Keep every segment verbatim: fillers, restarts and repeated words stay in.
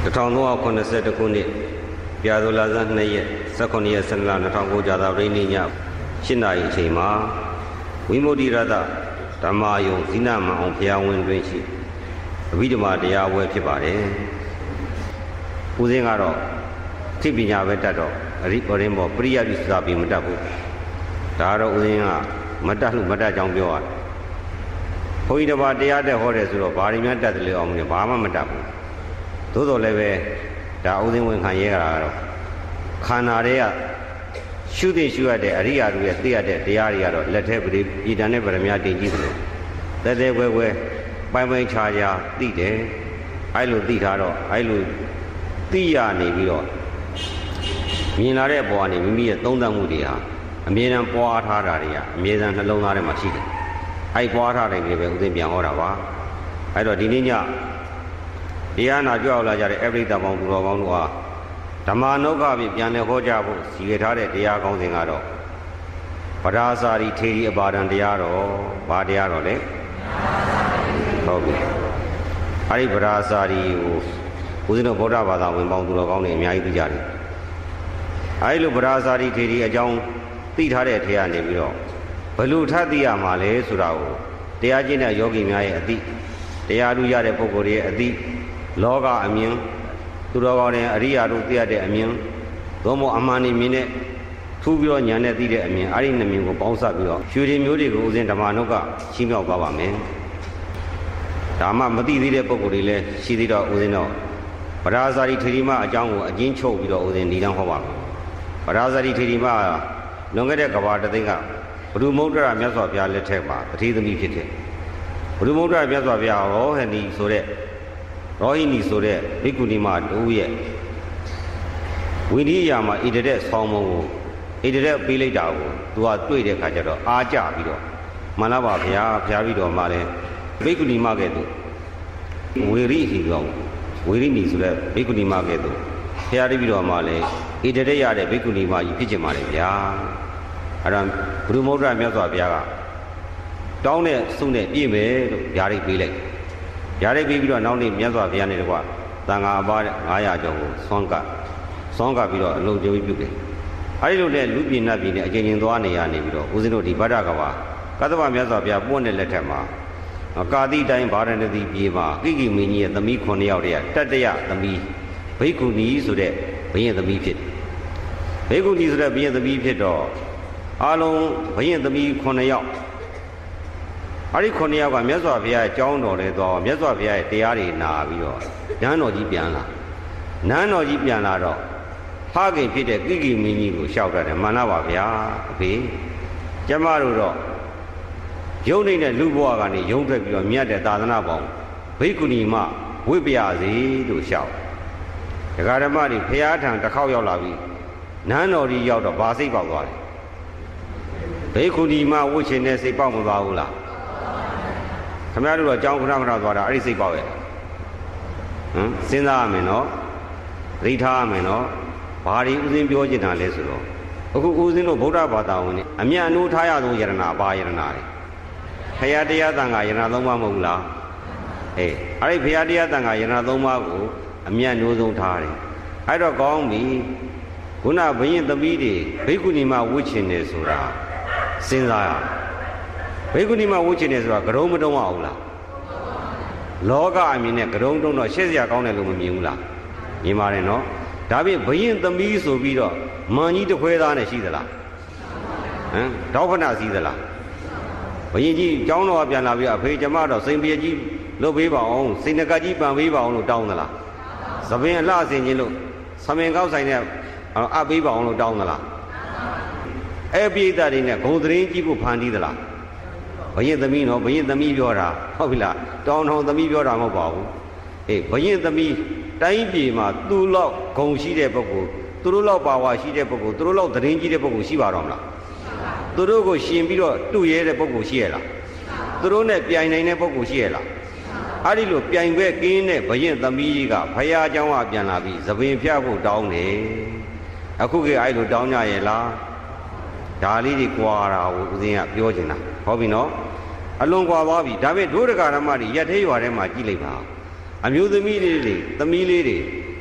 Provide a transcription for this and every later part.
ထောင်သုံးရာခုနှစ်ဆက်ခုနှစ်ပြာသိုလဇန်နှစ်ရက်၁၉ရက်၁၂လ၂၀၀၉ကြာသပတေးနေ့ည၈နာရီအချိန်မှာဝိမု ക്തി ရတဓမ္မာယုံဇိနမန်အောင်ဘုရားဝင်တွင်ရှိအဘိဓမ္မာတရားဝဲဖြစ်ပါတယ်။ဦးစင်းကတော့သိပညာပဲတတ်တော့အရိပရင်းပေါ်ပရိယတိစာပေမတတ်ဘူး။ဒါတော့ဦးစင်းကမတတ်လို့မတတ်ကြောင်းပြောရတယ်။ဘုန်းကြီးတစ်ပါးတရားတက်ဟောတယ်ဆိုတော့ဘာတွေများတတ်တယ်လဲအောင်မလဲဘာမှမတတ်ဘူး။သို့တော်လည်းပဲဒါဦးစင်းဝင်ခံရဲကြတာကတော့ခန္ဓာတွေကရှုသိရှုရတဲ့အရိယာတို့ရဲ့သိရတဲ့တရားတွေကတော့လက်ထဲပရိပြည်တန်တဲ့ဗရမ ्या တင်ကြည့်သလိုတဲတဲကွဲကွဲပိုင်ပိုင်ခြားခြားသိတယ်အဲ့လိုသိထားတော့အဲ့လိုသိရနေပြီးတော့မြင်လာတဲ့အပေါ်ကနေမိမိရဲ့သုံးသပ်မှုတွေဟာအမြဲတမ်းပွားထားတာတွေကအမြဲတမ်းနှလုံးသားထဲမှာရှိတယ်အဲ့ပွားထားတယ်လည်းပဲဥစဉ်ပြန်ဟောတာပါအဲ့တော့ဒီနေ့ညတရားနာကြွလာကြတဲ့အပရိသပေါင်းသူတော်ကောင်းတို့ဟာဓမ္မနုက္ခဖြင့်ပြန်လည်ဟောကြားဖို့စီရထားတဲ့တရားကောင်းစဉ်ကတော့ပဒါစာရီထေရီအပါဒံတရားတော်ဘာတရားတော်လဲဟုတ်ပြီအဲ့ဒီပဒါစာရီကိုဦးဇင်းတို့ဗုဒ္ဓဘာသာဝင်ပေါင်းသူတော်ကောင်းတွေအများကြီးသိကြတယ်အဲ့ဒီလိုပဒါစာရီထေရီအကြောင်းသိထားတဲ့ထဲကနေပြီးတော့ဘလို့ထပ်သိရမှာလဲဆိုတာကိုတရားကျင့်တဲ့ယောဂီများရဲ့အသိတရားလူရတဲ့ပုဂ္ဂိုလ်တွေရဲ့အသိလောကအမြင်သူတော်ကောင်းတွေအရိယာတို့သိရတဲ့အမြင်သို့မဟုတ်အမှန်နေမြင်တဲ့ထူးပြီးတော့ဉာဏ်နဲ့သိတဲ့အမြင်အဲ့ဒီနှမြင်ကိုပေါင်းစပ်ပြီးတော့ရွှေတွေမျိုးတွေကိုဦးဇင်းဓမ္မနုကရှင်းပြသွားပါမယ်ဒါမှမသိသေးတဲ့ပုဂ္ဂိုလ်တွေလည်းရှိသေးတော့ဦးဇင်းတော့ပဒါဇာတိထေရီမအကြောင်းကိုအကျဉ်းချုပ်ပြီးတော့ဦးဇင်းဒီတန်းဟောပါမယ်ပဒါဇာတိထေရီမလွန်ခဲ့တဲ့ကဘာတသိန်းကဘုရုမုဒ္ဒရာမြတ်စွာဘုရားလက်ထက်မှာတတိသမီးဖြစ်တယ်ဘုရုမုဒ္ဒရာမြတ်စွာဘုရားဟောဟဲ့နီဆိုတဲ့ရောဟိနီဆိုတဲ့ဘိက္ခုနီမတို့ရဲ့ဝိနည်းယာမှာဣတတဲ့ဆောင်းမုံကိုဣတတဲ့ပေးလိုက်တာကိုသူကတွေ့တဲ့ခါကျတော့အားကြပြီးတော့မှန်လားပါဗျာဘုရားပြီးတော့မှလည်းဘိက္ခုနီမကဲ့သို့ဝေရိဟိကောင်ဝေရိနီဆိုတဲ့ဘိက္ခုနီမကဲ့သို့ဘုရားပြီးတော့မှလည်းဣတတဲ့ရတဲ့ဘိက္ခုနီမကြီးဖြစ်ချင်ပါလေဗျာအဲ့ဒါဘုရုမုဒ္ဒရာမြတ်စွာဘုရားကတောင်းတဲ့စုနဲ့ပြည့်မယ်လို့ဓာတ်ရိပ်ပေးလိုက်ဓာတ်ရိပ်ပေးပြီးတော့နောက်နေ့မြတ်စွာဘုရားနဲ့တကွသံဃာအပါးငါးရာကျော်ကိုဆွမ်းကဆွမ်းကပြီးတော့အလုံးကျုံပြုတယ်အဲဒီလိုနဲ့လူပြည်နတ်ပြည်နဲ့အချိန်ချင်းသွားနေရနေပြီးတော့ဦးဇင်းတို့ဒီဗဒ္ဒကဘာကသဗ္ဗမြတ်စွာဘုရားပွင့်တဲ့လက်ထက်မှာကာတိတိုင်းဗာရဏသီပြည်မှာကိကိမင်းကြီးရဲ့သမီးခုနှစ်ယောက်တည်းတတ္တယသမီးဘိက္ခုနီဆိုတဲ့ဘုရင်သမီးဖြစ်ဘိက္ခုနီဆိုတဲ့ဘုရင်သမီးဖြစ်တော့အလုံးဘုရင်သမီးခုနှစ်ယောက်အဲ့ဒီခုနှစ်ယောက်ကမြတ်စွာဘုရားအကြောင်းတော်လဲတော့မြတ်စွာဘုရားရဲ့တရားတွေနာပြီးတော့နန်းတော်ကြီးပြန်လာနန်းတော်ကြီးပြန်လာတော့ဖခင်ဖြစ်တဲ့ကိကိမင်းကြီးကိုလျှောက်တယ်မှန်လားပါဗျာအဖေကျမတို့တော့ယုံနေတဲ့လူဘဝကနေယုံထွက်ပြီးတော့မြတ်တဲ့သာသနာပေါင်းဘိက္ခုနီမဝိပယစီလို့လျှောက်ဒကာဓမ္မတွေဘုရားထံတစ်ခေါက်ရောက်လာပြီးနန်းတော်ကြီးရောက်တော့ဗာစိတ်ပေါက်သွားတယ်ဘိက္ခုနီမဝှချင်တဲ့စိတ်ပေါက်မသွားဘူးလားခင်ဗျားတို့တော့ကြောင်းခဏခဏသွားတာအဲ့ဒီစိတ်ပေါက်ရဲ့ဟမ်စဉ်းစားရမယ်နော်သတိထားရမယ်နော်ဘာတွေဥစဉ်ပြောချင်တာလဲဆိုတော့အခုဥစဉ်တို့ဗုဒ္ဓဘာသာဝင်နေအမြတ်အနိုးထားရသောယရဏဘာယရဏတွေဖရာတရားတန်ခါယရဏသုံးပါးမဟုတ်လားအေးအဲ့ဒီဖရာတရားတန်ခါယရဏသုံးပါးကိုအမြတ်နိုးဆုံးထားတယ်အဲ့တော့ကောင်းပြီခုနဘုရင်သမီးတွေဘိက္ခုနီမဝှချင်တယ်ဆိုတာစဉ်းစားရဘိက္ခုနီမဝှချင်တယ်ဆိုတာကရုံးမတုံးအောင်လားလောကအမြင်နဲ့ကရုံးတုံးတော့ရှေ့စရာကောင်းတယ်လို့မမြင်ဘူးလားမြင်ပါတယ်နော်ဒါဖြင့်ဘုရင်သမီးဆိုပြီးတော့မန်ကြီးတစ်ခွဲသားနဲ့ရှိသလားဟမ်တောက်ဖနာစီသလားဘုရင်ကြီးကျောင်းတော်ပြန်လာပြီးအဖေကျမတော့စိန်ပြေကြီးလုပ်ပေးပါအောင်စိန်နကကြီးပန်ပေးပါအောင်လို့တောင်းသလားသပင်အလှဆင်ခြင်းလို့သမင်ကောက်ဆိုင်နဲ့အပ်ပေးပါအောင်လို့တောင်းသလားအဲ့ပိဋကတွေနဲ့ဂုံသတင်းကြီးကိုဖန်တီးသလားဘုရင်သမီးနော်ဘုရင်သမီးပြောတာဟုတ်ပြီလားတောင်းထောင်သမီးပြောတာမဟုတ်ပါဘူးအေးဘုရင်သမီးတိုင်းပြည်မှာသူ့လောက်ဂုံရှိတဲ့ပုဂ္ဂိုလ်သူတို့လောက်ပါဝါရှိတဲ့ပုဂ္ဂိုလ်သူတို့လောက်သတင်းကြီးတဲ့ပုဂ္ဂိုလ်ရှိပါတော့မလားသူတို့ကိုရှင်ပြီးတော့တူရဲတဲ့ပုဂ္ဂိုလ်ရှိရလားသူတို့နဲ့ပြိုင်နိုင်တဲ့ပုဂ္ဂိုလ်ရှိရလားအဲ့ဒီလိုပြိုင်ပဲကင်းတဲ့ဘုရင်သမီးကြီးကဖရာเจ้าကပြန်လာပြီးသပင်ဖြတ်ဖို့တောင်းတယ်အခုကအဲ့လိုတောင်းကြရဲ့လားဒါလေးတွေကြွာတာကိုဦးဇင်းကပြောချင်တာဟုတ်ပြီနော်အလွန်ကြွာသွားပြီဒါပေမဲ့ဒုဒကာရမတွေရက်သေးရွာထဲမှာကြည့်လိုက်ပါအမျိုးသမီးလေးတွေသမီးလေးတွေ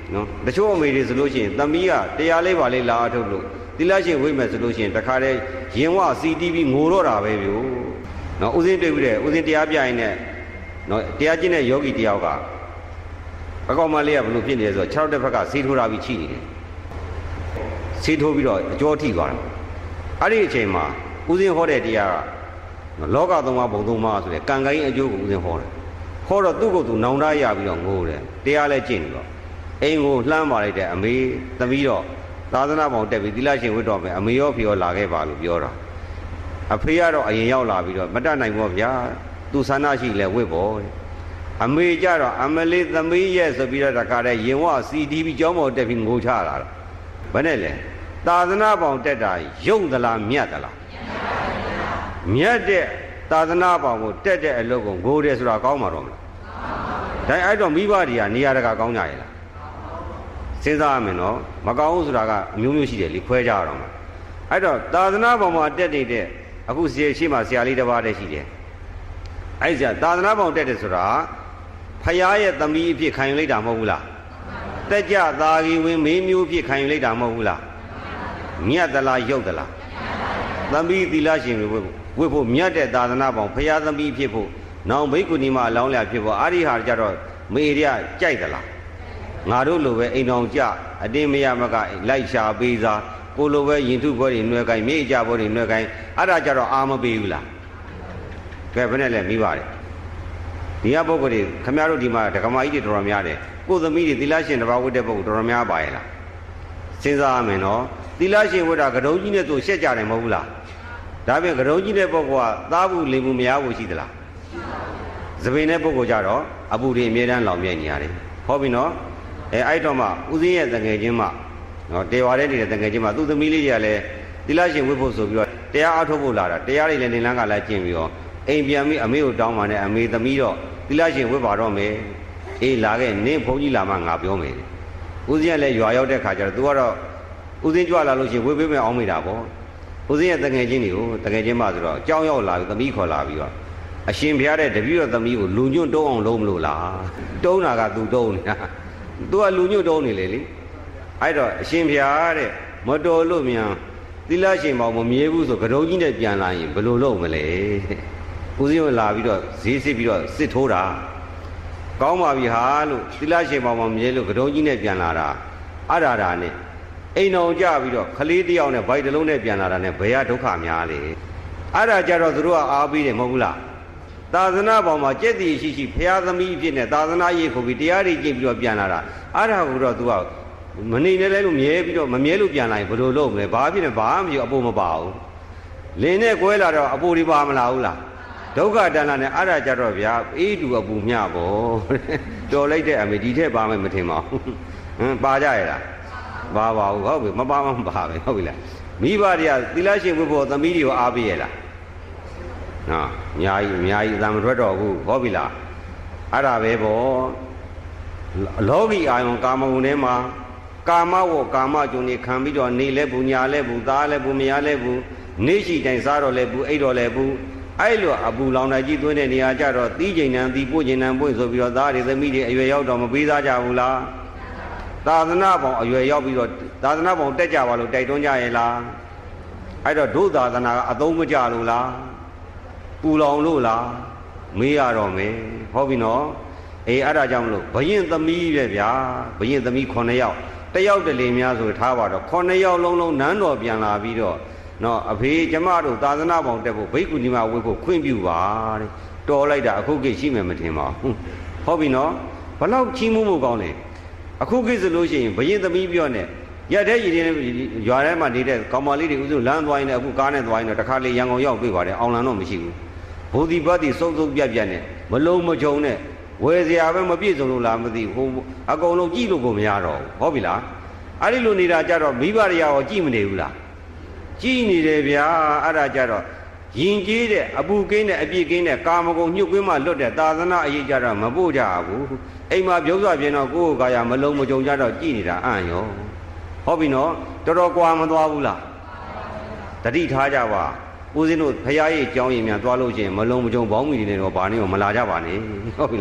နော်တချို့အမေတွေဆိုလို့ရှိရင်သမီးကတရားလေးပါလေးလာအထုတ်လို့သီလရှင်ဝိမယ်ဆိုလို့ရှိရင်တခါတည်းရင်ဝစီတီးပြီးငိုတော့တာပဲဗျို့နော်ဥစဉ်တွေ့ပြီးတဲ့ဥစဉ်တရားပြရင်နဲ့နော်တရားကျင့်တဲ့ယောဂီတယောက်ကအကောင်မလေးကဘယ်လိုဖြစ်နေလဲဆိုတော့ခြေထောက်တစ်ဖက်ကဆေးထိုးထားပြီးချိနေတယ်ဆေးထိုးပြီးတော့အကျောထိသွားတယ်အဲ့ဒီအချိန်မှာဥစဉ်ဟောတဲ့တရားကလောကသုံးပါးဘုံသုံးပါးဆိုတဲ့ကံကိုင်းအကျိုးကိုဥစဉ်ဟောတယ်ဟောတော့သူ့ကိုယ်သူနောင်တရပြီးတော့ငိုတယ်တရားလည်းကျင့်နေတော့အိမ်ကိုလှမ်းပါလိုက်တဲ့အမေသမီးတော့သာသနာ့ဘောင်တက်ပြီးသီလရှင်ဝတ်တော်မယ်အမေရောဖေရောလာခဲ့ပါလို့ပြောတာအဖေကတော့အရင်ရောက်လာပြီးတော့မတတ်နိုင်ဘောဗျာသူဆန္ဒရှိလဲဝတ်ပေါ်အမေကြတော့အမလေးသမီးရဲ့ဆိုပြီးတော့တခါတည်းရင်ဝစီတီးပြီးကျောင်းပေါ်တက်ပြီးငိုချလာတာဘယ်နဲ့လဲသာသနာ့ဘောင်တက်တာယုံသလားမြတ်သလားမြတ်တဲ့သာသနာ့ဘောင်ကိုတက်တဲ့အလုပ်ကိုငိုတယ်ဆိုတာကောင်းမှာတော့မလားဒါအဲ့တော့မိဘတွေကနေရာတကာကောင်းကြရဲ့လားစဉ်းစားရမယ်နော်မကောင်းဘူးဆိုတာကအမျိုးမျိုးရှိတယ်လေခွဲကြရအောင်အဲ့တော့သာသနာ့ဘောင်မှာတက်နေတဲ့အခုဆရာရှိမှဆရာလေးတစ်ပါးတည်းရှိတယ်အဲ့ဆရာသာသနာ့ဘောင်တက်တယ်ဆိုတာဖယားရဲ့သမီးအဖြစ်ခံယူလိုက်တာမဟုတ်ဘူးလားတက်ကြသာဂီဝင်မေးမျိုးအဖြစ်ခံယူလိုက်တာမဟုတ်ဘူးလားမြတ်သလားယုတ်သလားသမီးသီလရှင်တွေဝတ်ဖို့မြတ်တဲ့သာသနာ့ဘောင်ဖယားသမီးဖြစ်ဖို့နောင်ဘိက္ခုနီမအလောင်းလျာဖြစ်ဖို့အာရိဟာကြတော့မေရကြိုက်သလားငါတို့လိုပဲအိမ်တော်ကြအတင်းမရမကလိုက်ရှာပေးစားကိုလိုပဲရင်ထုဘွဲတွေနှွဲကိုင်းမြေကြဘွဲတွေနှွဲကိုင်းအဲ့ဒါကြတော့အာမပေးဘူးလားကဲဘယ်နဲ့လဲမိပါတယ်ဒီကပုဂ္ဂိုလ်တွေခမရတို့ဒီမှာဒကမာကြီးတွေတော်တော်များတယ်ကိုသမီးတွေသီလရှင်တစ်ပါးဝတ်တဲ့ပုဂ္ဂိုလ်တော်တော်များပါရဲ့လားစဉ်းစားရမယ်နော်သီလရှင်ဝတ်တာကတုံးကြီးနဲ့သူရှက်ကြတယ်မဟုတ်ဘူးလားဒါပြင်ကတုံးကြီးတဲ့ပုဂ္ဂိုလ်ကသားဘူးလိမ်ဘူးမရဘူးရှိသလားသပင်တဲ့ပုဂ္ဂိုလ်ကြတော့အပူတွေအမြဲတမ်းလောင်မြိုက်နေရတယ်ဟောပြီနော်အဲအဲ့တော့မှဦးစင်းရဲ့တငယ်ချင်းမှနော်တေဝါတဲ့နေတဲ့တငယ်ချင်းမှသူ့သမီးလေးတွေကလည်းသီလရှင်ဝတ်ဖို့ဆိုပြီးတော့တရားအားထုတ်ဖို့လာတာတရားတွေလည်းနေလန်းကလည်းကျင့်ပြီးတော့အိမ်ပြန်ပြီးအမေကိုတောင်းပါနဲ့အမေသမီးတော့သီလရှင်ဝတ်ပါတော့မယ်အေးလာခဲ့နင်းဘုန်းကြီးလာမှငါပြောမယ်ဦးစင်းကလည်းရွာရောက်တဲ့ခါကျတော့ तू ကတော့ဦးစင်းကြွလာလို့ရှိရင်ဝတ်ပေးမယ်အောင်မိတာပေါ့ဦးစင်းရဲ့တငယ်ချင်းတွေကိုတငယ်ချင်းမှဆိုတော့အကြောင်းရောက်လာပြီးသမီးခေါ်လာပြီးတော့အရှင်ဘုရားတဲ့တပည့်တော်သမီးကိုလူညွန့်တုံးအောင်လုံးမလို့လားတုံးတာက तू တုံးနေတာ तू ကလူညွန့်တုံးနေလေလေအဲ့တော့အရှင်ဘုရားတဲ့မတော်လို့မြန်သီလရှင်မောင်မမြဲဘူးဆိုကတုံးကြီးနဲ့ပြန်လာရင်ဘယ်လိုလုပ်မလဲဦးစင်းကလာပြီးတော့ဈေးစစ်ပြီးတော့စစ်ထိုးတာကောင်းပါပြီဟာလို့သီလရှင်မောင်မမြဲလို့ကတုံးကြီးနဲ့ပြန်လာတာအရာရာနဲ့အိမ်တော်ကြပြီးတော့ခလေးတယောက်နဲ့ဗိုက်တစ်လုံးနဲ့ပြန်လာတာနဲ့ဘယ်ရဒုက္ခများလဲအဲ့ဒါကြတော့သူတို့ကအားပေးတယ်မဟုတ်ဘူးလားသာသနာပေါ်မှာကြက်တီရှိရှိဖရာသမီးဖြစ်နေသာသနာရေးခုပြီးတရားတွေကျင့်ပြီးတော့ပြန်လာတာအဲ့ဒါကိုတော့ तू ကမနေနဲ့လဲလို့မြဲပြီးတော့မမြဲလို့ပြန်လာရင်ဘယ်လိုလုပ်မလဲဘာဖြစ်နေဘာမှမပြောအပိုးမပါဘူးလင်းနဲ့ကွဲလာတော့အပိုးတွေပါမလာဘူးလားဒုက္ခတဏ္ဍာနဲ့အဲ့ဒါကြတော့ဗျာအေးတူအပူမျှပေါ့တော်လိုက်တဲ့အမေဒီထက်ပါမယ်မထင်ပါဘူးဟမ်ပါကြရလားပါပါဘူးဟုတ်ပြီမပါမပါပဲဟုတ်ပြီလားမိဘတွေကသီလရှင်ဝိဖို့သမီးတွေကိုအားပေးရလားနော်အများကြီးအများကြီးအတန်မထွက်တော့ဘူးဟုတ်ပြီလားအဲ့ဒါပဲပေါ့လောကီအာယုံကာမဂုဏ်ထဲမှာကာမဝကာမကျုံနေခံပြီးတော့နေလဲဘူးညာလဲဘူးသားလဲဘူးမယားလဲဘူးနေရှိတိုင်းစားတော့လဲဘူးအိတ်တော့လဲဘူးအဲ့လိုအပူလောင်တိုင်းကြီးသွင်းတဲ့နေရာကြတော့သီးကျိန်နံသီးပို့ကျင်နံပွင့်ဆိုပြီးတော့သားတွေသမီးတွေအရွယ်ရောက်တော့မပေးသားကြဘူးလားသာသနာပေါင်းအရွယ်ရောက်ပြီးတော့သာသနာပေါင်းတက်ကြပါလို့တိုက်တွန်းကြရဲ့လားအဲ့တော့ဒုသာသနာကအသုံးမကျလို့လားပူလောင်လို့လားမေးရတော့မယ်ဟုတ်ပြီနော်အေးအဲ့ဒါကြောင့်မလို့ဘယင်သမီးပဲဗျာဘယင်သမီးခုနှစ်ယောက်တယောက်တလေများဆိုထားပါတော့ခုနှစ်ယောက်လုံးလုံးနန်းတော်ပြန်လာပြီးတော့နော်အဖေကျမတို့သာသနာပေါင်းတက်ဖို့ဘိက္ခုနီမဝတ်ဖို့ခွင့်ပြုပါတဲ့တော်လိုက်တာအခုကိရှိမယ်မထင်ပါဘူးဟုတ်ပြီနော်ဘလောက်ချီးမွမ်းမှုကောင်းလဲအခုကိဆိုလို့ရှိရင်ဘယင်သမီးပြောနေရက်တဲ့ရည်ရင်ရွာထဲမှာနေတဲ့ကောင်မလေးတွေဥစုလမ်းသွားရင်လည်းအခုကားနဲ့သွားရင်တော့တခါလေရန်ကုန်ရောက်တွေ့ပါတယ်အောင်လန်တော့မရှိဘူးဘုဒ္ဓဘတ်တိစုံစုံပြတ်ပြတ်နဲ့မလုံးမကြုံနဲ့ဝယ်စရာပဲမပြည့်စုံလို့လားမသိဟိုအကုန်လုံးကြည့်လို့ကိုမရတော့ဘူးဟုတ်ပြီလားအဲ့ဒီလိုနေတာကြတော့မိဘတွေရောကြည့်မနေဘူးလားကြည့်နေတယ်ဗျာအဲ့ဒါကြတော့ယဉ်ကျေးတဲ့အပူကင်းတဲ့အပြည့်ကင်းတဲ့ကာမဂုဏ်ညှုပ်ကွင်းမှလွတ်တဲ့သာသနာအရေးကြတော့မပို့ကြဘူးအိမ်မှာပြုံးစွာပြင်းတော့ကိုယ့်ကိုယ်ကာယမလုံးမကြုံကြတော့ကြည့်နေတာအံ့ရောဟုတ်ပြီနော်တော်တော်ကွာမသွားဘူးလားတတိထားကြပါဦးဇင်းတို့ဖရာရဲ့အကြောင်းရင်းများသွားလို့ရှိရင်မလုံးမကြုံဘောင်းမီတွေနဲ့တော့ဘာနေမလာကြပါနဲ့ဟုတ်ပြီလား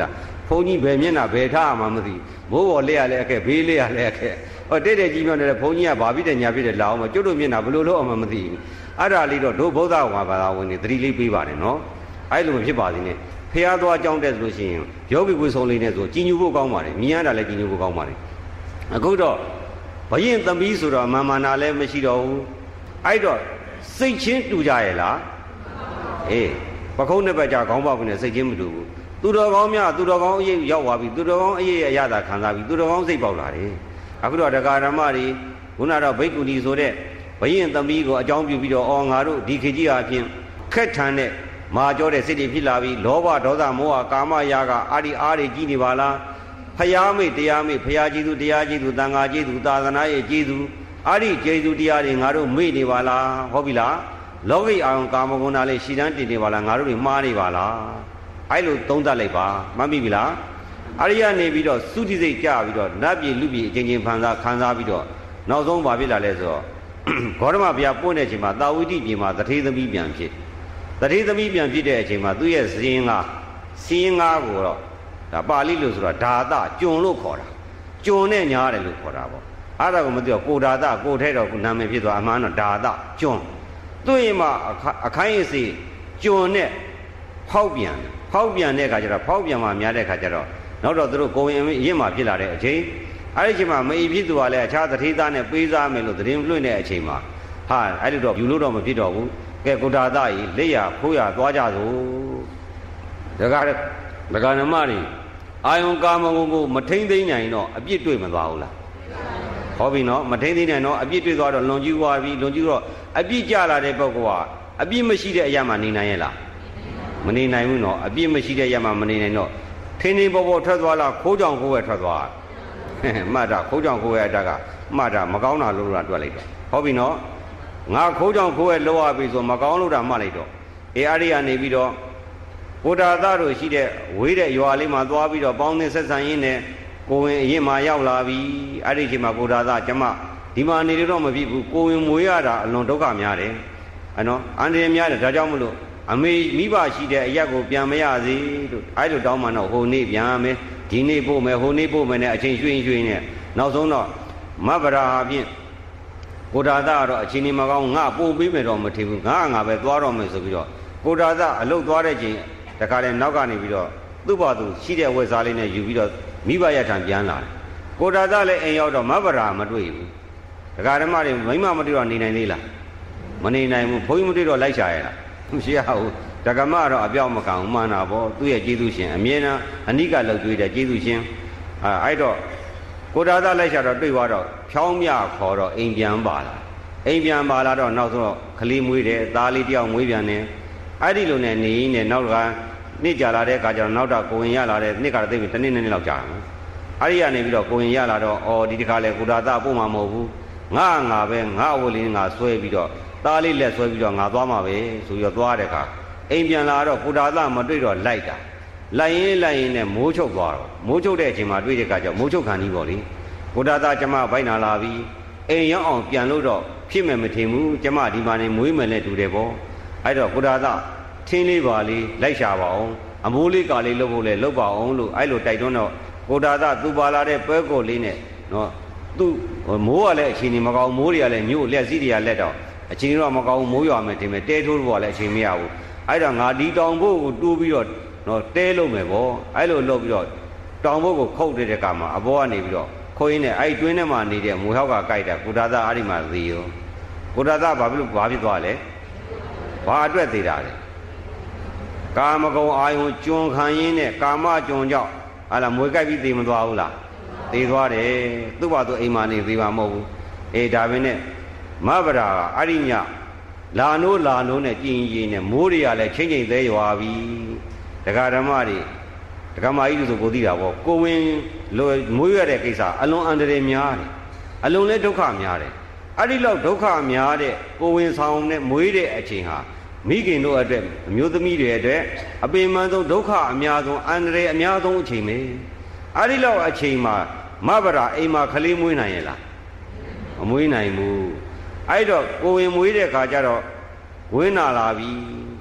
ဘုန်းကြီးဘယ်မျက်နှာဘယ်ထားမှမသိမိုးပေါ်လက်ရလဲအခက်ဘေးလက်ရလဲအခက်ဟောတဲ့တဲ့ကြီးမြောက်နေတဲ့ဘုန်းကြီးကဘာဖြစ်တဲ့ညာဖြစ်တဲ့လာအောင်မကျွတ်တို့မျက်နှာဘယ်လိုလုပ်အောင်မသိဘူးအဲ့ဒါလေးတော့တို့ဗုဒ္ဓဘာသာဝင်တွေသတိလေးပေးပါတယ်နော်အဲ့လိုမဖြစ်ပါသေးနဲ့ဖះသွားအကြောင်းတက်ဆိုလို့ရှိရင်ယောဂီကိုယ်ဆုံးလေးနဲ့ဆိုကြီးညူဖို့ကောင်းပါတယ်မြင်ရတာလည်းကြီးညူဖို့ကောင်းပါတယ်အခုတော့ဘယင်သမီးဆိုတော့မာမာနာလည်းမရှိတော့ဘူးအဲ့တော့စိတ်ချင်းတူကြရဲ့လားအေးပခုံးနှစ်ပတ်ကြာခေါင်းပေါက်နဲ့စိတ်ချင်းမတူဘူးသူတော်ကောင်းများသူတော်ကောင်းအရေးရောက်သွားပြီသူတော်ကောင်းအရေးအရသာခံစားပြီသူတော်ကောင်းစိတ်ပေါက်လာတယ်အခုတော့ဒကာဓမ္မတွေခုနတော့ဘိက္ခုနီဆိုတဲ့ဘယင်သမီးကိုအကြောင်းပြုပြီးတော့အော်ငါတို့ဒီခေတ်ကြီးအပြင်ခက်ထန်တဲ့မာကြောတဲ့စိတ်တွေဖြစ်လာပြီလောဘဒေါသမောဟကာမရာဂအာဒီအားတွေကြီးနေပါလားဖယားမိတ်တရားမိတ်ဖယားကျေးဇူးတရားကျေးဇူးသံဃာကျေးဇူးသာသနာရဲ့ကျေးဇူးအာဒီကျေးဇူးတရားတွေငါတို့မေ့နေပါလားဟုတ်ပြီလားလောကိအောင်ကာမဂုဏ်ဓာတ်လေးရှည်တန်းတင်နေပါလားငါတို့တွေမှားနေပါလားအဲ့လိုသုံးသပ်လိုက်ပါမှတ်ပြီပြီလားအရိယာနေပြီးတော့သုတိစိတ်ကြပြီးတော့နတ်ပြည်လူပြည်အချင်းချင်းဖန်စားခံစားပြီးတော့နောက်ဆုံးဘာဖြစ်လာလဲဆိုတော့ဂေါတမဘုရားပွင့်တဲ့အချိန်မှာတာဝိတိပြည်မှာတထေသမီးပြန်ဖြစ်တထေသမီးပြန်ဖြစ်တဲ့အချိန်မှာသူ့ရဲ့ဇင်းကားဇင်းကားကိုတော့ဒါပါဠိလို့ဆိုတော့ဓာတကျွန်လို့ခေါ်တာကျွန်နဲ့ညားတယ်လို့ခေါ်တာပေါ့အဲ့ဒါကိုမသိတော့ကိုဓာတကိုထဲတော့နာမည်ဖြစ်သွားအမှန်တော့ဓာတကျွန်သူ့ရင်မှာအခိုင်းအစီကျွန်နဲ့ဖောက်ပြန်ဖောက်ပြန်တဲ့အခါကျတော့ဖောက်ပြန်မှများတဲ့အခါကျတော့နောက်တော့သူတို့ကိုဝင်ရင့်မှဖြစ်လာတဲ့အချိန်အဲ့ဒီအချိန်မှာမအီဖြစ်သူကလည်းအခြားသတိသားနဲ့ပေးစားမယ်လို့သတင်းလွှင့်တဲ့အချိန်မှာဟာအဲ့လိုတော့ယူလို့တော့မဖြစ်တော့ဘူးကဲကိုဓာတကြီးလက်ရဖိုးရသွားကြစို့ဒကာဒကာနမတွေအာယုံကာမဂုဏ်ကိုမထိမ့်သိမ့်နိုင်တော့အပြစ်တွေ့မသွားဘူးလားဟောပြီနော်မထိမ့်သိမ့်နိုင်တော့အပြစ်တွေ့သွားတော့လွန်ကျူးသွားပြီလွန်ကျူးတော့အပြစ်ကြလာတဲ့ပုဂ္ဂိုလ်ကအပြစ်မရှိတဲ့အရာမှနေနိုင်ရဲ့လားမနေနိုင်ဘူးနော်အပြစ်မရှိတဲ့အရာမှမနေနိုင်တော့ထင်းထင်းပေါ်ပေါ်ထွက်သွားလားခိုးကြောင်ခိုးဝဲထွက်သွားမှတ်တာခိုးကြောင်ခိုးဝဲအတက်ကမှတ်တာမကောင်းတာလို့လားတွက်လိုက်တော့ဟောပြီနော်ငါခိုးကြောင်ခိုးဝဲလောက်ရပြီဆိုမကောင်းလို့တာမှတ်လိုက်တော့အေးအရိယာနေပြီးတော့ကိုဓာတတို့ရှိတဲ့ဝေးတဲ့ရွာလေးမှာသွားပြီးတော့ပေါင်းသင်းဆက်ဆံရင်းနဲ့ကိုဝင်အရင်မှာရောက်လာပြီအဲ့ဒီအချိန်မှာကိုဓာတကျမဒီမှာနေလို့တော့မဖြစ်ဘူးကိုဝင်မွေးရတာအလွန်ဒုက္ခများတယ်အနော်အန္တရာယ်များတယ်ဒါကြောင့်မလို့အမေမိဘရှိတဲ့အရက်ကိုပြန်မရစေလို့အဲ့လိုတောင်းမှတော့ဟိုနေ့ပြန်မယ်ဒီနေ့ပို့မယ်ဟိုနေ့ပို့မယ်နဲ့အချိန်ရွှေ့ရွှေ့နဲ့နောက်ဆုံးတော့မဗရာအပြင်ကိုဓာတကတော့အချိန်နေမကောင်းငါပို့ပေးမယ်တော့မထင်ဘူးငါငါပဲသွားတော့မယ်ဆိုပြီးတော့ကိုဓာတအလုတ်သွားတဲ့ချိန်တခါလဲနောက်ကနေပြီးတော့သူ့ဘာသူရှိတဲ့ဝက်စားလေးနဲ့ယူပြီးတော့မိဘရထံပြန်လာတယ်ကိုဓာတလည်းအိမ်ရောက်တော့မဗရာမတွေ့ဘူးဒကာဓမ္မတွေမိမမတွေ့တော့နေနိုင်သေးလားမနေနိုင်ဘူးဘုန်းကြီးမတွေ့တော့လိုက်ရှာရလားမရှိရဘူးဒကမတော့အပြောင်းမကံမှန်တာပေါ့သူ့ရဲ့ကျေးဇူးရှင်အမြဲတမ်းအနိကလောက်ကျွေးတဲ့ကျေးဇူးရှင်အဲအဲ့တော့ကိုဓာတလိုက်ရှာတော့တွေ့သွားတော့ဖြောင်းမြခေါ်တော့အိမ်ပြန်ပါလာအိမ်ပြန်ပါလာတော့နောက်ဆုံးကလေးမွေးတယ်သားလေးတယောက်မွေးပြန်တယ်အဲ့ဒီလိုနဲ့နေရင်းနဲ့နောက်ကနေ့ကြာလာတဲ့အခါကျတော့နောက်တော့ကိုဝင်ရလာတဲ့နှစ်ကတော့သိပြီတစ်နှစ်နှစ်နှစ်လောက်ကြာတယ်အဲ့ဒီကနေပြီးတော့ကိုဝင်ရလာတော့အော်ဒီတခါလဲကိုဓာတပို့မှာမဟုတ်ဘူးငါငါပဲငါအဝတ်လေးငါဆွဲပြီးတော့သားလေးလက်ဆွဲပြီးတော့ငါသွားမှာပဲဆိုပြီးတော့သွားတဲ့အခါအိမ်ပြန်လာတော့ကိုဓာတမတွေ့တော့လိုက်တာလိုက်ရင်လိုက်ရင်နဲ့မိုးချုပ်သွားတော့မိုးချုပ်တဲ့အချိန်မှာတွေ့တဲ့အခါကျမိုးချုပ်ခံကြီးပေါ့လေကိုဓာတကျမဘိုက်နာလာပြီးအိမ်ရောက်အောင်ပြန်လို့တော့ဖြစ်မယ်မထင်ဘူးကျမဒီမှာနေမွေးမယ်နဲ့တူတယ်ပေါ့အဲ့တော့ကိုဓာတထင်းလေးပါလေးလိုက်ရှာပါအောင်အမိုးလေးကာလေးလုပ်ဖို့လဲလုပ်ပါအောင်လို့အဲ့လိုတိုက်တွန်းတော့ကိုဓာတသူပါလာတဲ့ပွဲကိုလေးနဲ့နော်သူမိုးကလည်းအချိန်ကြီးမကောင်းမိုးတွေကလည်းညို့လက်စည်းတွေကလက်တော့အချိန်တော့မကောင်းမိုးရွာမယ်တင်မယ်တဲထိုးဖို့ကလည်းအချိန်မရဘူးအဲ့တော့ငါဒီတောင်ဖို့ကိုတိုးပြီးတော့နော်တဲလို့မယ်ပေါ့အဲ့လိုလုပ်ပြီးတော့တောင်ဖို့ကိုခုတ်တဲ့ကမှာအဘောကနေပြီးတော့ခွင်းနဲ့အဲ့တွင်းထဲမှာနေတဲ့မူဟောက်ကကြိုက်တာကိုဓာတအဲ့ဒီမှာသေရောကိုဓာတဘာဖြစ်လို့ဘာဖြစ်သွားလဲဘာအတွက်သေးတာလဲကာမဂုဏ်အာယုံကျွံခံရင်းနဲ့ကာမကျွံကြောင့်ဟာလားမွေကြိုက်ပြီးသေမသွားဘူးလားသေသွားတယ်သူ့ဘာသူအိမ်မှာနေသေမှာမဟုတ်ဘူးအေးဒါပဲနဲ့မဗရာအရိညလာနိုးလာနိုးနဲ့ကြင်ရင်နဲ့မိုးတွေကလည်းချင်းချင်းသေးရွာပြီဒကာဓမ္မတွေဒကာမကြီးတို့ဆိုကိုသိတာပေါ့ကိုဝင်မွေးရတဲ့ကိစ္စအလွန်အန္တရာယ်များတယ်အလွန်လည်းဒုက္ခများတယ်အဲ့ဒီလောက်ဒုက္ခများတဲ့ကိုဝင်ဆောင်နဲ့မွေးတဲ့အချိန်ဟာမိခင်တို့အတွက်အမျိုးသမီးတွေအတွက်အပင်ပန်းဆုံးဒုက္ခအများဆုံးအန္တရာယ်အများဆုံးအချိန်ပဲအဲ့ဒီလောက်အချိန်မှာမဗရာအိမ်မှာကလေးမွေးနိုင်ရဲ့လားမမွေးနိုင်ဘူးအဲ့တော့ကိုဝင်မွေးတဲ့ခါကျတော့ဝင်းနာလာပြီ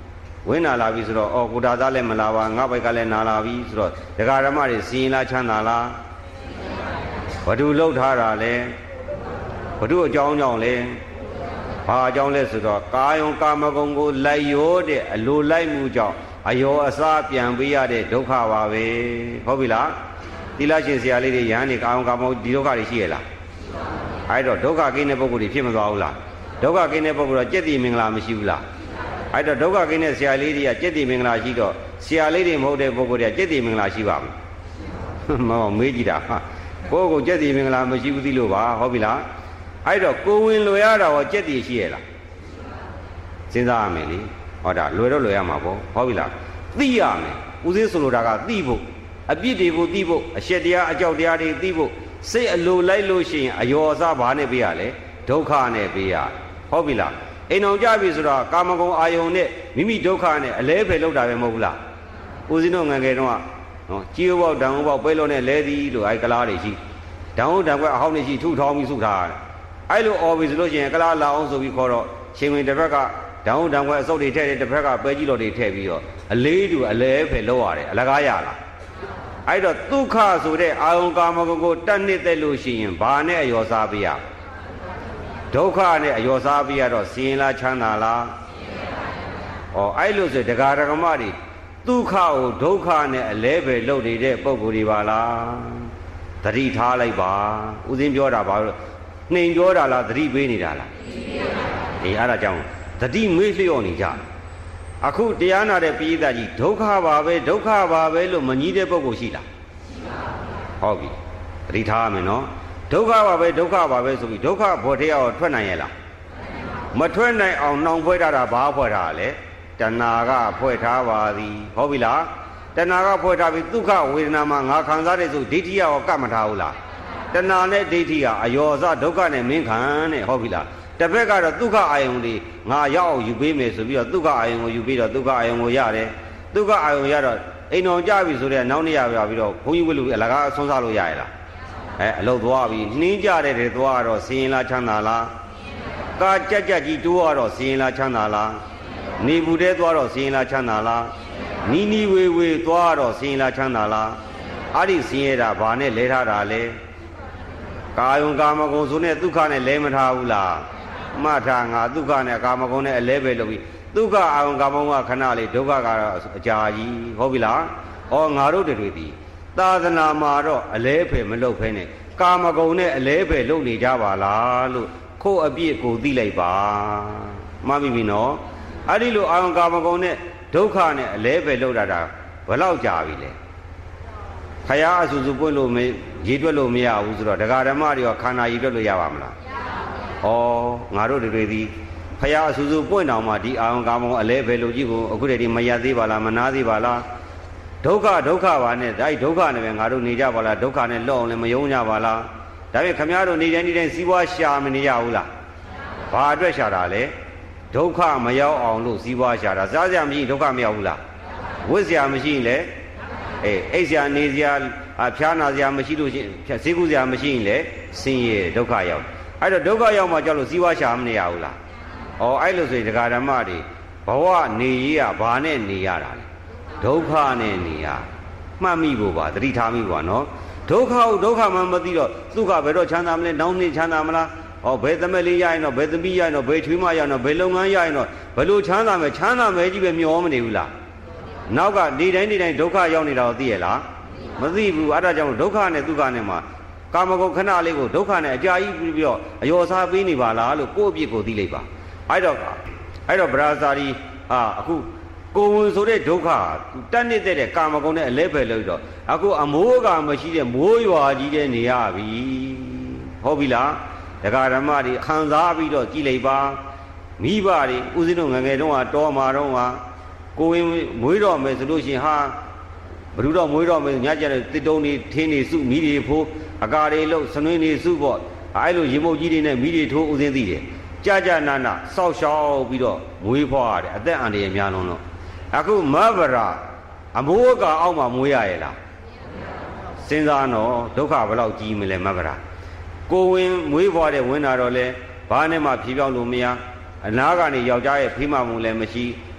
ဝင်းနာလာပြီဆိုတော့အော်ကိုတာသားလည်းမလာပါငါဘက်ကလည်းနာလာပြီဆိုတော့ဒကာဓမ္မတွေစီရင်လားချမ်းသာလားဘဒုလှုပ်ထားတာလဲဘဒုအကြောင်းကြောင့်လဲဘာအကြောင်းလဲဆိုတော့ကာယုံကာမဂုဏ်ကိုလိုက်ရောတဲ့အလိုလိုက်မှုကြောင့်အယောအစားပြန်ပေးရတဲ့ဒုက္ခပါပဲဟုတ်ပြီလားသီလရှင်ဆရာလေးတွေယဟန်နေကာယုံကာမဂုဏ်ဒီဒုက္ခတွေရှိရလားအဲ့တော့ဒုက္ခကိန်းတဲ့ပုဂ္ဂိုလ်တွေဖြစ်မသွားဘူးလားဒုက္ခကိန်းတဲ့ပုဂ္ဂိုလ်တော့ကြက်တိမင်္ဂလာမရှိဘူးလားအဲ့တော့ဒုက္ခကိန်းတဲ့ဆရာလေးတွေကကြက်တိမင်္ဂလာရှိတော့ဆရာလေးတွေမဟုတ်တဲ့ပုဂ္ဂိုလ်တွေကကြက်တိမင်္ဂလာရှိပါဘူးမဟုတ်မေးကြည့်တာဟာကိုယ့်ကိုကြက်တိမင်္ဂလာမရှိဘူးသိလို့ပါဟုတ်ပြီလားအဲ့တော့ကိုဝင်လွယ်ရတာဟောကြက်တိရှိရလားစဉ်းစားရမယ်လေဟောတာလွယ်တော့လွယ်ရမှာပေါ့ဟုတ်ပြီလားသိရမယ်ဦးစင်းဆိုလိုတာကသိဖို့အပြစ်တွေကိုသိဖို့အရှက်တရားအကြောက်တရားတွေသိဖို့စိတ်အလိုလိုက်လို့ရှိရင်အယောအစားဘာနဲ့ပေးရလဲဒုက္ခနဲ့ပေးရဟုတ်ပြီလားအိမ်အောင်ကြပြီဆိုတော့ကာမဂုဏ်အာယုန်နဲ့မိမိဒုက္ခနဲ့အလဲဖယ်လောက်တာပဲမဟုတ်ဘူးလားဦးစင်းတို့ငယ်ငယ်တုန်းကနော်ကြီးဘောက်တန်ဘောက်ပဲလို့နဲ့လဲသည်လို့အဲကလားတွေရှိတန်ဟုတ်တန်ကွက်အဟောင်းနေရှိထုထောင်းပြီးစုထားတယ်အဲ့လိုအော်ပြီဆိုလို့ရှိရင်ကလားလာအောင်ဆိုပြီးခေါ်တော့ရှင်ဝင်တစ်ဖက်ကတန်ဟုတ်တန်ကွက်အစုပ်တွေထည့်တယ်တစ်ဖက်ကပဲကြီးတော်တွေထည့်ပြီးတော့အလေးတူအလဲဖယ်လောက်ရတယ်အလကားရလားအဲ့တော့ဒုက္ခဆိုတဲ့အာယုံကာမဂုဏ်ကိုတတ်နှစ်သက်လို့ရှိရင်ဘာနဲ့အယောစားပေးရဒုက္ခနဲ့အယောစားပေးရတော့စီရင်လားချမ်းသာလားဩအဲ့လိုဆိုဒကာဒကမတွေဒုက္ခကိုဒုက္ခနဲ့အလဲပဲလုပ်နေတဲ့ပုံကိုယ်တွေပါလားသတိထားလိုက်ပါဥစဉ်ပြောတာပါလို့နှိမ်ပြောတာလားသတိပေးနေတာလားအေးအဲ့ဒါကြောင့်သတိမေ့လျော့နေကြအခုတရားနာတဲ့ပိဋကကြီးဒုက္ခပါပဲဒုက္ခပါပဲလို့မကြီးတဲ့ပုဂ္ဂိုလ်ရှိလားဟုတ်ပြီသတိထားရမယ်နော်ဒုက္ခပါပဲဒုက္ခပါပဲဆိုပြီးဒုက္ခဘော်တရားကိုထွက်နိုင်ရဲ့လားမထွက်နိုင်အောင်နှောင်ဖွဲ့ထားတာဘာဖွဲ့ထားလဲတဏှာကဖွဲ့ထားပါသည်ဟုတ်ပြီလားတဏှာကဖွဲ့ထားပြီးဒုက္ခဝေဒနာမှာငါခံစားတဲ့ဆိုဒိဋ္ဌိရောကပ်မထားဘူးလားတဏှာနဲ့ဒိဋ္ဌိကအယောအစဒုက္ခနဲ့မင်းခံနဲ့ဟုတ်ပြီလားတစ်ဖက်ကတော့ဒုက္ခအာယုန်တွေငါရောက်အောင်ယူပေးမယ်ဆိုပြီးတော့ဒုက္ခအာယုန်ကိုယူပြီးတော့ဒုက္ခအာယုန်ကိုရတယ်ဒုက္ခအာယုန်ရတော့အိမ်တော်ကြပြီဆိုတဲ့နောက်နေ့ရပြပြီးတော့ဘုန်းကြီးဝိလူအလကားအဆုံးစားလို့ရရလားအဲအလုပ်သွားပြီးနှင်းကြတဲ့တွေသွားတော့စင်ရင်လားချမ်းသာလားကာကြက်ကြက်ကြီးတိုးတော့စင်ရင်လားချမ်းသာလားနေဘူးတဲ့သွားတော့စင်ရင်လားချမ်းသာလားနီးနီးဝေဝေသွားတော့စင်ရင်လားချမ်းသာလားအဲ့ဒီစင်ရတာဘာနဲ့လဲထားတာလဲကာယုံကာမဂုဏ်ဆိုနဲ့ဒုက္ခနဲ့လဲမထားဘူးလားမှတ်ထားငါဒုက္ခနဲ့ကာမဂုဏ်နဲ့အလဲပဲလုပ်ပြီးဒုက္ခအာယုံကာမဂုဏ်ကခဏလေးဒုက္ခကတော့အကြာကြီးဟုတ်ပြီလားဩငါတို့တွေဒီသာသနာမှာတော့အလဲဖယ်မလုပ်ဖဲနဲ့ကာမဂုဏ်နဲ့အလဲဖယ်လုပ်နေကြပါလားလို့ခို့အပြစ်ကိုသိလိုက်ပါမှတ်ပြီပြီနော်အဲ့ဒီလိုအာယုံကာမဂုဏ်နဲ့ဒုက္ခနဲ့အလဲဖယ်လုပ်တာဒါဘယ်လောက်ကြာပြီလဲခရားအဆူဆူပွင့်လို့မရေတွက်လို့မရဘူးဆိုတော့ဒကာဓမ္မတွေကခန္ဓာရေတွက်လို့ရပါမလားဩငါတို့တွေဒီဖယားအဆူဆူပွင့်တော်မှာဒီအာယုံကာမဂုဏ်အလဲပဲလို့ကြီးကိုအခုတည်းဒီမရသေးပါလားမနာသေးပါလားဒုက္ခဒုက္ခပါနဲ့ဒါဒုက္ခနဲ့ပဲငါတို့နေကြပါလားဒုက္ခနဲ့လော့အောင်လည်းမယုံကြပါလားဒါပေမဲ့ခမည်းတော်နေတိုင်းနေတိုင်းစီးပွားရှာမနေရဘူးလားဘာအတွက်ရှာတာလဲဒုက္ခမရောက်အောင်လို့စီးပွားရှာတာစားစရာမရှိဒုက္ခမရောက်ဘူးလားဝိဇ္ဇာမရှိရင်လေအေးအိပ်စရာနေစရာဖျားနာစရာမရှိလို့ရှိရင်ဈေးကူစရာမရှိရင်လေဆင်းရဲဒုက္ခရောက်အဲ့တော့ဒုက္ခရောက်မှကြောက်လို့စီးပွားရှာမနေရဘူးလားဩအဲ့လိုဆိုရင်ဒကာဓမ္မတွေဘဝနေရရဘာနဲ့နေရတာလဲဒုက္ခနဲ့နေရမှတ်မိဖို့ပါသတိထားမိပါနော်ဒုက္ခကိုဒုက္ခမှမသိတော့ဒုက္ခဘယ်တော့ချမ်းသာမလဲနောက်နေ့ချမ်းသာမလားဩဘယ်သမက်လေးရရင်တော့ဘယ်သမီးရရင်တော့ဘယ်ချွေးမရရင်တော့ဘယ်လုပ်ငန်းရရင်တော့ဘယ်လိုချမ်းသာမယ်ချမ်းသာမယ်ကြီးပဲမျောမနေဘူးလားနောက်ကနေတိုင်းနေတိုင်းဒုက္ခရောက်နေတာကိုသိရလားမသိဘူးအဲ့ဒါကြောင့်ဒုက္ခနဲ့ဒုက္ခနဲ့မှာကာမဂုဏ်ခဏလေးကိုဒုက္ခနဲ့အကြာကြီးပြီးတော့အယောစားပေးနေပါလားလို့ကိုယ့်အပြစ်ကိုသိလိုက်ပါအဲ့တော့အဲ့တော့ဗရာဇာရီဟာအခုကိုဝင်ဆိုတဲ့ဒုက္ခတတ်နေတဲ့ကာမဂုဏ်နဲ့အလဲပဲလို့တော့အခုအမိုးကမရှိတဲ့မိုးရွာကြီးတဲ့နေရပြီဟုတ်ပြီလားဒကာဓမ္မတွေခံစားပြီးတော့ကြည်လိုက်ပါမိဘတွေဦးဇင်းတို့ငငယ်တုန်းကတောမှာတော့ကကိုဝင်မွေးတော့မယ်ဆိုလို့ရှိရင်ဟာဘ누구တော့မွေးတော့မယ်ညကြတဲ့တစ်တုံးတွေထင်းတွေစုမိတွေဖိုးအကာတွေလို့စနွင်းတွေစုပေါ့အဲ့လိုရေမုတ်ကြီးတွေနဲ့မိတွေထိုးဦးစင်းသိတယ်ကြာကြာနာနာစောက်ရှောက်ပြီးတော့မွေးဖွားရတယ်အသက်အန္တရာယ်များလုံးတော့အခုမဗရာအမိုးကအောက်မှာမွေးရရဲ့လားစဉ်းစားတော့ဒုက္ခဘယ်လောက်ကြီးမလဲမဗရာကိုဝင်မွေးဖွားတဲ့ဝင်တာတော့လဲဘာနဲ့မှဖြေပြောင်းလို့မရအနာကနေယောက်ျားရဲ့ဖိမမှုလည်းမရှိ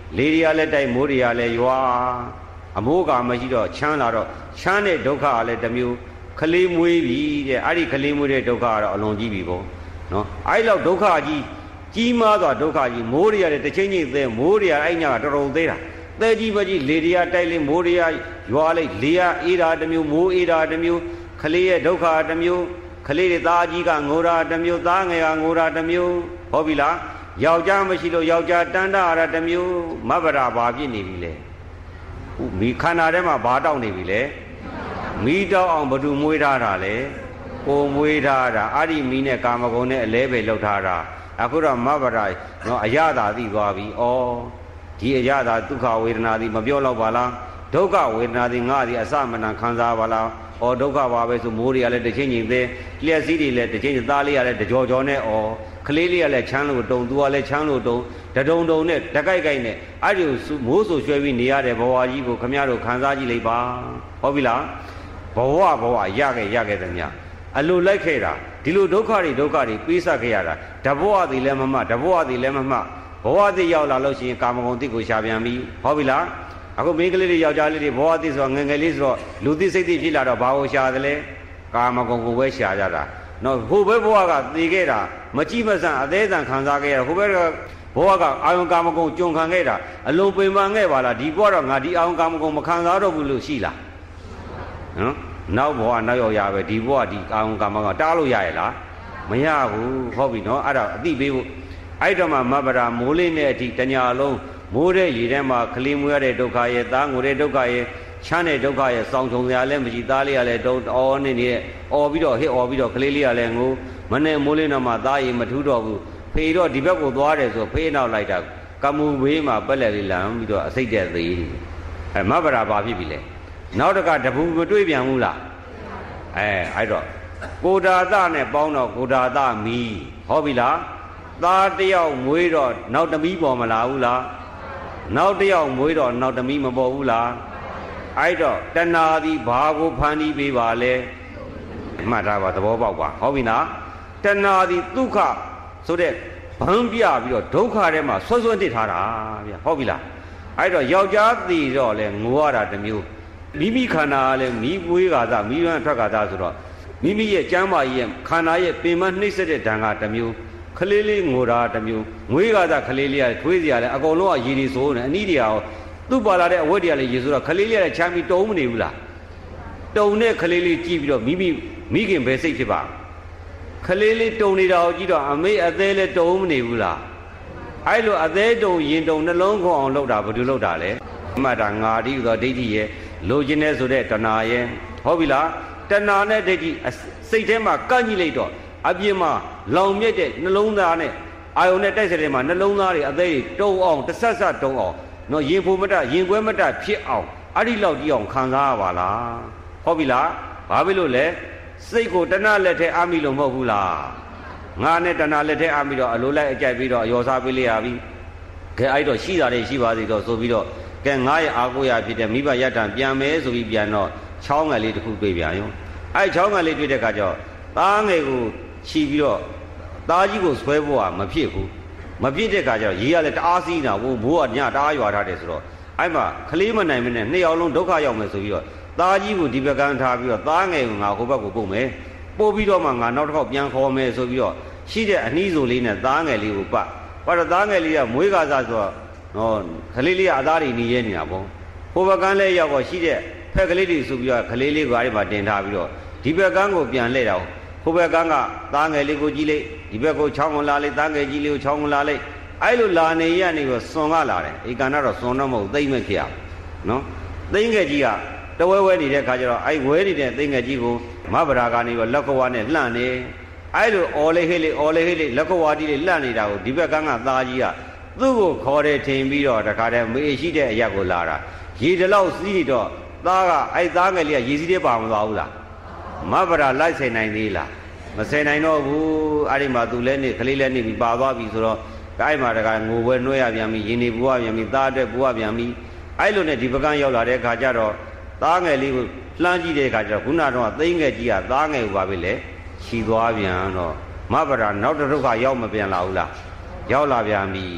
လေရီရလည်းတိုက်မိုးရီရလည်းရွာအမိုးကမရှိတော့ချမ်းလာတော့ချမ်းတဲ့ဒုက္ခကလည်းတစ်မျိုးခလေးမွေးပြီတဲ့အဲ့ဒီခလေးမွေးတဲ့ဒုက္ခကတော့အလွန်ကြီးပြီပေါ့နော်အဲ့လောက်ဒုက္ခကြီးကြီးမားစွာဒုက္ခကြီးမိုးရီရလည်းတစ်ချိန်ချင်းသေးမိုးရီရအဲ့ညကတော်တော်သေးတာသဲကြီးမကြီးလေရီရတိုက်လေမိုးရီရရွာလိုက်လေရအေးတာတစ်မျိုးမိုးအေးတာတစ်မျိုးခလေးရဲ့ဒုက္ခတစ်မျိုးခလေးတွေသားကြီးကငိုတာတစ်မျိုးသားငယ်ကငိုတာတစ်မျိုးဟုတ်ပြီလားယောက်ျားမရှိလို့ယောက်ျားတန်တာရတစ်မျိုးမဗရာဘာဖြစ်နေပြီလဲမိခန္ဓာထဲမှာဘာတောက်နေပြီလဲမိတောက်အောင်ဘသူမွေးထားတာလဲကိုမွေးထားတာအဲ့ဒီမိနဲ့ကာမဂုဏ်နဲ့အလဲပဲလောက်ထားတာအခုတော့မဗရာနော်အရသာသိသွားပြီဩဒီအရသာဒုက္ခဝေဒနာသည်မပြောတော့ပါလားဒုက္ခဝေဒနာသည်ငါသည်အစမနာခံစားပါလားဩဒုက္ခပါပဲဆိုမိုးတွေကလည်းတစ်ချိန်ချိန်သေးလျှက်စီးတွေလည်းတစ်ချိန်ချိန်သားလေးရလည်းတကြောကြောနဲ့ဩခလေးလေးကလည်းချမ်းလို့တုံသူကလည်းချမ်းလို့တုံတဒုံတုံနဲ့တကိုက်ကိုက်နဲ့အဲ့ဒီမိုးဆူရွှဲပြီးနေရတဲ့ဘဝကြီးကိုခမရတို့ခံစားကြည့်လိုက်ပါဟုတ်ပြီလားဘဝဘဝရခဲ့ရခဲ့သမျှအလိုလိုက်ခဲ့တာဒီလိုဒုက္ခတွေဒုက္ခတွေပေးဆက်ခဲ့ရတာတဘဝသည်လည်းမမှတဘဝသည်လည်းမမှဘဝသည်ရောက်လာလို့ရှိရင်ကာမဂုဏ်တိကိုရှာပြန်ပြီဟုတ်ပြီလားအခုမိန်းကလေးတွေယောက်ျားလေးတွေဘဝသည်ဆိုတော့ငယ်ငယ်လေးဆိုတော့လူသိစိတ်သိဖြစ်လာတော့ဘာကိုရှာတယ်လဲကာမဂုဏ်ကိုပဲရှာကြတာနော်ဟိုဘက်ဘဝကသိခဲ့တာမကြည့်မစံအသေးစံခံစားခဲ့ရဟိုဘက်ကဘဝကအာယုံကာမဂုဏ်ကြုံခံခဲ့တာအလုံးပင်ပန်းခဲ့ပါလားဒီဘဝတော့ငါဒီအာယုံကာမဂုဏ်မခံစားတော့ဘူးလို့ရှိလားနော်နောက်ဘဝနောက်ရောက်ရပဲဒီဘဝဒီအာယုံကာမဂုဏ်တားလို့ရရဲ့လားမရဘူးဟုတ်ပြီနော်အဲ့ဒါအတိပေးဖို့အဲ့တော့မှမဗရာမိုးလေးနဲ့အထိတညာလုံးမိုးတဲ့ရေထဲမှာကလေးမွေးရတဲ့ဒုက္ခရဲ့သားငိုတဲ့ဒုက္ခရဲ့ချမ်းတဲ့ဒုက္ခရဲ့စောင်းချုံစရာလည်းမရှိသားလေးကလည်းတုံးအော်နေနေအော်ပြီးတော့ဟစ်အော်ပြီးတော့ကလေးလေးကလည်းငိုမနဲ့မိုးလေးတော့မှသားရင်မထူးတော့ဘူးဖေတော့ဒီဘက်ကိုသွားတယ်ဆိုဖေးနောက်လိုက်တာကမူဘေးမှာပက်လက်လေးလမ်းပြီးတော့အစိတ်တဲ့သေးအဲမဗရာဘာဖြစ်ပြီလဲနောက်တကတပူမတွေ့ပြန်ဘူးလားအဲအဲ့တော့ကိုဒါသနဲ့ပေါင်းတော့ကိုဒါသမီးဟုတ်ပြီလားသားတယောက်မွေးတော့နောက်သမီးပေါ်မလာဘူးလားနောက်တယောက်မွေးတော့နောက်သမီးမပေါ်ဘူးလားအဲ့တော့တဏှာသည်ဘာကိုဖန်တီးပေးပါလဲမှတ်ထားပါသဘောပေါက်ပါဟုတ်ပြီနော်တဏှာသည်ဒုက္ခဆိုတဲ့ဘန်းပြပြီးတော့ဒုက္ခထဲမှာဆွဆွတစ်ထားတာဗျဟုတ်ပြီလားအဲ့တော့ယောက်ျားသေးတော့လဲငိုရတာတစ်မျိုးမိမိခန္ဓာကလည်းမိပွေးကာသမိရန်ထွက်ကာသဆိုတော့မိမိရဲ့ကျမ်းမာရဲ့ခန္ဓာရဲ့ပင်မနှိမ့်ဆက်တဲ့ဓာန်ကတစ်မျိုးခလေးလေးငိုတာတစ်မျိုးငွေးကာသခလေးလေးကထွေးစရာလဲအကုန်လုံးကရည်ရည်ဆိုးနေအနည်းတရားရောသူ့ပါလာတဲ့အဝတ်တရားလေးရေဆိုတော့ခလေးလေးကချမ်းပြီးတုံးမနေဘူးလားတုံတဲ့ခလေးလေးကြည့်ပြီးတော့မိမိမိခင်ပဲစိတ်ဖြစ်ပါခလေးလေးတုံနေတာကိုကြည့်တော့အမေအသေးလေးတုံးမနေဘူးလားအဲ့လိုအသေးတုံရင်တုံနှလုံးခေါအောင်လုပ်တာဘာလို့လုပ်တာလဲမှတ်တာငါတိဆိုဒိဋ္ဌိရဲ့လိုချင်တဲ့ဆိုတဲ့တဏှာရဲ့ဟုတ်ပြီလားတဏှာနဲ့ဒိဋ္ဌိစိတ်ထဲမှာကန့်ညှိလိုက်တော့အပြင်မှာလောင်မြက်တဲ့နှလုံးသားနဲ့အာယုန်နဲ့တိုက်စတဲ့မှာနှလုံးသားတွေအသေးတွေတုံအောင်တဆက်ဆက်တုံအောင်နော်ရင်ဖို့မတရင်ခွဲမတဖြစ်အောင်အဲ့ဒီလောက်ကြီးအောင်ခံစားရပါလားဟုတ်ပြီလားဘာဖြစ်လို့လဲစိတ်ကိုတဏှာလက်ထဲအားမိလို့မဟုတ်ဘူးလားငါနဲ့တဏှာလက်ထဲအားမိတော့အလိုလိုက်အကြိုက်ပြီးတော့ရောစားပေးလိုက်ရပြီကဲအဲ့တော့ရှိတာတွေရှိပါသေးတော့ဆိုပြီးတော့ကဲငါရဲ့အာကိုရဖြစ်တဲ့မိဘရတ္တံပြန်မယ်ဆိုပြီးပြန်တော့ချောင်းငယ်လေးတစ်ခုတွေ့ပြန်ရောအဲ့ချောင်းငယ်လေးတွေ့တဲ့အခါကျတော့သားငယ်ကိုခြီးပြီးတော့သားကြီးကိုဆွဲဖို့ကမဖြစ်ဘူးမဖြစ်တဲ့အခါကျတော့ရေကလည်းတအားစီးနေတာဘိုးဘိုးကညတအားရွာထားတယ်ဆိုတော့အဲ့မှာကလေးမနိုင်မနဲ့နှစ်ယောက်လုံးဒုက္ခရောက်မယ်ဆိုပြီးတော့သားကြီးကိုဒီဘက်ကန်းထားပြီးတော့သားငယ်ကိုငါဟိုဘက်ကိုပို့မယ်ပို့ပြီးတော့မှငါနောက်တစ်ခေါက်ပြန်ခေါ်မယ်ဆိုပြီးတော့ရှိတဲ့အနည်းဆိုလေးနဲ့သားငယ်လေးကိုပတ်ပတ်တော့သားငယ်လေးကမွေးကားစားဆိုတော့နော်ကလေးလေးကအသားတွေနေရဲနေတာပေါ့ဟိုဘက်ကန်းလေးရောက်တော့ရှိတဲ့ဖက်ကလေးတွေဆိုပြီးတော့ကလေးလေးကိုအဲ့ဒီမှာတင်ထားပြီးတော့ဒီဘက်ကန်းကိုပြန်လှည့်တော့ဟိုဘက်ကန်းကသားငယ်လေးကိုကြည့်လိုက်ဒီဘက်ကိုချောင်းဝင်လာလိုက်သားငယ်ကြီးလေးကိုချောင်းဝင်လာလိုက်အဲ့လိုလာနေရနေပြီးစွန်ကလာတယ်ဧကန္တတော့စွန်တော့မဟုတ်သိမ့်မဲ့ဖြစ်အောင်နော်သိမ့်ငယ်ကြီးကတဝဲဝဲနေတဲ့ခါကျတော့အဲ့ဝဲနေတဲ့သိမ့်ငယ်ကြီးကိုမဗရာကနေပြီးလက်ကွာနဲ့လှန့်နေအဲ့လိုအော်လေးဟေးလေးအော်လေးဟေးလေးလက်ကွာတီးလေးလှန့်နေတာကိုဒီဘက်ကန်းကသားကြီးကသူ့ကိုခေါ်တယ်ထင်ပြီးတော့တခါတည်းမေရှိတဲ့အရက်ကိုလာတာရေတလောက်စီးတော့သားကအဲ့သားငယ်လေးကရေစီးတဲ့ပါမသွားဘူးလားမဗရာလိုက်ဆိုင်နိုင်သေးလားမဆယ်နိုင်တော့ဘူးအဲ့ဒီမှာသူလည်းနေကလေးလည်းနေပြီးပါသွားပြီဆိုတော့အဲ့မှာတခါငိုပွဲနှွှဲရပြန်ပြီရင်နေပူရပြန်ပြီသားအတွက်ပူရပြန်ပြီအဲ့လိုနဲ့ဒီပကန်းရောက်လာတဲ့အခါကျတော့သားငယ်လေးကိုလှမ်းကြည့်တဲ့အခါကျတော့ခုနကတော့သိငယ်ကြီးကသားငယ်ကိုပါပဲလေခြီသွားပြန်တော့မဗရာနောက်တစ်ဒုက္ခရောက်မပြန်လာဘူးလားရောက်လာပြန်ပြီဒ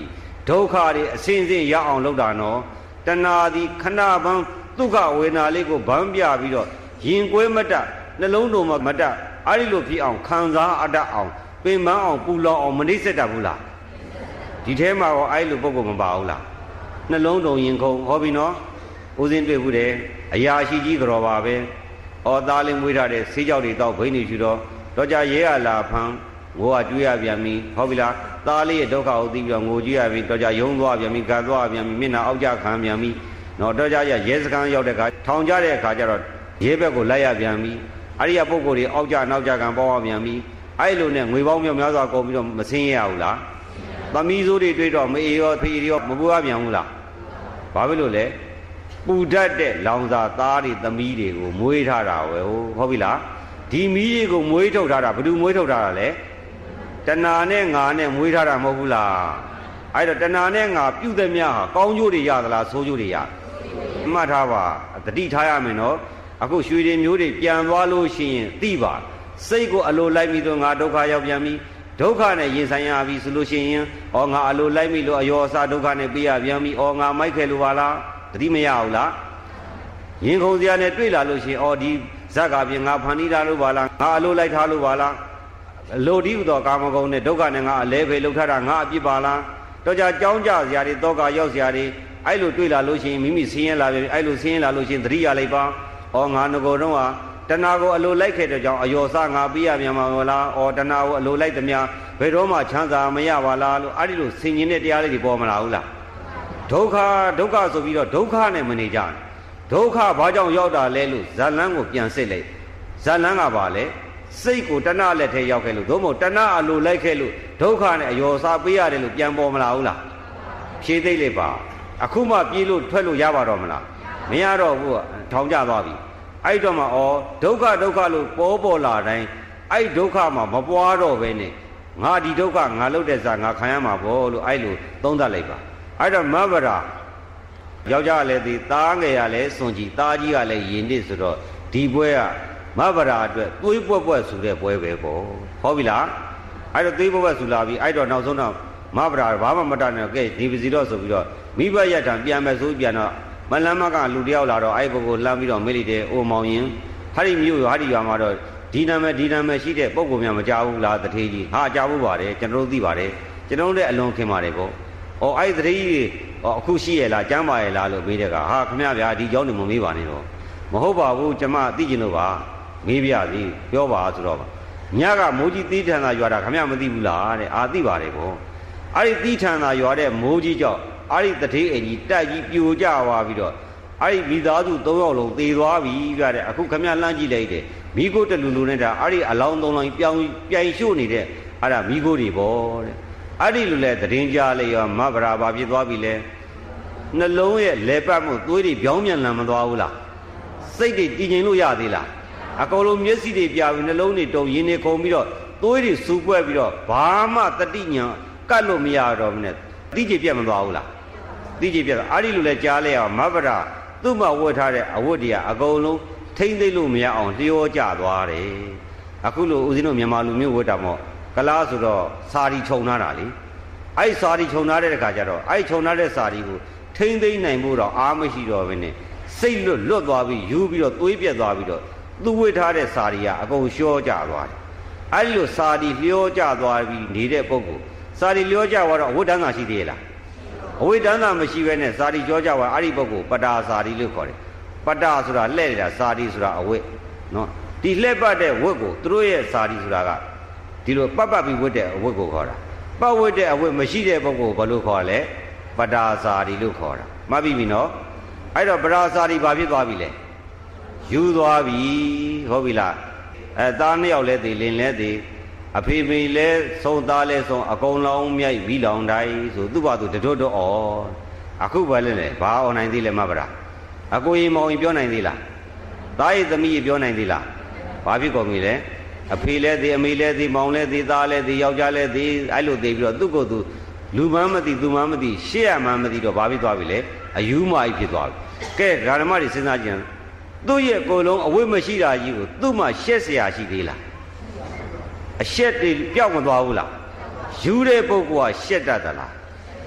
ဒုက္ခတွေအစင်းစင်းရအောင်လုပ်တာနော်တဏှာသည်ခဏပန်းဒုက္ခဝေဒနာလေးကိုဗန်းပြပြီးတော့ရင်ကွဲမတတ်နှလုံးသွင်းမတတ်အဲ့ဒီလိုဖြစ်အောင်ခံစားအတတ်အောင်ပင်ပန်းအောင်ပူလောင်အောင်မနှိမ့်ဆက်တတ်ဘူးလားဒီထဲမှာရောအဲ့လိုပုံကမပါဘူးလားနှလုံးသွင်းရင်ခုန်ဟောပြီနော်ဦးစင်းတွေ့ဘူးတယ်အရာရှိကြီးကြော်ပါပဲဩသားလေးမွေးထားတဲ့ဆေးကြောက်တွေတော့ဘိန်းနေရှိတော့တော့ကြရဲရလာဖမ်းငိုကကျွေးရပြန်ပြီဟုတ်ပြီလားသားလေးရဲ့ဒုက္ခကိုသိပြီးတော့ငိုကြည့်ရပြီတော့ကြယုံသွားပြန်ပြီဂတ်သွားပြန်ပြီမျက်နှာအောက်ကျခံပြန်ပြီနော်တော့ကြရရဲစခန်းရောက်တဲ့အခါထောင်ကြတဲ့အခါကျတော့ရဲဘက်ကိုလိုက်ရပြန်ပြီအဲ့ဒီကပုံကိုယ်တွေအောက်ကျနောက်ကျခံပေါက်ရပြန်ပြီအဲ့လိုနဲ့ငွေပေါင်းမြောက်များစွာကုန်ပြီးတော့မစင်းရဘူးလားသမီးစိုးတွေတွေ့တော့မအေးရောဖေးရောမပူရပြန်ဘူးလားဘာဖြစ်လို့လဲပူတတ်တဲ့လောင်စာသားတွေသမီးတွေကိုမွေးထားတာဝယ်ဟုတ်ပြီလားဒီမီးတွေကိုမွေးထုတ်ထားတာဘယ်သူမွေးထုတ်ထားတာလဲတဏှာနဲ့ငါနဲ့မွေးထားတာမဟုတ်ဘူးလားအဲ့တော့တဏှာနဲ့ငါပြုတဲ့မြတ်ဟာကောင်းကျိုးတွေရသလားဆိုးကျိုးတွေရမှတ်ထားပါတတိထားရမယ်နော်အခုရွှေတွေမျိုးတွေပြန်သွားလို့ရှိရင်သိပါစိတ်ကိုအလိုလိုက်ပြီးတော့ငါဒုက္ခရောက်ပြန်ပြီဒုက္ခနဲ့ရင်ဆိုင်ရပြီဆိုလို့ရှိရင်ဩငါအလိုလိုက်ပြီလို့အယောအစဒုက္ခနဲ့ပြေးရပြန်ပြီဩငါမိုက်ခဲလို့ပါလားတတိမရဘူးလားရင်ခုန်စရာနဲ့တွေ့လာလို့ရှိရင်ဩဒီဇက်ကပြင်ငါဖန်တီးထားလို့ပါလားငါအလိုလိုက်ထားလို့ပါလားအလိုဒီဟူသောကာမဂုဏ်နဲ့ဒုက္ခနဲ့ငါအလဲဖေလှုပ်ထားတာငါအပြစ်ပါလားတော့ကြကြောင်းကြစရာတွေတောကရောက်စရာတွေအဲ့လိုတွေ့လာလို့ရှိရင်မိမိဆင်းရဲလာပြီအဲ့လိုဆင်းရဲလာလို့ရှိရင်သတိရလိုက်ပါဩငါငကိုတော့ဟာတဏှာကိုအလိုလိုက်ခဲ့တဲ့ကြောင့်အယောစငါပေးရပြန်မှာမလားဩတဏှာကိုအလိုလိုက်သမျှဘယ်တော့မှချမ်းသာမရပါလားလို့အဲ့ဒီလိုဆင်ញင်တဲ့တရားလေးတွေပေါ်မလာဘူးလားဒုက္ခဒုက္ခဆိုပြီးတော့ဒုက္ခနဲ့မနေကြဘူးဒုက္ခဘာကြောင့်ရောက်တာလဲလို့ဇာလန်းကိုပြန်စစ်လိုက်ဇာလန်းကပါလေစိတ်ကိုတဏှာလက်ထဲရောက်ခဲ့လို့သို့မဟုတ်တဏှာအလိုလိုက်ခဲ့လို့ဒုက္ခနဲ့အယောစပေးရတယ်လို့ပြန်ပေါ်မလာဘူးလားဖြေသိလိုက်ပါအခုမှပြေးလို့ထွက်လို့ရပါတော့မလားမရတော့ဘူးထောင်ကျသွားပြီအဲ့တော့မှဩဒုက္ခဒုက္ခလို့ပေါ်ပေါ်လာတိုင်းအဲ့ဒုက္ခမှာမပွားတော့ပဲနဲ့ငါဒီဒုက္ခငါလုပ်တဲ့စားငါခံရမှာပေါ့လို့အဲ့လိုသုံးသပ်လိုက်ပါအဲ့တော့မဗရာယောက်ျားလည်းဒီသားငယ်ရလည်းစွန်ကြည်သားကြီးကလည်းယဉ်နစ်ဆိုတော့ဒီပွဲကမဗရာအတွက်သွေးပွက်ပွက်ဆိုတဲ့ပွဲပဲပေါ့ဟုတ်ပြီလားအဲ့တော့သွေးပွက်ပွက်ဆူလာပြီအဲ့တော့နောက်ဆုံးတော့မဗရာဘာမှမတတ်နဲ့ကဲဒီပစီတော့ဆိုပြီးတော့မိဘရထံပြန်မယ်ဆိုပြန်တော့မလမ်းမကလူတယောက်လာတော့အဲ့ဘုကိုလှမ်းပြီးတော့မေးလိုက်တယ်အိုမောင်ရင်ဟာဒီမြို့ဟာဒီရွာမှာတော့ဒီနာမည်ဒီနာမည်ရှိတဲ့ပုံကောင်များမကြောက်ဘူးလားတထေးကြီးဟာကြောက်ဘူးပါတယ်ကျွန်တော်တို့သိပါတယ်ကျွန်တော်တို့လည်းအလွန်ခင်ပါတယ်ပေါ့ဩအဲ့တထေးကြီးအခုရှိရလားကျမ်းပါရလားလို့မေးတဲ့ကဟာခမရဗျာဒီကြောင်းနေမမေးပါနဲ့တော့မဟုတ်ပါဘူးကျမသိကျင်လို့ပါမေးပြစီပြောပါဆိုတော့ညကမိုးကြီးသီးထန်သာရွာတာခမရမသိဘူးလားတဲ့အာသိပါတယ်ပေါ့အဲ့ဒီသီးထန်သာရွာတဲ့မိုးကြီးကြောင့်အဲ့ဒီတထေးအင်ကြီးတက်ကြီးပြိုကျသွားပြီးတော့အဲ့ဒီမိသားစုသုံးယောက်လုံးသေသွားပြီပြတဲ့အခုခမရလှမ်းကြည့်လိုက်တယ်မိကိုတလူလူနဲ့တာအဲ့ဒီအလောင်းသုံးလောင်းပြောင်းပြိုင်ရှို့နေတဲ့အဲ့ဒါမိကိုတွေပေါ့တဲ့အဲ့ဒီလိုလဲသတင်းကြားလိုက်ရောမဗရာဘာဖြစ်သွားပြီလဲနှလုံးရဲ့လဲပတ်မှုသွေးတွေပြောင်းပြန်လာမသွားဘူးလားစိတ်တွေတည်ငြိမ်လို့ရသေးလားအကုန်လုံးမျက်စိတွေပြပြီးနှလုံးတွေတုံရင်းနေခုန်ပြီးတော့သွေးတွေစူပွက်ပြီးတော့ဘာမှတတိညာကတ်လို့မရတော့ဘူးနဲ့တိကျပြတ်မသွားဘူးလားတိကျပြတ်အဲ့ဒီလိုလဲကြားလိုက်အောင်မဗရာသူ့မှာဝတ်ထားတဲ့အဝတ်တွေကအကုန်လုံးထိမ့်သိမ့်လို့မရအောင်လျောကျသွားတယ်အခုလိုဦးဇင်းတို့မြန်မာလူမျိုးဝတ်တာမို့ကလားဆိုတော့စာရီခြုံထားတာလေအဲ့စာရီခြုံထားတဲ့အခါကျတော့အဲ့ခြုံထားတဲ့စာရီကိုထိမ့်သိမ့်နိုင်ဖို့တော့အားမရှိတော့ဘဲနဲ့စိတ်လွတ်လွတ်သွားပြီးယူပြီးတော့သွေးပြက်သွားပြီးတော့သူ့ဝတ်ထားတဲ့စာရီကအကုန်လျှောကျသွားတယ်အဲ့ဒီလိုစာရီလျှောကျသွားပြီးနေတဲ့ပုဂ္ဂိုလ်စာရီလျှောကျသွားတော့အဝတ်တန်းသာရှိသေးလားအဝိတ္တန်သာမရှိဘဲနဲ့စာရီကြောကြွားအဲ့ဒီပုဂ္ဂိုလ်ပတာစာရီလို့ခေါ်တယ်ပတာဆိုတာလှဲ့နေတာစာရီဆိုတာအဝတ်နော်ဒီလှဲ့ပတ်တဲ့ဝတ်ကိုသူတို့ရဲ့စာရီဆိုတာကဒီလိုပတ်ပတ်ပြီးဝတ်တဲ့အဝတ်ကိုခေါ်တာပတ်ဝတ်တဲ့အဝတ်မရှိတဲ့ပုဂ္ဂိုလ်ဘာလို့ခေါ်လဲပတာစာရီလို့ခေါ်တာမှတ်ပြီပြီနော်အဲ့တော့ပတာစာရီဘာဖြစ်သွားပြီလဲယူသွားပြီဟုတ်ပြီလားအဲသားနှစ်ယောက်လဲသေးလင်လဲသေးအဖေမေလဲဆုံးသားလဲဆုံးအကုန်လောင်းမြိုက်ဝီလောင်တိုင်းဆိုသူ့ဘာသူတထွတ်တော့ဩအခုပဲလဲဘာအောင်နိုင်သေးလဲမဗရာအကိုရင်မောင်ရင်ပြောနိုင်သေးလားသားရဲ့သမီးရင်ပြောနိုင်သေးလားဘာဖြစ်ကုန်ပြီလဲအဖေလဲသေးအမေလဲသေးမောင်လဲသေးသားလဲသေးယောက်ျားလဲသေးအဲ့လိုသေးပြီးတော့သူ့ကိုယ်သူလူမှန်းမသိသူမှန်းမသိရှေ့ရမှန်းမသိတော့ဘာဖြစ်သွားပြီလဲအယူမကြီးဖြစ်သွားပြီကဲဓမ္မတွေစဉ်းစားကြည့်သူ့ရဲ့ကိုယ်လုံးအဝိမရှိတာကြီးကိုသူ့မှာရှက်เสียရှိသေးလားအရှက်တွေပျောက်မသွားဘူးလားယူတဲ့ပုဂ္ဂိုလ်ကရှက်တတ်သလား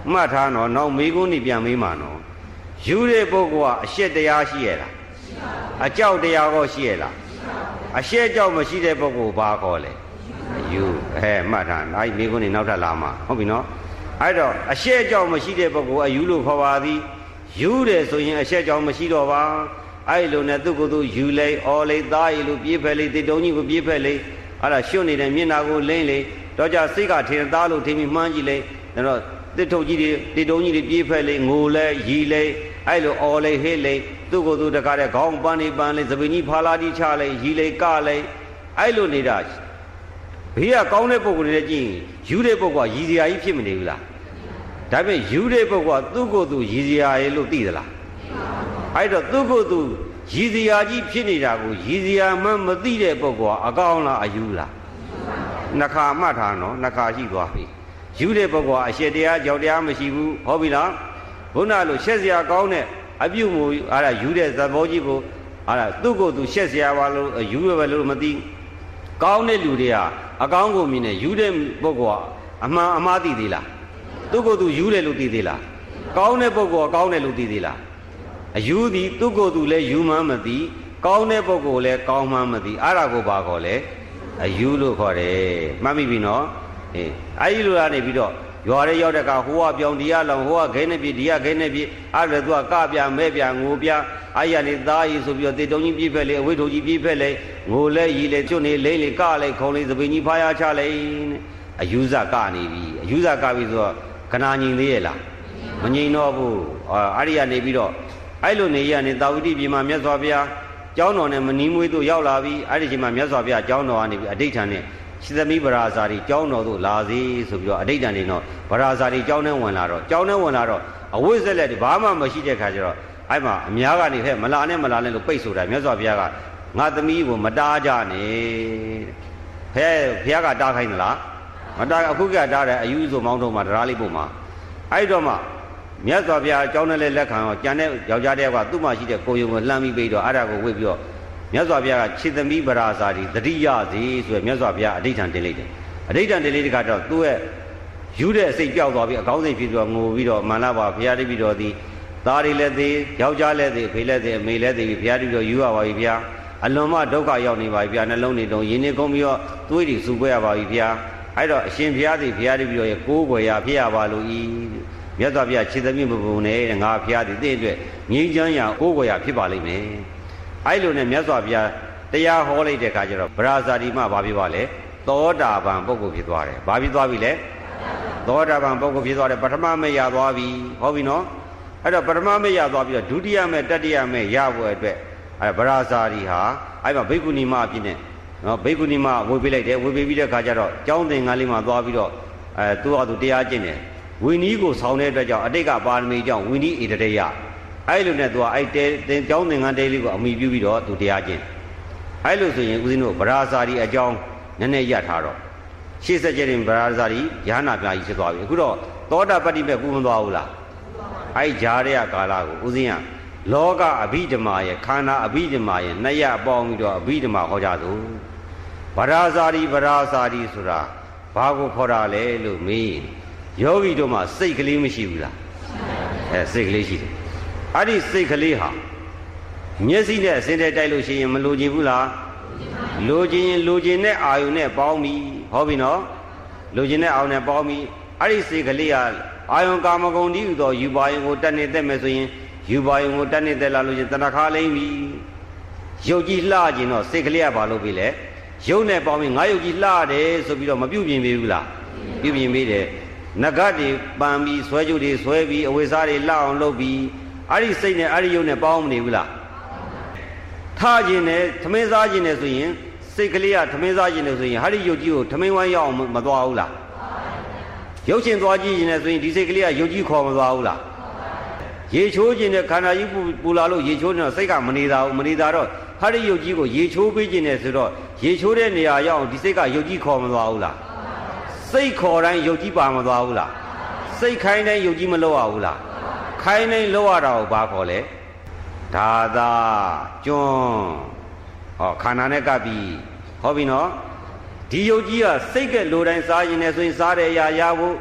မှတ်ထားနော်နောက်မိကုန်းနေပြန်မေးမှာနော်ယူတဲ့ပုဂ္ဂိုလ်ကအရှက်တရားရှိရလားအကြောက်တရားကောရှိရလားအရှက်ကြောက်မရှိတဲ့ပုဂ္ဂိုလ်ဘာခေါ်လဲယူအဲမှတ်ထားအဲ့မိကုန်းနေနောက်ထပ်လာမှာဟုတ်ပြီနော်အဲ့တော့အရှက်ကြောက်မရှိတဲ့ပုဂ္ဂိုလ်အယူလို့ခေါ်ပါသည်ယူတယ်ဆိုရင်အရှက်ကြောက်မရှိတော့ပါအဲ့လိုနဲ့သူ့ကိုယ်သူယူလိုက်အော်လိုက်သားရည်လို့ပြေးဖက်လိုက်တိတ်တုံးကြီးကိုပြေးဖက်လိုက်အဲ့ဒါရွှွနေတဲ့မျက်နာကိုလိမ့်လိုက်တော့ကြစိတ်ကထင်သားလို့ထင်ပြီးမှန်းကြည့်လိုက်တော့တစ်ထုတ်ကြီးတွေတိတ်တုံးကြီးတွေပြေးဖက်လိုက်ငိုလဲရီလိုက်အဲ့လိုအော်လိုက်ဟဲ့လိုက်သူ့ကိုယ်သူတကားတဲ့ခေါင်းပန်းနေပန်းလိုက်သပင်းကြီးဖာလာတိချလိုက်ရီလိုက်ကလိုက်အဲ့လိုနေတာဘေးကကောင်းတဲ့ပုံကိုယ်တွေကြည့်ယူတဲ့ပုံကရည်စရာကြီးဖြစ်မနေဘူးလားဒါပေမဲ့ယူတဲ့ပုဂ္ဂိုလ်ကသူ့ကိုယ်သူရည်စရာရဲ့လို့သိသလားအဲ့တော့သူ့ကိုယ်သူရည်စရာကြီးဖြစ်နေတာကိုရည်စရာမှမသိတဲ့ပုဂ္ဂိုလ်ကအကောင်းလားအယူလားနှခါမှတ်ထားနော်နှခါရှိသွားပြီယူတဲ့ပုဂ္ဂိုလ်ကအရှက်တရားကြောက်တရားမရှိဘူးဟုတ်ပြီလားဘုန်းတော်လို့ရှက်စရာကောင်းတဲ့အပြုမူအဲ့ဒါယူတဲ့သဘောကြီးကိုအဲ့ဒါသူ့ကိုယ်သူရှက်စရာပါလို့ယူရပဲလို့မသိကောင်းတဲ့လူတွေဟာအကောင်းကိုမြင်နေယူတဲ့ပုဂ္ဂိုလ်ကအမှန်အမှားသိသေးလားသူ့ကိုယ်သူယူတယ်လို့သိသေးလားကောင်းတဲ့ပုဂ္ဂိုလ်ကောင်းတယ်လို့သိသေးလားအယူသည်သူ့ကိုယ်သူလည်းယူမှန်းမသိကောင်းတဲ့ပုဂ္ဂိုလ်လည်းကောင်းမှန်းမသိအဲ့ဒါကိုဘာခေါ်လဲအယူလို့ခေါ်တယ်မှတ်မိပြီနော်အေးအဲ့ဒီလိုကနေပြီးတော့ရွာရဲရောက်တဲ့ကဟိုကပြောင်းဒီကလောင်ဟိုကခဲနေပြီဒီကခဲနေပြီအဲ့ဒါသူကကပြမဲပြငိုပြအဲ့ရနေသားရီဆိုပြီးတော့တေတုံကြီးပြည့်ဖက်လေအဝိထုံကြီးပြည့်ဖက်လေငိုလဲရီလေကျွတ်နေလိမ့်လေကလေခုံလေသပင်ကြီးဖားရချလေအယူဇကနေပြီအယူဇကပြီဆိုတော့ခဏငြိမ်သေးရဲ့လားမငြိမ်တော့ဘူးအဲ့ဒီကနေပြီးတော့အဲ့လိုနေရနေတာဝတိပြည်မှာမြတ်စွာဘုရားကျောင်းတော်နဲ့မနီးမွေးတို့ရောက်လာပြီးအဲ့ဒီချိန်မှာမြတ်စွာဘုရားကျောင်းတော်ကနေပြီးအဋိဋ္ဌံနဲ့ရှိသမီးဗရာဇာတိကျောင်းတော်တို့လာစီဆိုပြီးတော့အဋိဋ္ဌံနေတော့ဗရာဇာတိကျောင်းထဲဝင်လာတော့ကျောင်းထဲဝင်လာတော့အဝိဇ္ဇလက်ဘာမှမရှိတဲ့ခါကျတော့အဲ့မှာအများကနေဖက်မလာနဲ့မလာနဲ့လို့ပိတ်ဆိုတာမြတ်စွာဘုရားကငါသမီးကိုမတားကြနဲ့ဖဲဘုရားကတားခိုင်းသလားမတားအခုကတားတယ်အယူဆိုမောင်းတော့မှာတရားလေးပို့မှာအဲ့တော့မှမြတ်စွာဘုရားအကြောင်းနဲ့လက်ခံတော့ကြံတဲ့ယောက်ျားတယောက်ကသူ့မှာရှိတဲ့ကိုယ်ယုံကိုလှမ်းပြီးပြီးတော့အဲ့ဒါကိုဝိပြီးတော့မြတ်စွာဘုရားကခြေသမီးဗရာဇာတိတတိယစီဆိုရမြတ်စွာဘုရားအဋိဋ္ဌံတင်လိုက်တယ်အဋိဋ္ဌံတင်လိုက်တဲ့ခါတော့သူ့ရဲ့ယူတဲ့အစိတ်ပြောက်သွားပြီးအကောင်းစိတ်ဖြစ်ပြီးတော့ငိုပြီးတော့မှန်လားပါဘုရားတပည့်တော်သည်သားတွေလည်းသေးယောက်ျားလည်းသေးဖေလည်းသေးအမေလည်းသေးဘုရားတပည့်တော်ယူရပါပြီဘုရားအလွန်မှဒုက္ခရောက်နေပါပြီဘုရားနှလုံးနေတုံးရင်းနေကုန်ပြီးတော့သွေးတွေစူပွဲရပါပြီဘုရားအဲ့တော့အရှင်ဘုရားသည်ဘုရားတပည့်တော်ရဲ့ကိုးကွယ်ရာဖြစ်ရပါလို့ဤမြတ်စွာဘုရားခြေသမီးမပုံနဲ့ငါဘုရားသည်တင့်အတွက်ငြိမ်းချမ်းရာကိုးကွယ်ရာဖြစ်ပါလိမ့်မယ်အဲ့လိုနဲ့မြတ်စွာဘုရားတရားဟောလိုက်တဲ့အခါကျတော့ဗရာဇာတိမှဘာဖြစ်ပါလဲသောတာပန်ပုဂ္ဂိုလ်ဖြစ်သွားတယ်ဘာဖြစ်သွားပြီလဲသောတာပန်ပုဂ္ဂိုလ်ဖြစ်သွားတယ်ပထမမဲ့ရသွားပြီဟုတ်ပြီနော်အဲ့တော့ပထမမဲ့ရသွားပြီးတော့ဒုတိယမဲ့တတိယမဲ့ရဖို့အတွက်အဲ့ဗရာဇာတိဟာအဲ့မှာဘိက္ခုနီမအဖြစ်နဲ့နော်ဘိက္ခုနီမဝေပေးလိုက်တယ်ဝေပေးပြီးတဲ့အခါကျတော့ကျောင်းသင်္ကန်းလေးမှာသွားပြီးတော့အဲသူ့ဟာသူတရားကျင့်တယ်ဝိနည်းကိုဆောင်းတဲ့အတွက်ကြောင့်အတိတ်ကပါရမီကြောင့်ဝိနည်းဣတရေယအဲ့လိုနဲ့သူကအဲ့တဲတင်ကျောင်းသင်္ကန်းတဲလေးကိုအမိပြုပြီးတော့သူတရားကျင့်အဲ့လိုဆိုရင်ဦးဇင်းတို့ဗရာဇာတိအကြောင်းနည်းနည်းရထားတော့ရှေ့ဆက်ကျရင်ဗရာဇာတိရဟနာပြာကြီးဖြစ်သွားပြီအခုတော့သောတာပတ္တိမဲ့ကူမသွားဘူးလားအဲ့ဂျာရရကာလကိုဦးဇင်းကလောကအဘိဓမ္မာရဲ့ခန္ဓာအဘိဓမ္မာရဲ့နှစ်ရပေါင်းပြီးတော့အဘိဓမ္မာဟောကြသူဗရာဇာတိဗရာဇာတိဆိုတာဘာကိုခေါ်တာလဲလို့မေးယောဂီတို့မှာစိတ်ကလေးမရှိဘူးလားအဲစိတ်ကလေးရှိတယ်အဲ့ဒီစိတ်ကလေးဟာမျက်စိနဲ့အစင်းတဲ့တိုက်လို့ရှိရင်မလိုချင်ဘူးလားလိုချင်ရင်လိုချင်တဲ့အာယုန်နဲ့ပေါင်းပြီဟောပြီနော်လိုချင်တဲ့အာယုန်နဲ့ပေါင်းပြီအဲ့ဒီစိတ်ကလေးဟာအာယုန်ကာမဂုဏ်တည်းဟူသောယူပါယုန်ကိုတက်နေသက်မယ်ဆိုရင်ယူပါယုန်ကိုတက်နေသက်လာလို့ရှင်တဏှာလိမ့်ပြီရုပ်ကြီးလှကျင်တော့စိတ်ကလေးကဘာလုပ်ပြီလဲရုပ်နဲ့ပေါင်းပြီးငါရုပ်ကြီးလှတယ်ဆိုပြီးတော့မပြုတ်ပြင်ပေးဘူးလားပြုတ်ပြင်ပေးတယ်နဂတ်တွေပန်ပြီးဆွဲကြုတ်တွေဆွဲပြီးအဝိစားတွေလှအောင်လုပ်ပြီးအဲ့ဒီစိတ်နဲ့အဲ့ဒီရုပ်နဲ့ပေါင်းမနေဘူးလားထားခြင်းနဲ့သမင်းစားခြင်းနဲ့ဆိုရင်စိတ်ကလေးကသမင်းစားခြင်းနဲ့ဆိုရင်ဟာဒီရုပ်ကြီးကိုသမင်းဝမ်းရောက်အောင်မသွားဘူးလားရုပ်ရှင်သွားကြည့်ခြင်းနဲ့ဆိုရင်ဒီစိတ်ကလေးကရုပ်ကြီးခေါ်မသွားဘူးလားရေချိုးခြင်းနဲ့ခန္ဓာကြီးပူလာလို့ရေချိုးနေတော့စိတ်ကမနေတာဘူးမနေတာတော့ဟာဒီရုပ်ကြီးကိုရေချိုးပေးခြင်းနဲ့ဆိုတော့ရေချိုးတဲ့နေရာရောက်အောင်ဒီစိတ်ကရုပ်ကြီးခေါ်မသွားဘူးလားစိတ်ခေါ်တိုင်းရုပ်ကြီးပါမသွားဘူးလားစိတ်ခိုင်းတိုင်းရုပ်ကြီးမလောက်ရဘူးလားခိုင်းတိုင်းလောက်ရတာကိုဘာခေါ်လဲဒါသာကျွန်းဟောခန္ဓာနဲ့ကပ်ပြီးဟောပြီနော်ဒီယုတ်ကြီးကစိတ်ကလိုတိုင်းစားရင်လည်းဆိုရင်စားတဲ့အရာရဖို့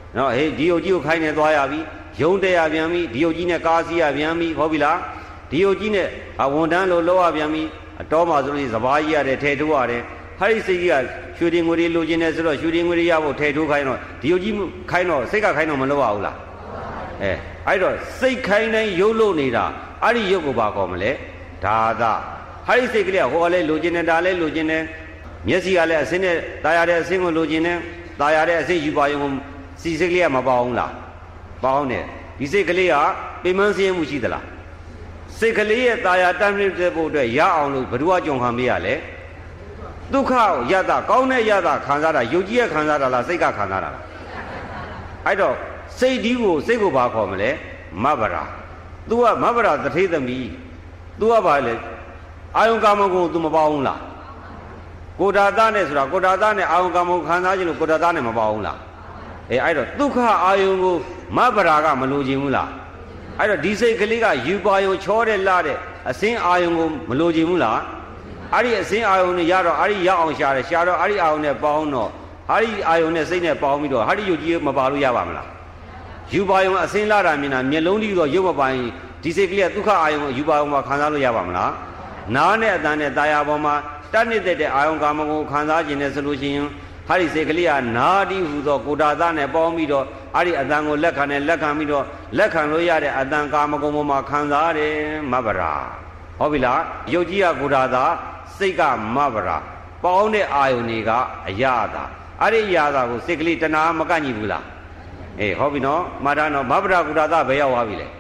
နော်ဟေးဒီယုတ်ကြီးကိုခိုင်းနေသွားရပြီယုံတဲ့ရပြန်ပြီဒီယုတ်ကြီးနဲ့ကားစီးရပြန်ပြီဟုတ်ပြီလားဒီယုတ်ကြီးနဲ့ဝန်တန်းလို့လောက်ရပြန်ပြီအတော်မှာဆိုလို့စဘာကြီးရတယ်ထဲထိုးရတယ်ဟာဒီစိတ်ကြီးကရွှေတင်ငွေတွေလိုချင်တယ်ဆိုတော့ရွှေတင်ငွေတွေရဖို့ထဲထိုးခိုင်းတော့ဒီယုတ်ကြီးခိုင်းတော့စိတ်ကခိုင်းတော့မလောက်ရဘူးလားအဲအဲ့တော့စိတ်ခိုင်းတိုင်းယုတ်လို့နေတာအဲ့ဒီယုတ်ကိုပါခေါ်မလဲဒါသာဟာဒီစိတ်ကလေးကဟိုကလည်းလိုချင်တယ်ဒါလည်းလိုချင်တယ်မျက်စိကလည်းအစင်းနဲ့ตาရတဲ့အစင်းကိုလိုချင်တယ်ตาရတဲ့အစင်းယူပါရုံကိုစီစိတ်ကလေးကမပေါအောင်လားပေါအောင်တယ်ဒီစိတ်ကလေးကပင်မစင်းမှုရှိသလားစိတ်ကလေးရဲ့ตาရတမ်းမြင့်တဲ့ဖို့အတွက်ရအောင်လို့ဘ누구ကကြုံခံမရလဲဒုက္ခရတာကောင်းတဲ့ရတာခံစားတာယုတ်ကြီးရဲ့ခံစားတာလားစိတ်ကခံစားတာလားအဲ့တော့စိတ်ဒီကိုစိတ်ကိုဘာခေါ်မလဲမဗ္ဗရာ तू ကမဗ္ဗရာတထေသမီး तू ကဘာလဲအာယုံကာမဂုဏ် तू မပေါအောင်လားကိုဒါသနဲ့ဆိုတာကိုဒါသနဲ့အာယုံကာမဂုဏ်ခံစားခြင်းလို့ကိုဒါသနဲ့မပေါအောင်လားအေးအဲ့တော့ဒုက္ခအာယုံကိုမဗ္ဗရာကမလိုချင်ဘူးလားအဲ့တော့ဒီစိတ်ကလေးကယူပါယုံချောတဲ့လာတဲ့အစင်းအာယုံကိုမလိုချင်ဘူးလားအဲ့ဒီအစင်းအာယုံနဲ့ရတော့အဲ့ဒီရအောင်ရှာတယ်ရှာတော့အဲ့ဒီအာယုံနဲ့ပေါင်းတော့အဲ့ဒီအာယုံနဲ့စိတ်နဲ့ပေါင်းပြီးတော့အဲ့ဒီယုတ်ကြီးမပါလို့ရပါမလားယူပါယုံအစင်းလာတာမြင်တာမျက်လုံးကြီးတော့ရုပ်မပိုင်းဒီစိတ်ကလေးကဒုက္ခအာယုံကိုယူပါယုံမှာခံစားလို့ရပါမလားနားနဲ့အတန်နဲ့တာယာပေါ်မှာတတ်နေတဲ့တဲ့အာယုံကာမဂုဏ်ခံစားခြင်းနဲ့ဆိုလို့ရှိရင်ဟာဒီစိတ်ကလေးကနာတိဟူသောကိုဒါသနဲ့ပေါင်းပြီးတော့အဲ့ဒီအတန်ကိုလက်ခံနဲ့လက်ခံပြီးတော့လက်ခံလို့ရတဲ့အတန်ကာမဂုဏ်ပေါ်မှာခံစားတယ်မဗ္ဗရာဟုတ်ပြီလားယုတ်ကြီးကကိုဒါသစိတ်ကမဗ္ဗရာပေါင်းတဲ့အာယုန်တွေကအရာသာအဲ့ဒီအရာသာကိုစိတ်ကလေးတဏှာမကန့်ညီဘူးလားအေးဟုတ်ပြီနော်မှားတာနော်မဗ္ဗရာကိုဒါသဘယ်ရောက်သွားပြီလဲ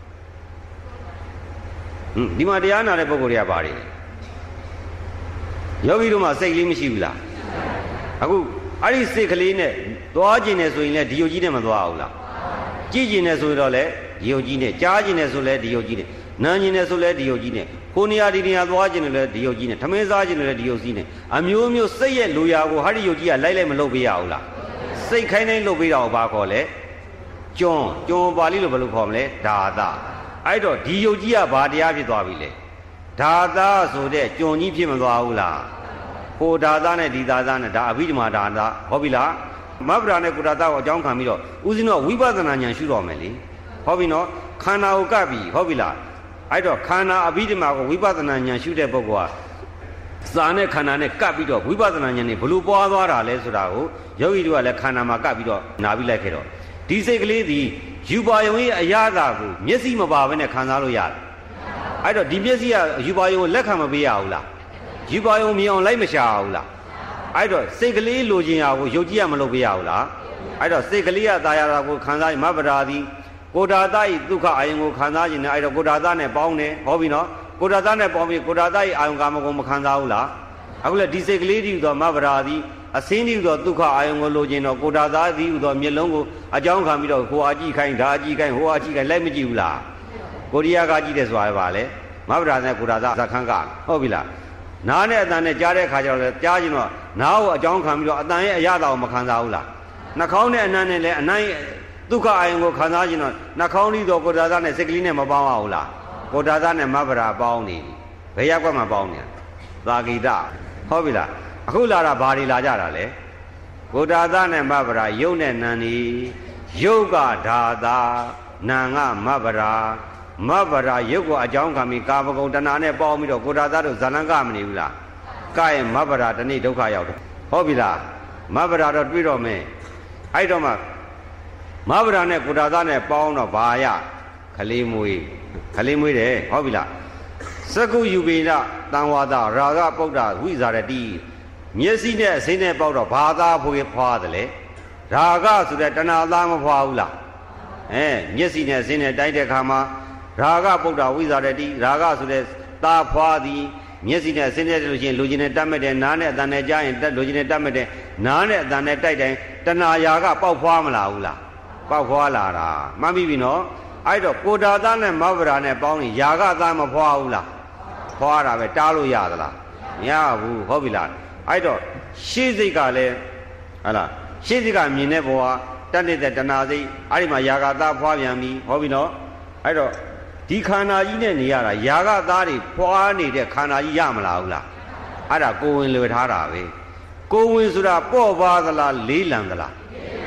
ဟွန်းဒီမှာတရားနာတဲ့ပုဂ္ဂိုလ်တွေကပါတယ်ယောဂီတို့မှာစိတ်လေးမရှိဘူးလားအခုအဲ့ဒီစိတ်ကလေးနဲ့သွားခြင်းနဲ့ဆိုရင်လည်းဒီယုတ်ကြီးနဲ့မသွားဘူးလားကြည့်ခြင်းနဲ့ဆိုတော့လည်းဒီယုတ်ကြီးနဲ့ကြားခြင်းနဲ့ဆိုလည်းဒီယုတ်ကြီးနဲ့နားခြင်းနဲ့ဆိုလည်းဒီယုတ်ကြီးနဲ့ကိုနေရာဒီနေရာသွားခြင်းနဲ့လည်းဒီယုတ်ကြီးနဲ့ထမင်းစားခြင်းနဲ့လည်းဒီယုတ်ကြီးနဲ့အမျိုးမျိုးစိတ်ရဲ့လူရာကိုဟာဒီယုတ်ကြီးကလိုက်လိုက်မလုပ်ပေးရဘူးလားစိတ်ခိုင်းတိုင်းလုပ်ပေးတာကိုဘာခေါ်လဲကျွန်းကျွန်းပါဠိလိုဘယ်လိုခေါ်မလဲဒါသအဲ့တော့ဒီယုတ်ကြီးကဘာတရားဖြစ်သွားပြီလဲဒါသဆိုတဲ့ကျွန်းကြီးဖြစ်မသွားဘူးလားကိုဒါသနဲ့ဒီဒါသနဲ့ဒါအဘိဓမ္မာဒါသဟုတ်ပြီလားမဗ္ဗရာနဲ့ကိုဒါသကိုအကြောင်းခံပြီးတော့ဦးဇင်းတို့ဝိပဿနာဉာဏ်ရှုတော်မယ်လေဟုတ်ပြီနော်ခန္ဓာကိုကပ်ပြီဟုတ်ပြီလားအဲ့တော့ခန္ဓာအဘိဓမ္မာကိုဝိပဿနာဉာဏ်ရှုတဲ့ပုဂ္ဂိုလ်ကစာနဲ့ခန္ဓာနဲ့ကပ်ပြီးတော့ဝိပဿနာဉာဏ်နဲ့ဘလို့ပွားသွားတာလဲဆိုတာကိုယောဂီတို့ကလည်းခန္ဓာမှာကပ်ပြီးတော့နာပြီးလိုက်ခဲ့တော့ဒီစိတ်ကလေးဒီယူပါယုံရဲ့အရာသာကိုမျက်စိမပါဘဲနဲ့ခံစားလို့ရတယ်အဲ့တော့ဒီမျက်စိကယူပါယုံကိုလက်ခံမပေးရဘူးလားယူပါယုံမြင်အောင်လိုက်မရှာဘူးလားအဲ့တော့စိတ်ကလေးလိုချင်ရကိုယုတ်ကြည်ရမလုပ်ပေးရဘူးလားအဲ့တော့စိတ်ကလေးကသာယာတာကိုခံစားရင်မဗ္ဗရာသည်ကိုဒါသဤဒုက္ခအာယုံကိုခံစားခြင်းနဲ့အဲ့တော့ကိုဒါသနဲ့ပေါင်းတယ်ဟောပြီနော်ကိုဒါသနဲ့ပေါင်းပြီးကိုဒါသဤအာယုံကာမဂုဏ်မခံစားဘူးလားအခုလေဒီစိတ်ကလေးတည်းဟူသောမဗ္ဗရာသည်အစင်းတည်းဟူသောဒုက္ခအာယုံကိုလိုချင်တော့ကိုဒါသတည်းဟူသောမျက်လုံးကိုအကြောင်းခံပြီးတော့ဟိုအကြည့်ခိုင်းဒါအကြည့်ခိုင်းဟိုအကြည့်ခိုင်းလိုက်မကြည့်ဘူးလားကိုရိယာကကြည့်တယ်ဆိုတာပါလေမဗ္ဗရာနဲ့ကိုဒါသဇခန်းကဟုတ်ပြီလားနားနဲ့အတန်နဲ့ကြားတဲ့ခါကျတော့လေကြားခြင်းတော့နားကိုအကြောင်းခံပြီးတော့အတန်ရဲ့အရသာကိုမခံစားဘူးလားနှာခေါင်းနဲ့အနံ့နဲ့လည်းအနံ့ဒုက္ခအာယုံကိုခံစားခြင်းတော့နှာခေါင်းလေးတော့ကိုဒါသနဲ့စိတ်ကလေးနဲ့မပေါင်းအောင်လားကိုဒါသနဲ့မဗ္ဗရာပေါင်းနေဘယ်ရက်ကွက်မှာပေါင်းနေတာသာဂိတဟုတ်ပြီလားအခုလာတာဘာတွေလာကြတာလဲကိုဒါသနဲ့မဗ္ဗရာယုတ်နဲ့နံနေယုတ်ကဒါသနာငါမဗ္ဗရာမဗ္ဗရာယုတ်ကိုအကြောင်းခံပြီးကာမဂုဏ်တဏှာနဲ့ပေါင်းပြီးတော့ကိုဒါသတို့ဇလံကမနေဘူးလားကဲမဗ္ဗရာတနေ့ဒုက္ခရောက်တယ်ဟုတ်ပြီလားမဗ္ဗရာတော့တွေးတော့မယ်အဲ့တော့မှမဗ္ဗရာနဲ့ကိုဒါသနဲ့ပေါင်းတော့ဘာရခလေးမွေးခလေးမွေးတယ်ဟုတ်ပြီလားစကုယူပေနတံဝါဒရာဂပုဒ္ဒဝိဇာရတိမျက်စိနဲ့အစိမ်းနဲ့ပေါက်တော့ဘာသာဖွေဖွာတယ်လေရာဂဆိုတဲ့တဏှာသားမဖွာဘူးလားအဲမျက်စိနဲ့အစိမ်းနဲ့တိုက်တဲ့ခါမှာရာဂပုဒ္ဒဝိဇာရတိရာဂဆိုတဲ့သာဖွာသည်မျက်စိနဲ့အစိမ်းနဲ့လို့ရှိရင်လူချင်းနဲ့တတ်မဲ့တယ်နားနဲ့အတန်နဲ့ကြားရင်လူချင်းနဲ့တတ်မဲ့တယ်နားနဲ့အတန်နဲ့တိုက်တိုင်းတဏှာရာဂပေါက်ဖွာမလာဘူးလားပေါက်ဖွာလာတာမှန်ပြီပြီနော်အဲ့တော့ကိုဒါသနဲ့မဗ္ဗရာနဲ့ပေါင်းရင်ယာကသားမဖွာဘူးလားဖွာတာပဲတားလို့ရသလားမရဘူးဟုတ်ပြီလားအဲ့တော့ရှေ့စိတ်ကလည်းဟာလားရှေ့စိတ်ကမြင်တဲ့ဘဝတတ်နေတဲ့တဏှာစိတ်အဲ့ဒီမှာယာကသားဖွာပြန်ပြီဟုတ်ပြီနော်အဲ့တော့ဒီခန္ဓာကြီးနဲ့နေရတာယာကသားတွေဖွာနေတဲ့ခန္ဓာကြီးရမလားဘူးလားအဲ့ဒါကိုဝင်လွယ်ထားတာပဲကိုဝင်ဆိုတာပေါ့ပါသလားလေးလံသလား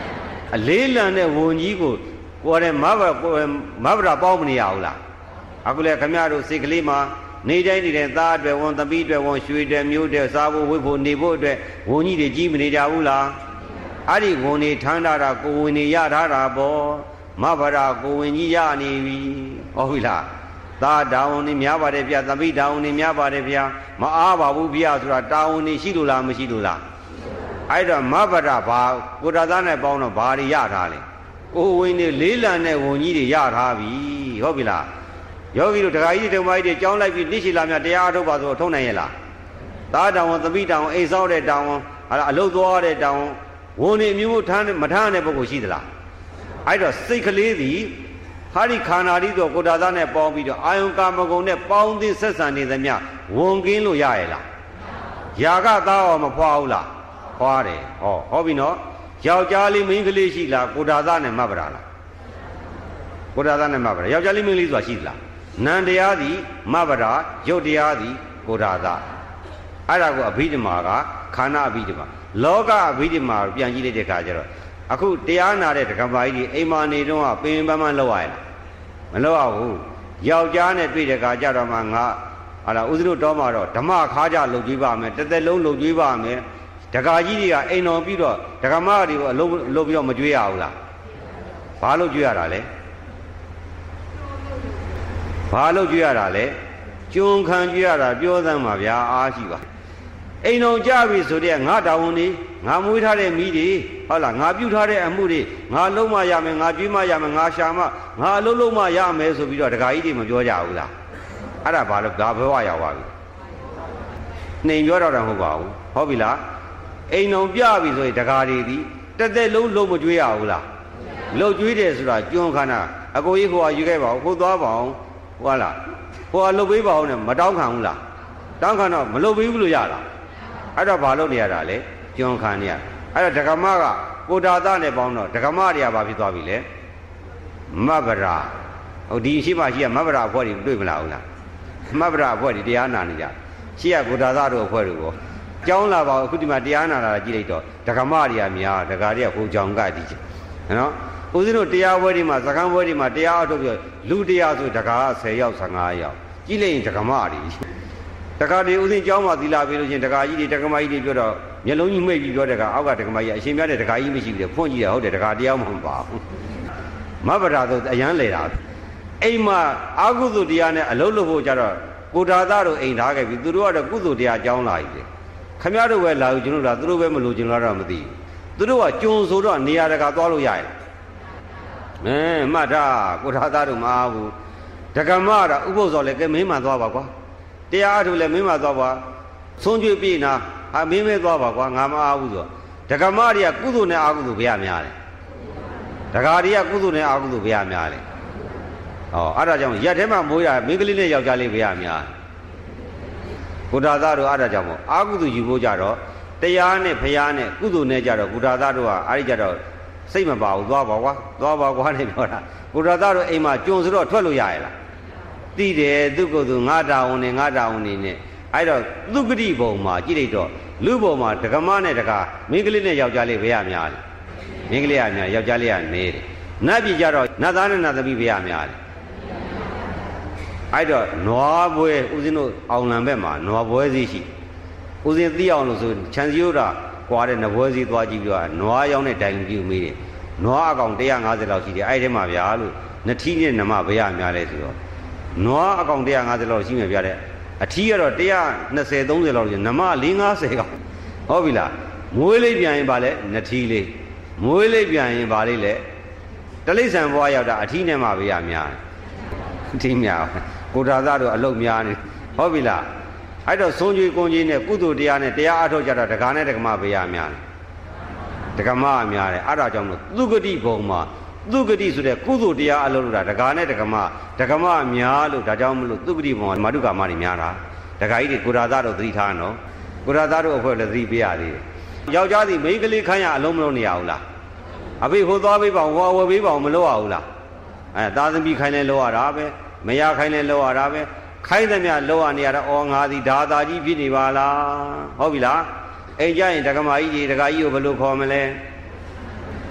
အလေးလံတဲ့ဝန်ကြီးကိုကိုယ်နဲ့မဘမဘရာပေါင်းမနေရဘူးလားအခုလေခမရတို့စိတ်ကလေးမှာနေတိုင်းနေတဲ့သားအတွက်ဝန်သမီးအတွက်ဝန်ရွှေတဲ့မျိုးတဲ့စားဖို့ဝတ်ဖို့နေဖို့အတွက်ဝန်ကြီးတွေကြီးမနေကြဘူးလားအဲ့ဒီဝန်တွေထမ်းထားတာကိုဝင်နေရထားတာပေါ့မဘရာကိုဝင်ကြီးရနေပြီဟုတ်ပြီလားသားတာဝန်နေများပါတယ်ဗျာသမီးတာဝန်နေများပါတယ်ဗျာမအားပါဘူးဗျာဆိုတာတာဝန်နေရှိလို့လားမရှိလို့လားအဲ့တော့မဘရာဘာကိုတာသားနဲ့ပေါင်းတော့ဘာတွေရထားလဲကိုဝင်နေလေးလံတဲ့ဝန်ကြီးတွေရထားပြီဟုတ်ပြီလားယောဂီတို့ဒကာကြီးတွေဓမ္မကြီးတွေကြောင်းလိုက်ပြီးနိရှိလာများတရားအထုတ်ပါဆိုထုံနိုင်ရဲ့လားသားတောင်ဝန်သမီးတောင်အိမ်ဆောက်တဲ့တောင်ဝန်အလုပ်သွားတဲ့တောင်ဝန်နေမျိုးမျိုးထမ်းမထမ်းတဲ့ပုဂ္ဂိုလ်ရှိသလားအဲ့တော့စိတ်ကလေးသည်ဟာဒီခန္ဓာလေးတော့ကိုတာသားနဲ့ပေါင်းပြီးတော့အာယုံကာမဂုဏ်နဲ့ပေါင်းသင်းဆက်ဆံနေသမျှဝန်ကင်းလို့ရရဲ့လားຢာကသားရောမဖွာဘူးလားဖွာတယ်ဟောဟောပြီနော်ယောက်ျားလေးမိန်းကလေးရှိလားကိုတာသားနဲ့မဗရာလားကိုတာသားနဲ့မဗရာယောက်ျားလေးမိန်းကလေးဆိုတာရှိသလားနန္တရားသည်မဗရာရုပ်တရားသည်ကိုတာသားအဲ့ဒါကိုအဘိဓမ္မာကခန္ဓာအဘိဓမ္မာလောကအဘိဓမ္မာကိုပြန်ကြည့်လိုက်တဲ့အခါကျတော့အခုတရားနာတဲ့ဒကမာကြီးဒီအိမ်မာနေတော့ပင်ပန်းပန်းလောက်ရလားမလောက်ရဘူးယောက်ျားနဲ့တွေ့တဲ့အခါကျတော့မှငါဟာလားဦးဇင်းတို့တော့မှတော့ဓမ္မခါကြလှုပ်ကြွေးပါမယ်တစ်သက်လုံးလှုပ်ကြွေးပါမယ်ဒကာကြီးတွေကအိမ်တော်ပြီးတော့ဒကမတွေကိုအလုံးလှုပ်ပြီးတော့မကြွေးရဘူးလားဘာလို့ကြွေးရတာလဲဘာလို့ကြွေးရတာလဲကျွန်းခံကြွေးရတာပြောသမ်းပါဗျာအားရှိပါအိမ်တော်ကြပြီဆိုတဲ့ငါတာဝန်နေငါမွေးထားတဲ့မိတွေဟုတ်လားငါပြုထားတဲ့အမှုတွေငါလုံးမရမယ်ငါကြွေးမရမယ်ငါရှာမငါအလုံးလုံးမရမယ်ဆိုပြီးတော့ဒကာကြီးတွေမပြောကြဘူးလားအဲ့ဒါဘာလို့ဒါဘဝရောက်ပါပြီနှိမ်ပြောတော့တာမဟုတ်ပါဘူးဟုတ်ပြီလားအိမ်တော်ပြပြီဆိုရင်ဒကာတွေဒီတက်တက်လုံးလုံးမကြွေးရဘူးလားလှုပ်ကြွေးတယ်ဆိုတာကျွန်းခန္ဓာအကိုကြီးဟိုကယူခဲ့ပါဦးခိုးသွားပါအောင်ဟုတ်လားဟိုကလှုပ်ပေးပါအောင်နဲ့မတောင်းခံဘူးလားတောင်းခံတော့မလှုပ်ပေးဘူးလို့ရလားအဲ့တော့ဘာလုပ်နေရတာလဲကျွန်းခံနေရအဲ့တော့ဒကမကကိုတာသားနဲ့ပေါင်းတော့ဒကမတွေကဘာဖြစ်သွားပြီလဲမဗရာဟိုဒီရှိမှရှိရမဗရာအဖွဲ့တွေတွေ့မလားဟုတ်လားမဗရာအဖွဲ့တွေတရားနာနေကြရှိရကိုတာသားတို့အဖွဲ့တွေကိုကြောင်းလာပါအခုဒီမှာတရားနာလာကြည့်လိုက်တော့ဒကမတွေကများဒကာတွေကဟိုကြောင်ကတည်နော်ဦးဇင်းတို့တရားပွဲတွေမှာစကံပွဲတွေမှာတရားအထုတ်ပြီးလူတရားဆိုဒကာကဆယ်ယောက်ဆယ်ငါးယောက်ကြည့်လိုက်ရင်ဒကမတွေဒကာတွေဦးဇင်းကျောင်းမှာသီလာပေးလို့ချင်းဒကာကြီးတွေဒကမကြီးတွေပြောတော့မျက်လုံးကြီးမှိတ်ပြီးပြောတဲ့ကအောက်ကဒကမကြီးအရှင်မြတ်တဲ့ဒကာကြီးမရှိဘူးလေဖွင့်ကြည့်ရဟုတ်တယ်ဒကာတရားမှမပါဘူးမဗရာဆိုအရန်လေတာအိမ်မှာအာဟုသုတရားနဲ့အလုံးလို့ဖို့ကြတော့ကိုတာသားတို့အိမ်ထားခဲ့ပြီသူတို့ကတော့ကုသိုလ်တရားကျောင်းလာပြီခမရတို့ပဲလာယူကျွန်တော်တို့သူတို့ပဲမလို့ကျွန်တော်တော့မသိဘူးသူတို့ကကျွန်းဆိုတော့နေရာတကာသွားလို့ရရဲ့အဲမှတ်ထားကိုထာသားတို့မအားဘူးဒကမကဥပုသ်စော်လည်းကဲမင်းမှသွားပါကွာတရားအထုလည်းမင်းမှသွားပါဆုံးကျွေးပြေးနာဟာမင်းမဲသွားပါကွာငါမအားဘူးဆိုဒကမတွေကကုသိုလ်နဲ့အာကုသိုလ်ဘုရားများတယ်ဒကာတွေကကုသိုလ်နဲ့အာကုသိုလ်ဘုရားများတယ်ဟောအဲ့ဒါကြောင့်ရက်ထဲမှာမိုးရမိန်းကလေးနဲ့ယောက်ျားလေးဘုရားများကုထာသားတို့အဲ့ဒါကြောင့်မို့အာကုသိုလ်ယူဖို့ကြတော့တရားနဲ့ဘုရားနဲ့ကုသိုလ်နဲ့ကြတော့ကုထာသားတို့ကအဲ့ဒီကြတော့စိတ်မပါဘူးသွားပါကွာသွားပါကွာနဲ့ပြောတာကုထာသားတို့အိမ်မှာကျွန်းဆိုတော့ထွက်လို့ရရဲ့လားသိတယ်သူကုသိုလ်ငါတာဝန်နဲ့ငါတာဝန်နေနဲ့အဲ့တော့သူဂတိဘုံမှာကြည့်လိုက်တော့လူဘုံမှာဒကမနဲ့ဒကာမိန်းကလေးနဲ့ယောက်ျားလေးဘုရားများတယ်မိန်းကလေးကများယောက်ျားလေးကနေတယ်နတ်ပြည်ကြတော့နတ်သားနဲ့နတ်သမီးဘုရားများတယ်အဲ့တော့နွားပွဲဦးဇင်းတို့အောင်လံဘက်မှာနွားပွဲစည်းရှိဦးဇင်းသိအောင်လို့ဆိုခြံစည်းရိုးတာကွာတဲ့နွားပွဲစည်းသွားကြည့်ပြီးတော့နွားရောင်းတဲ့တိုင်ပြုမိတယ်နွားအကောင်one hundred fiftyလောက်ရှိတယ်အဲ့ဒီမှာဗျာလို့နထီးနဲ့နမဘုရားများလဲဆိုတော့နွားအကောင်one hundred fiftyလောက်ရှိမယ်ဗျာတဲ့အထီးကတော့one twenty thirtyလောက်ရှိနမfour fiftyကောင်ဟုတ်ပြီလားမွေးလေးပြန်ရင်ဗာလဲနထီးလေးမွေးလေးပြန်ရင်ဗာလေးလဲတလိษံဘွားရောက်တာအထီးနဲ့မှဘုရားများတယ်အထီးများကိုထာသားတို့အလုတ်များနေဟုတ်ပြီလားအဲ့တော့ဆုံးကျွေးကွန်ကြီးနဲ့ကုသိုလ်တရားနဲ့တရားအထောက်ကြတော့ဒကာနဲ့ဒကမဘေးရများတယ်ဒကမများတယ်အဲ့ဒါကြောင့်လို့သူဂတိဘုံမှာသူဂတိဆိုတဲ့ကုသိုလ်တရားအလုပ်လုပ်တာဒကာနဲ့ဒကမဒကမများလို့ဒါကြောင့်မလို့သူဂတိဘုံမှာမာတုကာမတွေများတာဒကာကြီးတွေကိုထာသားတို့သတိထားနော်ကိုထာသားတို့အဖွဲ့လည်းသတိပေးရသေးတယ်ယောက်ျားစီမိန်းကလေးခိုင်းရအလုံးမလုံးနေရဘူးလားအဖေဟိုသွားပေးပါဟိုဝယ်ပေးပါမလို့ရဘူးလားအဲသားသမီးခိုင်းလဲလို့ရတာပဲမရခိုင်းလဲလို့ရတာပဲခိုင်းသမျှလောရနေရတော့အော်ငါသည်ဒါသာကြီးဖြစ်နေပါလားဟုတ်ပြီလားအိမ်ကြရင်ဒကမာကြီးကြီးဒကာကြီးကိုဘယ်လိုခေါ်မလဲ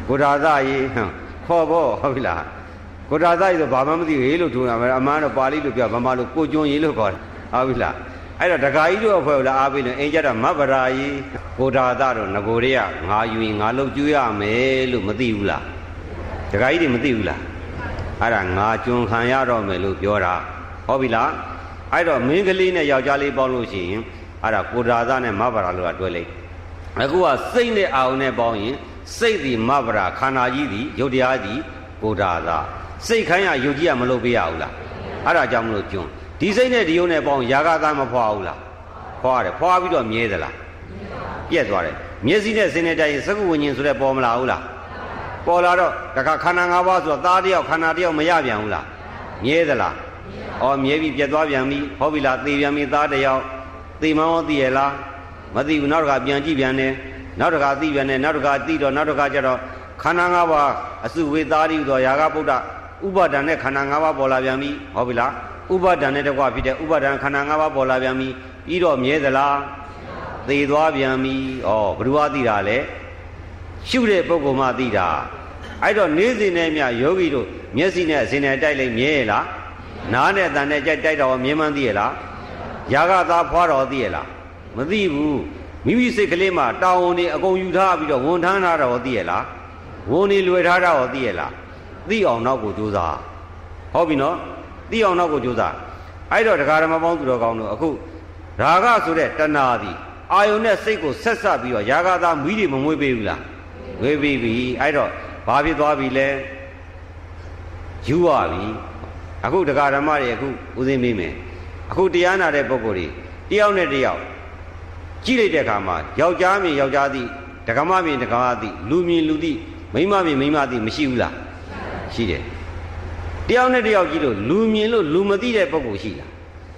ကိုဒါသရေခေါ်ဖို့ဟုတ်ပြီလားကိုဒါသရေဆိုဘာမှမသိဘူးလို့ထူရမယ်အမှန်တော့ပါဠိလိုပြောဗမာလိုကိုကျွန်းရေလို့ခေါ်တယ်ဟုတ်ပြီလားအဲ့တော့ဒကာကြီးတို့အဖွဲ့ကိုလည်းအားပေးလို့အင်းကြတော့မဗရာကြီးကိုဒါသတော့ငကိုတွေကငါယူရင်ငါလှုပ်ကျွေးရမယ်လို့မသိဘူးလားဒကာကြီးတွေမသိဘူးလားအဲ့ဒါငါကျွန်းခံရတော့မယ်လို့ပြောတာဟုတ်ပြီလားအဲ့တော့မင်းကလေးနဲ့ယောက်ျားလေးပေါင်းလို့ရှိရင်အဲ့ဒါကိုဒါသနဲ့မဗရာလို့ကတွဲလိုက်အခုကစိတ်နဲ့အာရုံနဲ့ပေါင်းရင်စိတ်ဒီမဗရာခန္ဓာကြီးဒီယုတ်တရားဒီကိုဒါသစိတ်ခိုင်းရယုတ်ကြီးကမလုပ်ပေးရဘူးလားအဲ့ဒါကြောင့်မလို့ကျွန်းဒီစိတ်နဲ့ဒီယုတ်နဲ့ပေါင်းယာဂသားမဖွာဘူးလားဖွာတယ်ဖွာပြီးတော့မြဲသလားပြက်သွားတယ်မျက်စိနဲ့စင်နဲ့တိုက်ရင်သက္ကုဝိညာဉ်ဆိုတဲ့ပေါ်မလာဘူးလားပေါ်လာတော့တခါခန္ဓာ၅ပါးဆိုတော့သားတယောက်ခန္ဓာတယောက်မရပြန်ဘူးလားမြဲသလားဩမြဲပြီးပြက်သွားပြန်ပြီဟုတ်ပြီလားသေပြန်ပြီသားတယောက်သေမှန်းရောသိရလားမသိဘူးနောက်တစ်ခါပြန်ကြည့်ပြန်တယ်နောက်တစ်ခါသိပြန်တယ်နောက်တစ်ခါသိတော့နောက်တစ်ခါကျတော့ခန္ဓာ၅ပါးအစုဝေသားရီဆိုယာဂဗုဒ္ဓဥပါဒဏ်နဲ့ခန္ဓာ၅ပါးပေါ်လာပြန်ပြီဟုတ်ပြီလားဥပါဒဏ်နဲ့တကွဖြစ်တဲ့ဥပါဒဏ်ခန္ဓာ၅ပါးပေါ်လာပြန်ပြီပြီးတော့မြဲသလားသေသွားပြန်ပြီဩဘ누구သိတာလဲရှုတဲ့ပုဂ္ဂိုလ်မှသိတာအဲ့တော့နေ့စဉ်နဲ့မြယောဂီတို့မျက်စိနဲ့အစဉ်နဲ့တိုက်လိုက်မြဲရလားနားနဲ့အသံနဲ့ကြိုက်တိုက်တော့မြဲမှန်းသိရလားယာဂသားဖွာတော်သိရလားမသိဘူးမိမိစိတ်ကလေးမှာတာဝန်တွေအကုန်ယူထားပြီးတော့ဝန်ထမ်းထားတော့သိရလားဝန်တွေလွယ်ထားတော့သိရလားသိအောင်နောက်ကိုကြိုးစားဟုတ်ပြီနော်သိအောင်နောက်ကိုကြိုးစားအဲ့တော့တရားဓမ္မပေါင်းသူတော်ကောင်းတို့အခုရာဂဆိုတဲ့တဏှာသည်အာယုန်နဲ့စိတ်ကိုဆက်ဆက်ပြီးတော့ယာဂသားမိတွေမမွေးပေးဘူးလားမွေးပေးပြီအဲ့တော့ဘာဖြစ်သွားပြီလဲယူရပြီအခုတရားဓမ္မတွေအခုဦးသိမ့်မိမယ်အခုတရားနာတဲ့ပုဂ္ဂိုလ်တွေတယောက်နဲ့တယောက်ကြည့်လိုက်တဲ့အခါမှာယောက်ျားမြင်ယောက်ျားသည်ဒကမမြင်ဒကမသည်လူမြင်လူသည်မိန်းမမြင်မိန်းမသည်မရှိဘူးလားရှိတယ်တယောက်နဲ့တယောက်ကြည့်လို့လူမြင်လို့လူမသိတဲ့ပုဂ္ဂိုလ်ရှိလား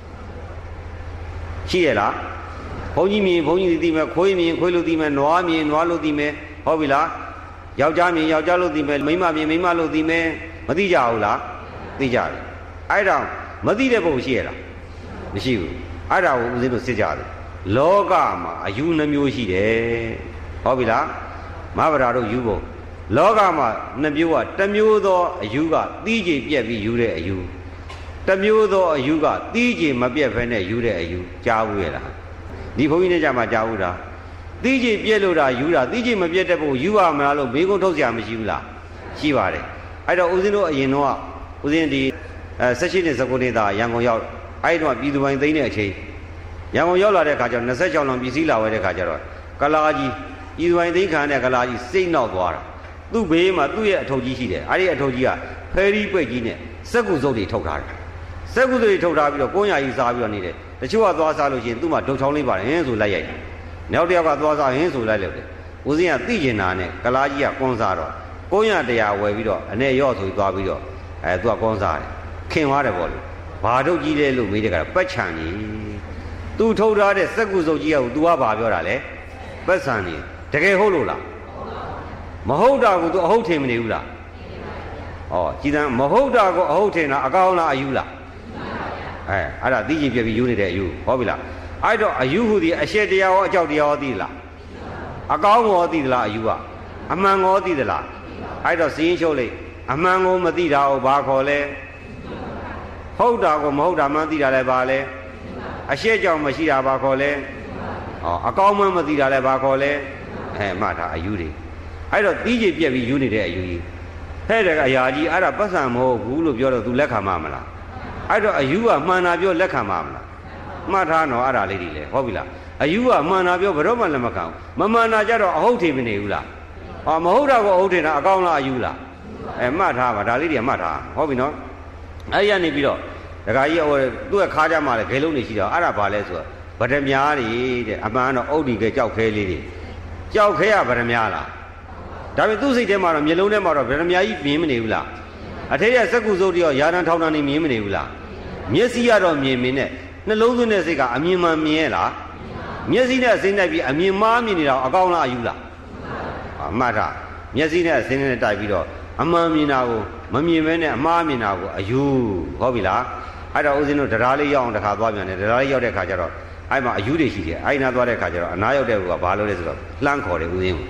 ရှိရလားဘုန်းကြီးမြင်ဘုန်းကြီးသိမယ်ခွေးမြင်ခွေးလို့သိမယ်နွားမြင်နွားလို့သိမယ်ဟုတ်ပြီလားယောက်ျားမြင်ယောက်ျားလို့သိမယ်မိန်းမမြင်မိန်းမလို့သိမယ်မသိကြဘူးလားသိကြတယ်အဲ့ဒါမသိတဲ့ပုဂ္ဂိုလ်ရှိရလားမရှိဘူးအဲ့ဒါကိုဦးဇင်းတို့စစ်ကြတယ်လောကမှာအယူနှမျိုးရှိတယ်ဟုတ်ပြီလားမဟာဗရာတို့ယူဖို့လောကမှာနှစ်မျိုးကတစ်မျိုးသောအယူကတီးကြည်ပြက်ပြီးယူတဲ့အယူတစ်မျိုးသောအယူကတီးကြည်မပြက်ဖဲနဲ့ယူတဲ့အယူကြားဘူးရဲ့လားဒီဘုန်းကြီးနဲ့ကြမှာကြားဘူးလားတီးကြည်ပြက်လို့တာယူတာတီးကြည်မပြက်တဲ့ပုဂ္ဂိုလ်ယူရမလားလို့ဘေးကုန်းထုတ်เสียမရှိဘူးလားရှိပါတယ်အဲ့တော့ဦးဇင်းတို့အရင်တော့ဦးဇင်းဒီအဲ၁၈နှစ်၁၉နှစ်သားရန်ကုန်ရောက်အဲ့တော့ပြည်သူပိုင်းသိမ်းတဲ့အချိန်ရန်ကုန်ရောက်လာတဲ့ခါကျတော့၂၆လောင်ပြည်စည်းလာဝဲတဲ့ခါကျတော့ကလာကြီးပြည်သူပိုင်းသိမ်းခံတဲ့ကလာကြီးစိတ်နောက်သွားတာသူ့ဘေးမှာသူ့ရဲ့အထုပ်ကြီးရှိတယ်အဲ့ဒီအထုပ်ကြီးကဖဲရီပိတ်ကြီးနဲ့စက်ကူစုပ်တွေထုတ်ထားတယ်စက်ကူစုပ်တွေထုတ်ထားပြီးတော့ကိုးညာကြီးစားပြီးတော့နေတယ်တချို့ကသွားစားလို့ရှိရင်သူ့မှာဒုတ်ချောင်းလေးပါတယ်ဟင်းဆိုလိုက်ရိုက်တယ်နောက်တစ်ယောက်ကသွားစားဟင်းဆိုလိုက်လို့တယ်ဦးစင်းကသိကျင်တာနဲ့ကလာကြီးကကွန်းစားတော့ကိုးညာတရားဝယ်ပြီးတော့အနေရော့ဆိုပြီးသွားပြီးတော့အဲသူကကွန်းစားတယ်ခင်သွားတယ်ပေါ့လေဘာထုတ်ကြီးလဲလို့မေးတဲ့ကပတ်ချံကြီးသူထုတ်ထားတဲ့စက်ကူစုပ်ကြီးကသူကဘာပြောတာလဲပတ်ဆံကြီးတကယ်ဟုတ်လို့လားမဟုတ်တာကိုသူအဟုတ်ထင်မနေဘူးလားဩကြည်တမ်းမဟုတ်တာကိုအဟုတ်ထင်တာအကောင်းလားအယူလားအဲအဲ့ဒါသိကြည့်ပြပြီးယူနေတဲ့အယူဟုတ်ပြီလားအဲ့တော့အယူဟူဒီအရှက်တရားရောအကြောက်တရားရောသိလားအကောင်းရောသိသလားအယူကအမှန်ရောသိသလားအဲ့တော့စည်ရင်ချုပ်လိုက်အမှန်ကိုမသိတာကိုဘာခေါ်လဲဟုတ်တာကိုမဟုတ်တာမှန်းသိတာလဲဘာလဲအရှက်ကြောင့်မရှိတာဘာခေါ်လဲဩအကောင်းမှမသိတာလဲဘာခေါ်လဲအဲမှတ်တာအယူတွေအဲ့တော့တီးကြည်ပြက်ပြီးယူနေတဲ့အယူကြီးဟဲ့တဲ့အရာကြီးအဲ့ဒါပတ်စံမဟုတ်ဘူးလို့ပြောတော့ तू လက်ခံမှာမလားအဲ့တော့အယူကမှန်တာပြောလက်ခံမှာမလားမှတ်ထားတော့အဲ့ဒါလေးတွေလေဟုတ်ပြီလားအယူကမှန်တာပြောဘယ်တော့မှလက်မခံဘူးမမှန်တာကြတော့အဟုတ်ထင်မနေဘူးလားဟောမဟုတ်တာကိုအဟုတ်ထင်တာအကောင်းလားအယူလားအဲမှတ်ထားပါဒါလေးတွေမှတ်ထားဟုတ်ပြီနော်အဲ့ရနေပြီးတော့ဒကာကြီးဟိုသူ့ရဲ့ခါးကြမှာလေဂေလုံးနေရှိတော့အဲ့ဒါဘာလဲဆိုတော့ဗဒမြားတွေတဲ့အမှန်တော့အုတ်ဒီကကြောက်ခဲလေးတွေကြောက်ခဲရဗဒမြားလားဒါပေမဲ့သူ့စိတ်ထဲမှာတော့မျိုးလုံးထဲမှာတော့ဗဒမြားကြီးမြင်မနေဘူးလားအထက်ရစက်ကူစိုးတရောရာတန်းထောင်းတန်းနေမြင်မနေဘူးလားမျက်စိကတော့မြင်မင်းနဲ့နှလုံးသွင်းတဲ့စိတ်ကအမြင်မှမြင်ရဲ့လားမျက်စိနဲ့အစိမ့်တိုက်ပြီးအမြင်မှားမြင်နေတာအကောင်းလားအယူလားအမှတ်ထားမျက်စိနဲ့အစိမ့်နဲ့တိုက်ပြီးတော့အမှန်မြင်တာကိုမမြင်မဲနဲ့အမှားမြင်တာကိုအယူဟုတ်ပြီလားအဲ့တော့ဦးဇင်းတို့တရားလေးရောက်အောင်တစ်ခါသွားပြန်တယ်တရားလေးရောက်တဲ့ခါကျတော့အဲ့မှာအယူတွေရှိတယ်အဲ့နာသွားတဲ့ခါကျတော့အနာရောက်တဲ့ကူကဘာလို့လဲဆိုတော့လှမ်းခေါ်တယ်ဦးဇင်းကို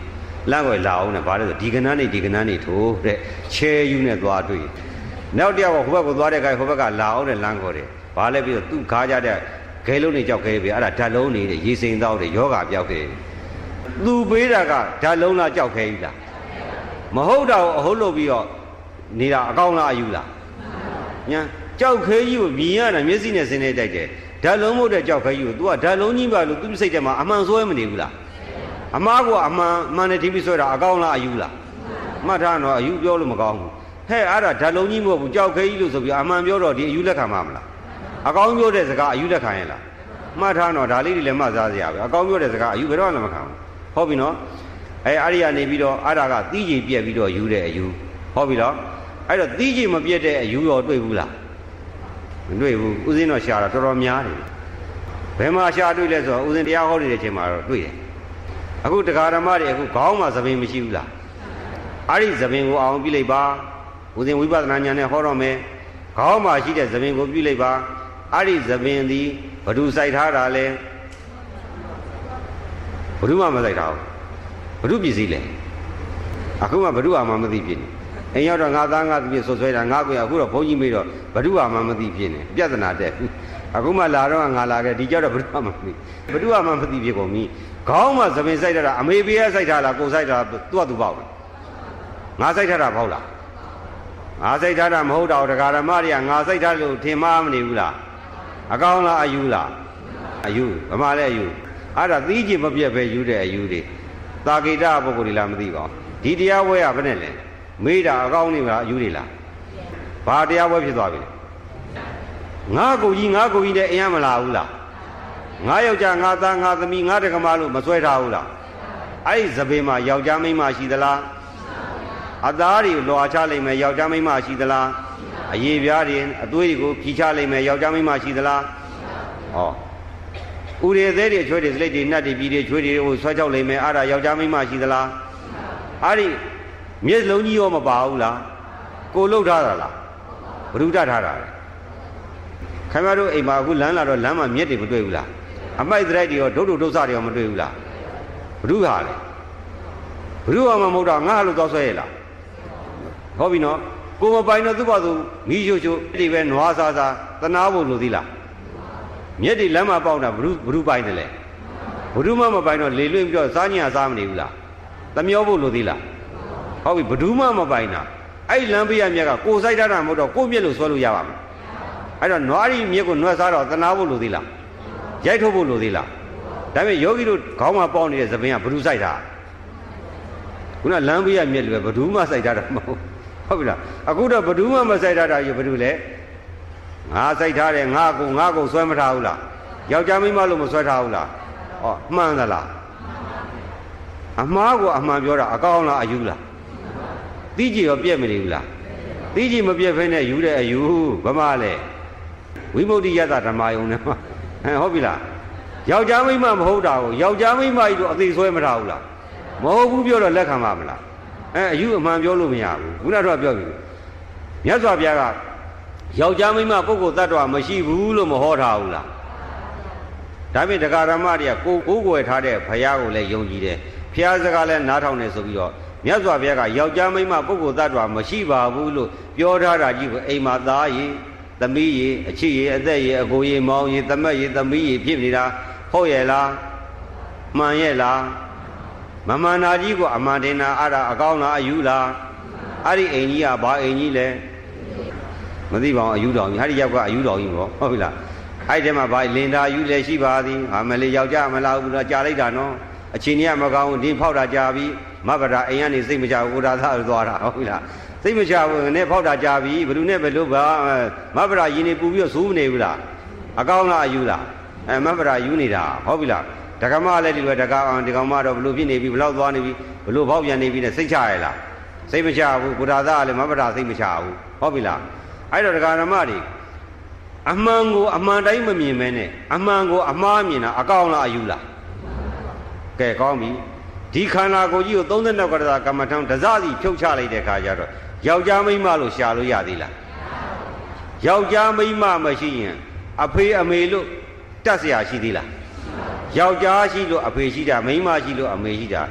လမ်းကိုလာအောင်နဲ့ဗါလဲဆိုဒီကနန်းနေဒီကနန်းနေထိုးတဲ့ချဲယူနဲ့သွားတွေ့နောက်တယောက်ကဟိုဘက်ကိုသွားတဲ့ခိုင်ဟိုဘက်ကလာအောင်နဲ့လမ်းခေါ်တယ်ဗါလဲပြီးတော့သူ့ခါကြတဲ့ခဲလုံးတွေကြောက်ခဲပြီအဲ့ဒါဓာတ်လုံးတွေရေစိမ်သောတွေယောဂပြောက်တယ်သူပေးတာကဓာတ်လုံးလားကြောက်ခဲကြီးလားမဟုတ်တော့အဟုတ်လို့ပြီးတော့နေတာအကောင်းလားအယူလားညာကြောက်ခဲကြီးကိုမြင်ရတာမျက်စိနဲ့စင်းနေတိုက်တယ်ဓာတ်လုံးမို့တဲ့ကြောက်ခဲကြီးကို तू ကဓာတ်လုံးကြီးပါလို့သူ့စိတ်ထဲမှာအမှန်ဆွဲမနေဘူးလားအမားကအမှန်မှန်နဲ့တီးပြီးဆွဲတာအကောင်းလားအယူလားမှတ်ထားတော့အယူပြောလို့မကောင်းဘူးဟဲ့အဲ့ဒါဓာတ်လုံးကြီးမဟုတ်ဘူးကြောက်ခဲကြီးလို့ဆိုပြီးအမှန်ပြောတော့ဒီအယူလက်ခံမှာမလားအကောင်းပြောတဲ့စကားအယူလက်ခံရဲ့လားမှတ်ထားတော့ဒါလေးတွေလည်းမှတ်စားစရာပဲအကောင်းပြောတဲ့စကားအယူဘယ်တော့မှမခံဘူးဟုတ်ပြီနော်အဲအဲ့ဒီကနေပြီးတော့အဲ့ဒါကသီးကြီးပြက်ပြီးတော့ယူတဲ့အယူဟုတ်ပြီနော်အဲ့တော့သီးကြီးမပြက်တဲ့အယူရောတွေ့ဘူးလားမတွေ့ဘူးဥစဉ်တော့ရှာတာတော်တော်များတယ်ဘယ်မှာရှာတွေ့လဲဆိုတော့ဥစဉ်တရားဟောနေတဲ့အချိန်မှာတော့တွေ့တယ်အခုတရားဓမ္မတွေအခုခေါင်းမှာသဘင်မရှိဘူးလားအဲ့ဒီသဘင်ကိုအောင်ပြလိုက်ပါဥစဉ်ဝိပဿနာဉာဏ်နဲ့ဟောတော့မယ်ခေါင်းမှာရှိတဲ့သဘင်ကိုပြလိုက်ပါအဲ့ဒီသဘင်သည်ဘ누구စိုက်ထားတာလဲဘ누구မှမစိုက်ထားဘူးဘ누구ပစ္စည်းလဲအခုမှဘ누구မှမသိဖြစ်နေအိမ်ရောက်တော့ငါသားငါသမီးဆွဆွဲတာငါကိုရအခုတော့ဘုန်းကြီးမေးတော့ဘ누구မှမသိဖြစ်နေပြဿနာတက်အခုမှလာတော့ငါလာခဲ့ဒီကြောက်တော့ဘ누구မှမသိဘ누구မှမသိဖြစ်ကုန်ပြီခေါင်းမှာသပင်စိုက်တာအမေပေးရစိုက်ထားလားကိုစိုက်တာသူ့အတူပေါက်လားငါစိုက်ထားတာပေါက်လားငါစိုက်ထားတာမဟုတ်တော့တရားဓမ္မတွေကငါစိုက်ထားလို့ထင်မှားမနေဘူးလားအကောင်းလားအယူလားအယူဗမာလည်းအယူအဲ့ဒါသီးချင်မပြတ်ပဲယူတဲ့အယူတွေတာဂိတပုဂ္ဂိုလ်တွေလားမသိပါဘူးဒီတရားဝဲကဘယ်နဲ့လဲမေးတာအကောင်းနေမလားအယူတွေလားဘာတရားဝဲဖြစ်သွားပြီလဲငါကိုကြီးငါကိုကြီးနဲ့အရင်မလာဘူးလားငါယောက်ျားငါသားငါသမီးငါတက္ကမလို့မဆွဲထားဘူးလားအဲ့ဒီသပင်မှာယောက်ျားမိန်းမရှိသလားအသားတွေလွှာချလိုက်မယ်ယောက်ျားမိန်းမရှိသလားအရေပြားတွေအသွေးတွေကိုဖြီချလိုက်မယ်ယောက်ျားမိန်းမရှိသလားဟောဥရေသေးတွေချွေးတွေစလိတ်တွေနတ်တွေပြည်တွေချွေးတွေကိုဆွဲချောက်လိုက်မယ်အဲ့ဒါယောက်ျားမိန်းမရှိသလားအဲ့ဒီမျက်လုံးကြီးရောမပါဘူးလားကိုလှုပ်ထားတာလားဘ누구တတ်ထားတာလဲခင်ဗျားတို့အိမ်မှာအခုလမ်းလာတော့လမ်းမှာမြက်တွေမတွေ့ဘူးလားအမိုက်သရိုက်တွေရောဒုတ်ဒုတ်ဒုစတွေရောမတွေ့ဘူးလားဘ누구ဟာလဲဘ누구မှမဟုတ်တော့ငါ့လို့သွားဆွဲရလားဟုတ်ပြီနော်ကိုမပိုင်တော့သူ့ဘာသူမီးရှို့ရှို့ဒီပဲနွားစားစားတနာဖို့လို့သီးလားမြက်တွေလမ်းမှာပေါက်တာဘ누구ဘ누구ပိုင်တယ်လဲဘ누구မှမပိုင်တော့လေလွင့်ပြီးတော့စားညင်စားမနေဘူးလားတမျောဖို့လို့သီးလားဟုတ်ပြီဘ누구မှမပိုင်တာအဲ့လမ်းပေးရမြက်ကကိုစိုက်ထားတာမဟုတ်တော့ကိုမြက်လို့ဆွဲလို့ရပါမယ်အဲ့တော့နွားရီမြက်ကိုနွက်စားတော့တနာဖို့လို့သီးလားရိုက်ထုတ်ဖို့လို့သေးလားဒါပေမဲ့ယောဂီတို့ခေါင်းမှာပေါက်နေတဲ့သပင်ကဘ누구စိုက်တာခုနလမ်းပေးရမြက်လို့ပဲဘ누구မှစိုက်ထားတာမဟုတ်ဟုတ်ပြီလားအခုတော့ဘ누구မှမစိုက်ထားတာယူဘ누구လဲငါစိုက်ထားတယ်ငါကိုငါကိုဆွဲမထားဘူးလားယောက်ျားမိန်းမလို့မဆွဲထားဘူးလားဟောမှန်သလားအမှားကိုအမှန်ပြောတာအကောင်းလားအယူလားသိကြည်ရောပြက်မနေဘူးလားသိကြည်မပြက်ဖဲနဲ့ယူတဲ့အယူဗမာလဲဝိမု ക്തി ယတဓမ္မယုံနဲ့ဟမ်ဟုတ်ပြီလားယောက်ျားမိန်းမမဟုတ်တာကိုယောက်ျားမိန်းမကြီးတို့အသေးဆွဲမထားဘူးလားမဟုတ်ဘူးပြောတော့လက်ခံပါမလားအဲအယူအမှန်ပြောလို့မရဘူးခုနကတော့ပြောပြီမြတ်စွာဘုရားကယောက်ျားမိန်းမပုဂ္ဂိုလ်တ attva မရှိဘူးလို့မဟောထားဘူးလားဒါပြင်တရားဓမ္မတွေကကိုကိုးကွယ်ထားတဲ့ဘုရားကိုလည်းယုံကြည်တယ်ဘုရားစကားလည်းနားထောင်နေဆိုပြီးတော့မြတ်စွာဘုရားကယောက်ျားမိန်းမပုဂ္ဂိုလ်တ attva မရှိပါဘူးလို့ပြောထားတာကြီးကိုအိမ်မှာသားရင်သမီးရေအချစ်ရေအသက်ရေအကိုရေမောင်ရေသမက်ရေသမီးရေဖြစ်နေတာဟုတ်ရဲ့လားမှန်ရဲ့လားမမှန်တာကြီးကိုအမှန်တင်တာအဲ့ဒါအကောင်းလားအယူလားအဲ့ဒီအိမ်ကြီးကဘာအိမ်ကြီးလဲမသိပါဘူးအယူတော်ကြီးဟာဒီရောက်ကအယူတော်ကြီးပေါ့ဟုတ်ပြီလားအဲ့ဒီထဲမှာဘာလင်တာအယူလည်းရှိပါသည်ဟာမလေးယောက်ျားမလားဘူးလားကြာလိုက်တာနော်အချင်းကြီးကမကောင်းဒီဖောက်တာကြာပြီမဗရာအိမ်ကနေစိတ်မချဘူးကိုဒါသားသွားတာဟုတ်ပြီလားစိတ်မချဘူးနဲ့ဖောက်တာကြာပြီဘယ်သူနဲ့ပဲလို့ပါမဗရာရင်းနေပူပြီးတော့ဇူးနေဘူးလားအကောင်းလားအယူလားအဲမဗရာယူနေတာဟုတ်ပြီလားဒကမလည်းဒီလိုဒကအောင်ဒီကောင်မတော့ဘလို့ဖြစ်နေပြီဘလောက်သွားနေပြီဘလို့ဘောက်ပြန်နေပြီနဲ့စိတ်ချရလားစိတ်မချဘူးကိုဒါသားလည်းမဗရာစိတ်မချဘူးဟုတ်ပြီလားအဲ့တော့ဒကာဓမ္မတွေအမှန်ကိုအမှန်တိုင်းမမြင်မဲနဲ့အမှန်ကိုအမှားမြင်တာအကောင်းလားအယူလားကဲကောင်းပြီဒီခန္ဓာကိုယ်ကြီးကိုသုံးသက်နောက်ကရကမ္မထံဒဇစီဖြုတ်ချလိုက်တဲ့ခါကျတော့ယောက်ျားမိန်းမလို့ရှာလို့ရသေးလားယောက်ျားမိန်းမမရှိရင်အဖေအမေလို့တတ်เสียရှိသေးလားယောက်ျားရှိလို့အဖေရှိတာမိန်းမရှိလို့အမေရှိတာ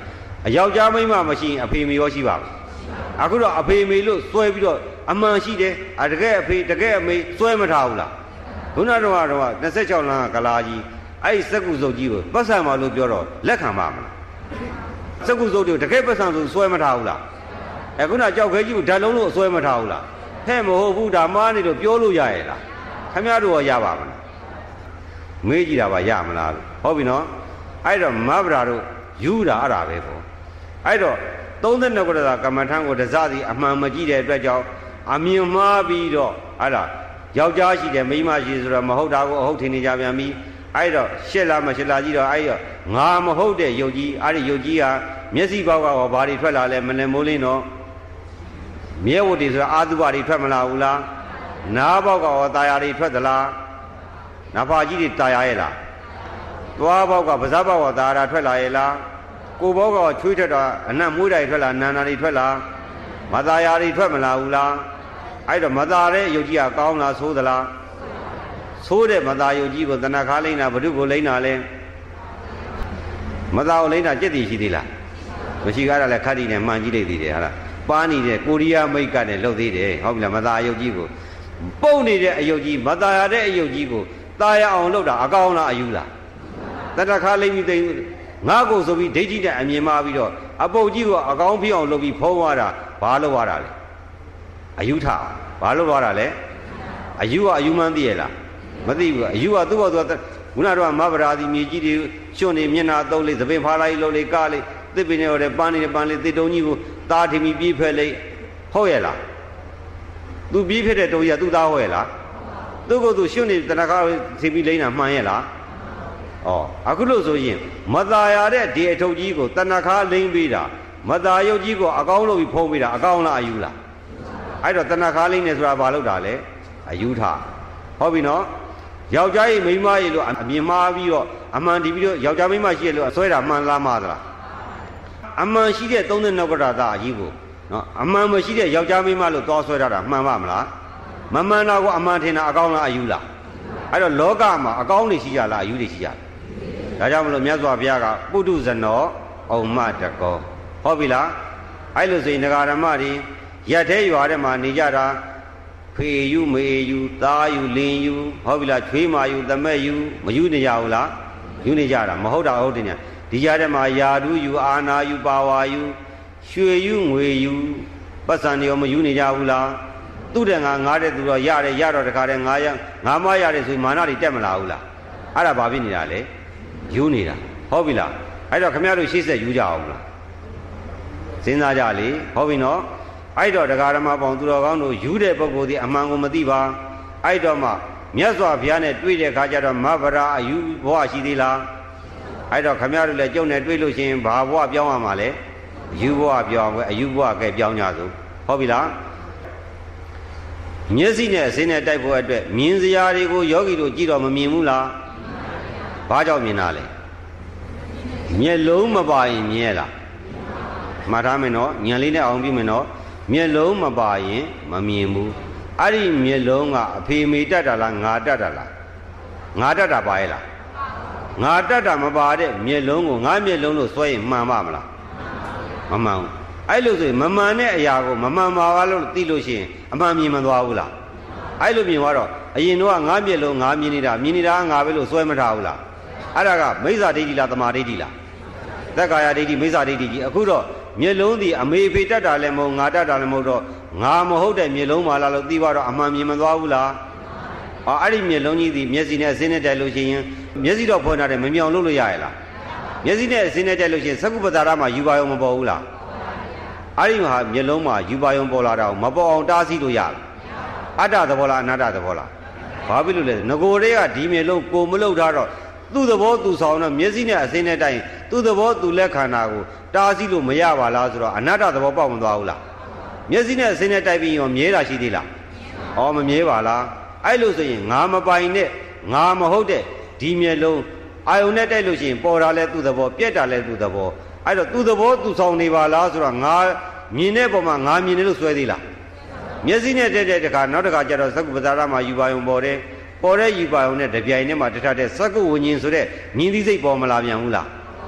အယောက်ျားမိန်းမမရှိရင်အဖေမေရောရှိပါဘူးအခုတော့အဖေမေလို့စွဲပြီးတော့အမှန်ရှိတယ်အတကယ်အဖေတကယ်အမေစွဲမထားဘူးလားခုနတော့ကတော့၂၆လမ်းကကလာကြီးအဲ့ဒီစက္ကူစုပ်ကြီးကိုပတ်စံမလို့ပြောတော့လက်ခံပါမလားစက္ကူစုပ်တွေကိုတကယ်ပတ်စံဆိုစွဲမထားဘူးလားအခုနကြောက်ခဲကြီးကိုဓာတ်လုံးလို့စွဲမထားဘူးလားဟဲ့မဟုတ်ဘူးဒါမားနေလို့ပြောလို့ရရဲ့လားခင်ဗျားတို့ရောရပါမလားမေးကြည့်တာပါရမလားဟုတ်ပြီနော်အဲ့တော့မဗရာတို့ယူတာအဲ့ဒါပဲပေါ့အဲ့တော့သုံး၂ခုတည်းကမ္မထံကိုတစသည်အမှန်မကြည့်တဲ့အတွက်ကြောင့်အမြင်မှားပြီးတော့အဲ့ဒါယောက်ျားရှိတယ်မိန်းမရှိဆိုတော့မဟုတ်တာကိုအဟုတ်ထင်နေကြပြန်ပြီအဲ့တော့ရှစ်လားမရှစ်လားကြီးတော့အဲ့တော့ငါမဟုတ်တဲ့ယုတ်ကြီးအဲ့ဒီယုတ်ကြီးဟာမျက်စိပေါက်ကဘာတွေထွက်လာလဲမလဲမိုးလင်းတော့မြဲဝတ်တွေဆိုတာအာသုဘတွေထွက်မလာဘူးလားနားပေါက်ကရောตาရတွေထွက်သလားနာဖာကြီးတွေตาရရဲ့လားသွားပေါက်ကပါးစပ်ပေါက်ကตาရထွက်လာရဲ့လားကိုယ်ဘောကချွေးထွက်တာအနံ့မွေးတိုင်ထွက်လာနာနာတွေထွက်လာမตาရတွေထွက်မလာဘူးလားအဲ့တော့မตาတဲ့ယုတ်ကြီးကကောင်းလားဆိုးသလားဆိုးတဲ့မตาယုတ်ကြီးကိုတဏခါလိမ့်တာဘု து ကိုလိမ့်တာလဲမตาကိုလိမ့်တာကြက်တည်ရှိသေးလားမရှိကားတာလဲခတ်တီနဲ့မှန်ကြည့်လိုက်သေးတယ်ဟာလားပါနေတဲ့ကိုရီးယားမိတ်ကနဲ့လှုပ်သေးတယ်ဟုတ်ပြီလားမตาယုတ်ကြီးကိုပုတ်နေတဲ့အယုတ်ကြီးမตาရတဲ့အယုတ်ကြီးကိုตาရအောင်လှုပ်တာအကောင်းလားအယူလားတဏခါလိမ့်ပြီးသိငါကိုဆိုပြီးဒိဋ္ဌိနဲ့အမြင်မှားပြီးတော့အပုတ်ကြီးကိုအကောင်းဖြစ်အောင်လုပ်ပြီးဖုံးသွားတာဘာလို့သွားတာလဲအယူထဘာလို့သွားတာလဲအယူကအယူမှန်းသိရလားမသိဘူးအယူကသူ့ဘောသူကခုနတော့မဗရာဒီမြေကြီးတွေကျွနေမျက်နှာသုံးလေးသပင်ဖားလိုက်လို့လေကားလေးသစ်ပင်တွေဟောတယ်ပန်းနေတဲ့ပန်းလေးတစ်တုံကြီးကိုသားထင်ပြီးပြေးဖက်လိုက်ဟုတ်ရဲ့လားသူပြေးဖက်တဲ့တုံကြီးကသူ့သားဟုတ်ရဲ့လားသူ့ကိုယ်သူကျွနေတဏခါစီပြီးလိမ့်တာမှန်ရဲ့လားဩအခုလို့ဆိုရင်မตาရတဲ့ဒီအထုပ်ကြီးကိုတဏခါလိမ့်ပေးတာမตาယုတ်ကြီးကိုအကောင်းလို့ပြီးဖုံးပေးတာအကောင်းလားအယူလားအဲ့တော့တဏခါလိမ့်နေဆိုတာဘာလို့တာလဲအယူထဟုတ်ပြီနော်ယောက်ျားကြီးမိန်းမကြီးလို့အမြင်မှားပြီးတော့အမှန်တည်ပြီးတော့ယောက်ျားမိန်းမရှိရလို့ဆွဲတာမှန်လားမှားသလားအမှန်ရှိတဲ့သုံးတဲ့နောက်ကတာသားအကြီးကိုနော်အမှန်မရှိတဲ့ယောက်ျားမိန်းမလို့သွားဆွဲတာမှန်ပါမလားမမှန်တာကိုအမှန်ထင်တာအကောင်းလားအယူလားအဲ့တော့လောကမှာအကောင်းတွေရှိကြလားအယူတွေရှိကြလားဒါကြောင့်မလို့မြတ်စွာဘုရားကပုထုဇနောဩမတကောဟုတ်ပြီလားအဲ့လိုဆိုရင်ဒကာဓမ္မတွေရက်သေးရွာထဲမှာနေကြတာဖေယူမေယူသားယူလင်းယူဟုတ်ပြီလားချွေးမာယူသမက်ယူမယူနေကြဘူးလားယူနေကြတာမဟုတ်တာဟုတ်တယ်ညာဒီကြားထဲမှာယာဓုယူအာနာယူပါဝါယူရွှေယူငွေယူပတ်စံရောမယူနေကြဘူးလားသူ့တဲ့ငါငားတဲ့သူတော့ရတယ်ရတော့တခါတည်းငါရငါမရတယ်ဆိုမာနတွေတက်မလာဘူးလားအဲ့ဒါဘာဖြစ်နေတာလဲယူနေတာဟုတ်ပြီလားအဲ့တော့ခမရတို့ရှေ့ဆက်ယူကြအောင်လားစဉ်းစားကြလေဟုတ်ပြီနော်အဲ့တော့တရားဓမ္မပေါင်းသူတော်ကောင်းတို့ယူတဲ့ပုဂ္ဂိုလ်ဒီအမှန်ကိုမသိပါအဲ့တော့မှမြတ်စွာဘုရားနဲ့တွေ့တဲ့ခါကျတော့မဗရာအယူဘဝရှိသေးလားအဲ့တော့ခမရတို့လည်းကြုံနဲ့တွေ့လို့ရှိရင်ဘာဘဝပြောင်းရမှာလဲအယူဘဝပြောင်းပဲအယူဘဝကဲပြောင်းကြစို့ဟုတ်ပြီလားမျက်စိနဲ့အစင်းနဲ့တိုက်ဖို့အတွက်မြင်စရာတွေကိုယောဂီတို့ကြည့်တော့မမြင်ဘူးလားဘာကြောင့်မြင်တာလဲမျက်လုံးမပါရင်မြင်ရလားမှားထားမယ်နော်ဉာဏ်လေးနဲ့အောင်ပြုမယ်နော်မျက်လုံးမပါရင်မမြင်ဘူးအဲ့ဒီမျက်လုံးကအဖေမေတတ်တာလားငါတတ်တာလားငါတတ်တာပါရဲ့လားငါတတ်တာမပါတဲ့မျက်လုံးကိုငါမျက်လုံးလို့စွဲရင်မှန်ပါမလားမမှန်ဘူးအဲ့လိုဆိုရင်မမှန်တဲ့အရာကိုမမှန်ပါလို့သိလို့ရှိရင်အမှန်မြင်မသွားဘူးလားအဲ့လိုမြင်သွားတော့အရင်တော့ငါမျက်လုံးငါမြင်နေတာမြင်နေတာငါပဲလို့စွဲမထားဘူးလားအဲ့ဒါကမိစ္ဆာဒိဋ္ဌိလားတမာဒိဋ္ဌိလားသက်ကာယဒိဋ္ဌိမိစ္ဆာဒိဋ္ဌိကြီးအခုတော့မျက်လုံးဒီအမေဖေတတ်တာလည်းမဟုတ်ငါတတ်တာလည်းမဟုတ်တော့ငါမဟုတ်တဲ့မျက်လုံးပါလားလို့သိပါတော့အမှန်မြင်မသွားဘူးလားအော်အဲ့ဒီမျက်လုံးကြီးဒီမျက်စိနဲ့အစင်းနဲ့တိုက်လို့ရှိရင်မျက်စိတော့ဖွင့်ထားတယ်မမြောင်လို့လို့ရရဲ့လားမျက်စိနဲ့အစင်းနဲ့တိုက်လို့ရှိရင်သကုပ္ပတာရမှာယူပါယုံမပေါ်ဘူးလားအဲ့ဒီမှာမျက်လုံးမှာယူပါယုံပေါ်လာတော့မပေါ်အောင်တားဆီးလို့ရလားအတ္တသဘောလားအနတ္တသဘောလားဘာဖြစ်လို့လဲငကိုတွေကဒီမျက်လုံးကိုမလုတ်ထားတော့သူ့သဘောသူဆောင်တော့မျက်စိနဲ့အစင်းနဲ့တိုက်သူ့သဘောသူလက်ခန္ဓာကိုတားဆီးလို့မရပါလားဆိုတော့အနတ္တသဘောပေါက်မသွားဘူးလားမျက်စိနဲ့အစင်းနဲ့တိုက်ပြီးရောမြဲတာရှိသေးလားဩမမြဲပါလားအဲ့လိုဆိုရင်ငါမပိုင်နဲ့ငါမဟုတ်တဲ့ဒီမျက်လုံးအာယုန်နဲ့တိုက်လို့ရှိရင်ပေါ်တာလဲသူ့သဘောပြက်တာလဲသူ့သဘောအဲ့တော့သူ့သဘောသူဆောင်နေပါလားဆိုတော့ငါမြင်တဲ့ပုံမှာငါမြင်တယ်လို့စွဲသေးလားမျက်စိနဲ့တက်တဲ့တခါနောက်တခါကျတော့သက္ကုပ္ပတာရမှာယူပါယုံပေါ်တယ်ပေါ်တဲ့ယူပါယုံနဲ့တပြိုင်နဲ့မှတထတဲ့သက္ကုဝဉ္ဉင်ဆိုတဲ့မြင်သိစိတ်ပေါ်မလာပြန်ဘူးလား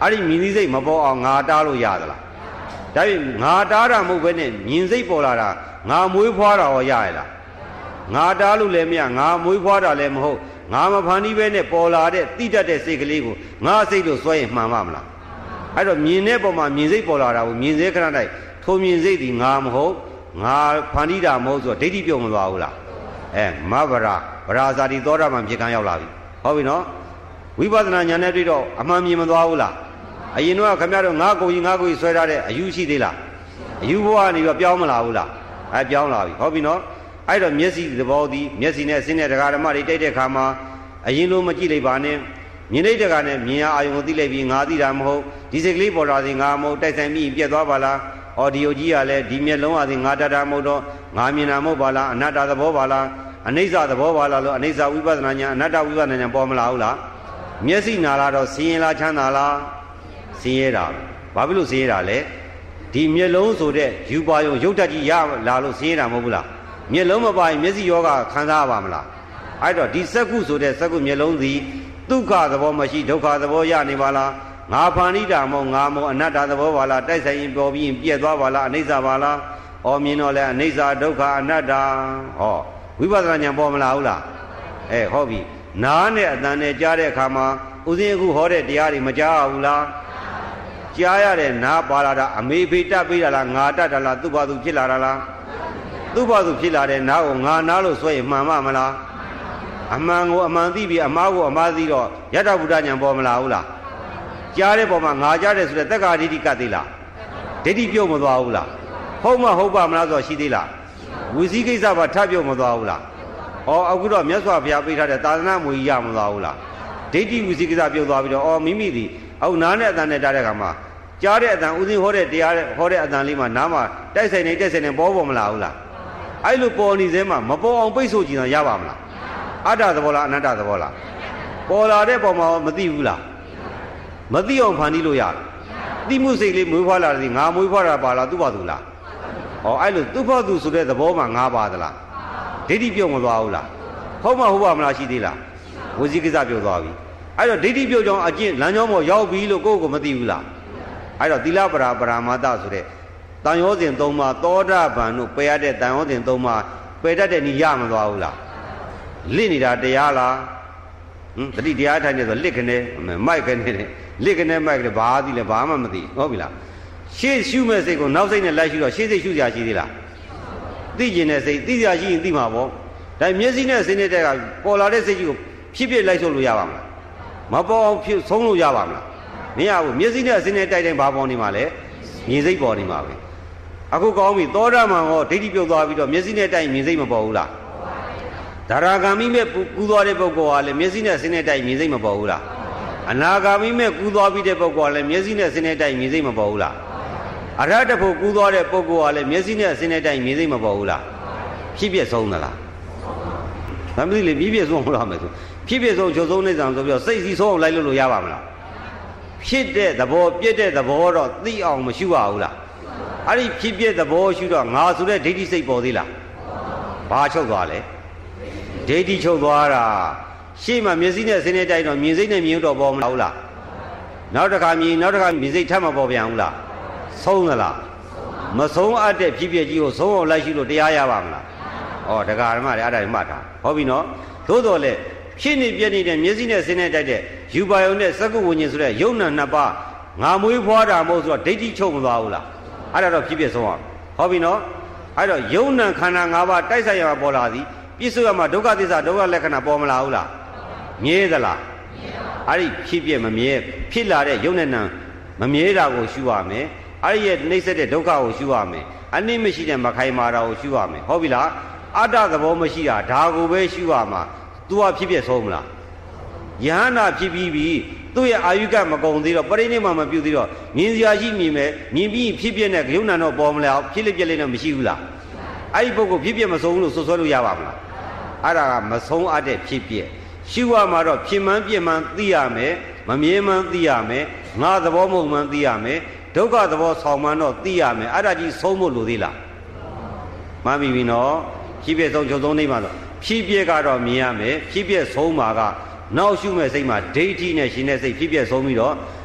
အဲ့ဒီမြင်သိစိတ်မပေါ်အောင်ငါတားလို့ရသလားဒါပေမဲ့ငါတားတာမဟုတ်ဘဲနဲ့မြင်စိတ်ပေါ်လာတာငါမွေးဖွားတာရောရရလားငါတားလို့လည်းမရငါမွေးဖွားတာလည်းမဟုတ်ငါမဖန်တီးပဲနဲ့ပေါ်လာတဲ့တိတတ်တဲ့စိတ်ကလေးကိုငါစိတ်လို့စွဲရင်မှန်ပါမလားအဲ့တော့မြင်တဲ့ပုံမှာမြင်စိတ်ပေါ်လာတာကိုမြင်စေခဏတိုင်းထိုမြင်စိတ်ဒီငါမဟုတ်ငါဖန်တီးတာမဟုတ်ဆိုတော့ဒိဋ္ဌိပြုတ်မသွားဘူးလားအဲမဗရာဗရာဇာတိသောတာပန်ဖြစ်ကံရောက်လာပြီဟုတ်ပြီနော်ဝိပဿနာဉာဏ်နဲ့တွေ့တော့အမှန်မြင်မသွားဘူးလားအရင်တော့ခင်ဗျားတို့ငါကိုကြီးငါကိုကြီးဆွဲထားတဲ့အယူရှိသေးလားအယူဘဝကနေတော့ပြောင်းမလာဘူးလားအဲပြောင်းလာပြီဟုတ်ပြီနော်အဲ့တော့မျက်စိသဘောသည်မျက်စိနဲ့အစင်းနဲ့တရားဓမ္မတွေတိတ်တဲ့ခါမှာအရင်လိုမကြည့်လိုက်ပါနဲ့မြင်လိုက်တဲ့ကနဲ့မြင်ရအာယုံကိုသိလိုက်ပြီးငါသိတာမဟုတ်ဒီစိတ်ကလေးပေါ်လာသည်ငါမဟုတ်တိုက်ဆိုင်ပြီးပြက်သွားပါလားအော်ဒီယိုကြီးကလည်းဒီမျက်လုံးအသည်ငါတတာမဟုတ်တော့ငါမြင်တာမဟုတ်ပါလားအနတ္တသဘောပါလားအနိစ္စသဘောပါလားလို့အနိစ္စဝိပဿနာဉာဏ်အနတ္တဝိပဿနာဉာဏ်ပေါ်မလာဘူးလားမျက်စိနာလာတော့ဆင်းရဲလားချမ်းသာလားဆင်းရဲတာဘာဖြစ်လို့ဆင်းရဲတာလဲဒီမျက်လုံးဆိုတဲ့ယူပါယုံရုပ်တတ်ကြီးရလာလို့ဆင်းရဲတာမဟုတ်ဘူးလားမျက်လုံးမပိုင်မျက်စိယောဂခံစားပါမလားအဲ့တော့ဒီစက္ကုဆိုတဲ့စက္ကုမျက်လုံးသည်ဒုက္ခသဘောမရှိဒုက္ခသဘောရနေပါလားငါဖန်တီးတာမဟုတ်ငါမဟုတ်အနတ္တသဘောပါလားတိုက်ဆိုင်ရင်ပေါ်ပြီးရင်ပြက်သွားပါလားအနိစ္စပါလားအော်မြင်တော့လဲအနိစ္စဒုက္ခအနတ္တဟောဝိပဿနာဉာဏ်ပေါ်မလာဘူးလားအဲဟောပြီနားနဲ့အတန်နဲ့ကြားတဲ့အခါမှာဥစဉ်အခုဟောတဲ့တရားတွေမကြားဘူးလားကြားရတဲ့နားပါလာတာအမေဖေတတ်ပေးတာလားငါတတ်တာလားသူ့ဘာသူဖြစ်လာတာလားသူ့ဘာသူဖြစ်လာတဲ့နားကိုငါနားလို့ဆိုရင်မှန်မမလားအမှန်ကိုအမှန်သိပြီးအမှားကိုအမှားသိတော့ယတ္တဗုဒ္ဓဉာဏ်ပေါ်မလာဘူးလားကြားတဲ့ပုံမှာငါကြားတယ်ဆိုတဲ့တက္ကရာဒိဋ္ဌိကတ်သေးလားဒိဋ္ဌိပြုတ်မသွားဘူးလားဟုတ်မဟုတ်ပါမလားဆိုတော့ရှိသေးလားဝိသိကိစ္စပါထပ်ပြုတ်မသွားဘူးလားဩအခုတော့မြတ်စွာဘုရားပေးထားတဲ့သာသနာ့မူကြီးရမသွားဘူးလားဒိဋ္ဌိဝိသိကိစ္စပြုတ်သွားပြီးတော့ဩမိမိဒီအခုနားနဲ့အတန်နဲ့တားတဲ့ခါမှာကြားတဲ့အတန်ဥစဉ်ဟောတဲ့တရားဟောတဲ့အတန်လေးမှာနားမှာတိုက်ဆိုင်နေတိုက်ဆိုင်နေပေါ်ပေါ်မလာဘူးလားအဲ့လိုပေါ်နေစဲမှာမပေါ်အောင်ပိတ်ဆို့ကြည့်တော့ရပါမလားအတ္တသဘောလားအနတ္တသဘောလားပေါ်လာတဲ့ပုံမှာမသိဘူးလားမသိအောင်ဖန်တီးလို့ရသိမှုစိတ်လေးမွေးဖွားလာတယ်ငါမွေးဖွားတာပါလားသူ့ဘာသူလားဟောအဲ့လိုသူ့ဘာသူဆိုတဲ့သဘောမှာငါပါသလားဒိဋ္ဌိပြုတ်မသွားဘူးလားဟုတ်မှဟုတ်ပါမလားရှိသေးလားဝစီကိစ္စပြုတ်သွားပြီအဲ့တော့ဒိဋ္ဌိပြုတ်ကြောင့်အကျင့်လမ်းကြောင်းပေါ်ရောက်ပြီလို့ကိုယ့်ကိုမသိဘူးလားအဲ့တော့သီလပရာပရာမာတဆိုတဲ့တန်ရောစဉ်သုံးပါးသောတာပန်တို့ပယ်ရတဲ့တန်ရောစဉ်သုံးပါးပယ်တတ်တဲ့ဤရမသွားဘူးလားလစ်နေတာတရားလားဟင်တတိတရားထိုင်နေဆိုလစ်ခနဲ့မိုက်ခနဲ့လစ်ခနဲ့မိုက်ခနဲ့ဘာသိလဲဘာမှမသိဟုတ်ပြီလားရှေ့ရှုမဲ့စိတ်ကိုနောက်စိတ်နဲ့လိုက်ရှုတော့ရှေ့စိတ်ရှုကြရှိသေးလားသိကျင်တဲ့စိတ်သိကြရှိရင်သိမှာပေါ့ဒါမျက်စိနဲ့စိတ်နဲ့တက်ကပေါ်လာတဲ့စိတ်ကြီးကိုဖြစ်ဖြစ်လိုက်ထုတ်လို့ရပါမလားမပေါ်အောင်ဖြစ်ဆုံးလို့ရပါမလားမရဘူးမျက်စိနဲ့စိတ်နဲ့တိုက်တိုင်းဘာပေါ်နေမှာလဲမြင်စိတ်ပေါ်နေမှာပဲအခုကောင်းပြီသောတာပန်ဟောဒိဋ္ဌိပြုတ်သွားပြီးတော့မျက်စိနဲ့တိုက်မြင်စိတ်မပေါ်ဘူးလားဒါရဂါမိမဲ့ကူးသွားတဲ့ပုဂ္ဂိုလ်ကလည်းမျက်စိနဲ့စိတ်နဲ့တိုက်မြင်စိတ်မပေါ်ဘူးလားအနာဂါမိမဲ့ကူးသွားပြီးတဲ့ပုဂ္ဂိုလ်ကလည်းမျက်စိနဲ့စိတ်နဲ့တိုက်မြင်စိတ်မပေါ်ဘူးလားအရဟတဖို့ကူးသွားတဲ့ပုဂ္ဂိုလ်ကလည်းမျက်စိနဲ့စိတ်နဲ့တိုက်မြင်စိတ်မပေါ်ဘူးလားဖြစ်ဖြစ်ဆုံးသလားဒါမသိလေပြည့်ပြည့်ဆုံးလို့ရမယ်ဆိုဖြစ်ဖြစ်ဆုံးချုပ်ဆုံးနေဆောင်ဆိုပြီးတော့စိတ်စီဆုံးအောင်လိုက်လို့လို့ရပါမလားဖြစ်တဲ့သဘောပြည့်တဲ့သဘောတော့သိအောင်မရှုရဘူးလားအဲ့ဒီဖြစ်ပြတဲ့သဘောရှုတော့ငါဆိုတဲ့ဒိဋ္ဌိစိတ်ပေါ်သေးလားဘာချုပ်သွားလဲဒိဋ္ဌိချုပ်သွားတာရှေ့မှာမျက်စိနဲ့စိတ်နဲ့တိုက်တော့မြင်စိတ်နဲ့မြင်တော့ပေါ်မလာဘူးလားနောက်တစ်ခါမြင်နောက်တစ်ခါမြင်စိတ်ထပ်မပေါ်ပြန်ဘူးလားဆုံးသလားမဆုံးအပ်တဲ့ဖြစ်ဖြစ်ကြီးကိုဆုံးအောင်လိုက်ရှိလို့တရားရပါမလားဩတရားဓမ္မတွေအဲ့ဒါတွေမှတ်တာဟုတ်ပြီနော်သို့တော်လေဖြစ်နေပြနေတဲ့မျက်စိနဲ့စိတ်နဲ့တိုက်တဲ့ယူပါယုံနဲ့စက္ကုဝิญဉ်ဆိုတဲ့ယုံနာနှစ်ပါးငါမွေးဖွားတာမဟုတ်ဆိုတော့ဒိဋ္ဌိချုပ်မသွားဘူးလားအဲ့ဒါတော့ဖြစ်ဖြစ်ဆုံးအောင်ဟုတ်ပြီနော်အဲ့တော့ယုံနာခန္ဓာ၅ပါးတိုက်ဆိုင်ရမှာပေါ်လာသည်ပြစ္ဆုတ်ရမှာဒုက္ခသစ္စာဒုက္ခလက္ခဏာပေါ်မလာဘူးလားမြဲသလားအဲ့ဒီဖြစ်ပြမမြဲဖြစ်လာတဲ့ယုံနဲ့နံမမြဲတာကိုရှုရမယ်အဲ့ဒီရဲ့နှိမ့်ဆက်တဲ့ဒုက္ခကိုရှုရမယ်အနည်းမရှိတဲ့မခိုင်မာတာကိုရှုရမယ်ဟုတ်ပြီလားအတ္တသဘောမရှိတာဒါကိုပဲရှုရမှာ तू ကဖြစ်ဖြစ်ဆုံးမလားယဟနာဖြစ်ပြီးပြီသူ့ရဲ့အာယုကမကုံသေးတော့ပရိနိဗ္ဗာန်မပြုသေးတော့မြင်စရာရှိမြင်မယ်မြင်ပြီးဖြစ်ဖြစ်နဲ့ယုံနာတော့ပေါ်မလဲဖြစ်လိပြက်လိတော့မရှိဘူးလားအဲ့ဒီပုဂ္ဂိုလ်ဖြစ်ဖြစ်မဆုံးလို့ဆွဆွဲလို့ရပါမလားအဲ့ဒါကမဆုံးအပ်တဲ့ဖြစ်ဖြစ်ရှုရမှာတော့ဖြစ်မှန်းပြစ်မှန်းသိရမယ်မမြင်မှန်းသိရမယ်ငါသဘောမဟုတ်မှန်းသိရမယ်ဒုက္ခသဘောဆောင်မှန်းတော့သိရမယ်အဲ့ဒါကြီးဆုံးဖို့လိုသေးလားမှန်ပြီပြီနော်ဖြစ်ဖြစ်ဆုံးချုပ်ဆုံးနေမှာတော့ဖြစ်ဖြစ်ကတော့မြင်ရမယ်ဖြစ်ဖြစ်ဆုံးမှာကနောက်ရှုမဲ့စိတ်မှာဒိဋ္ဌိနဲ့ရှင်တဲ့စိတ်ဖြစ်ဖြစ်ဆုံးပြီးတော့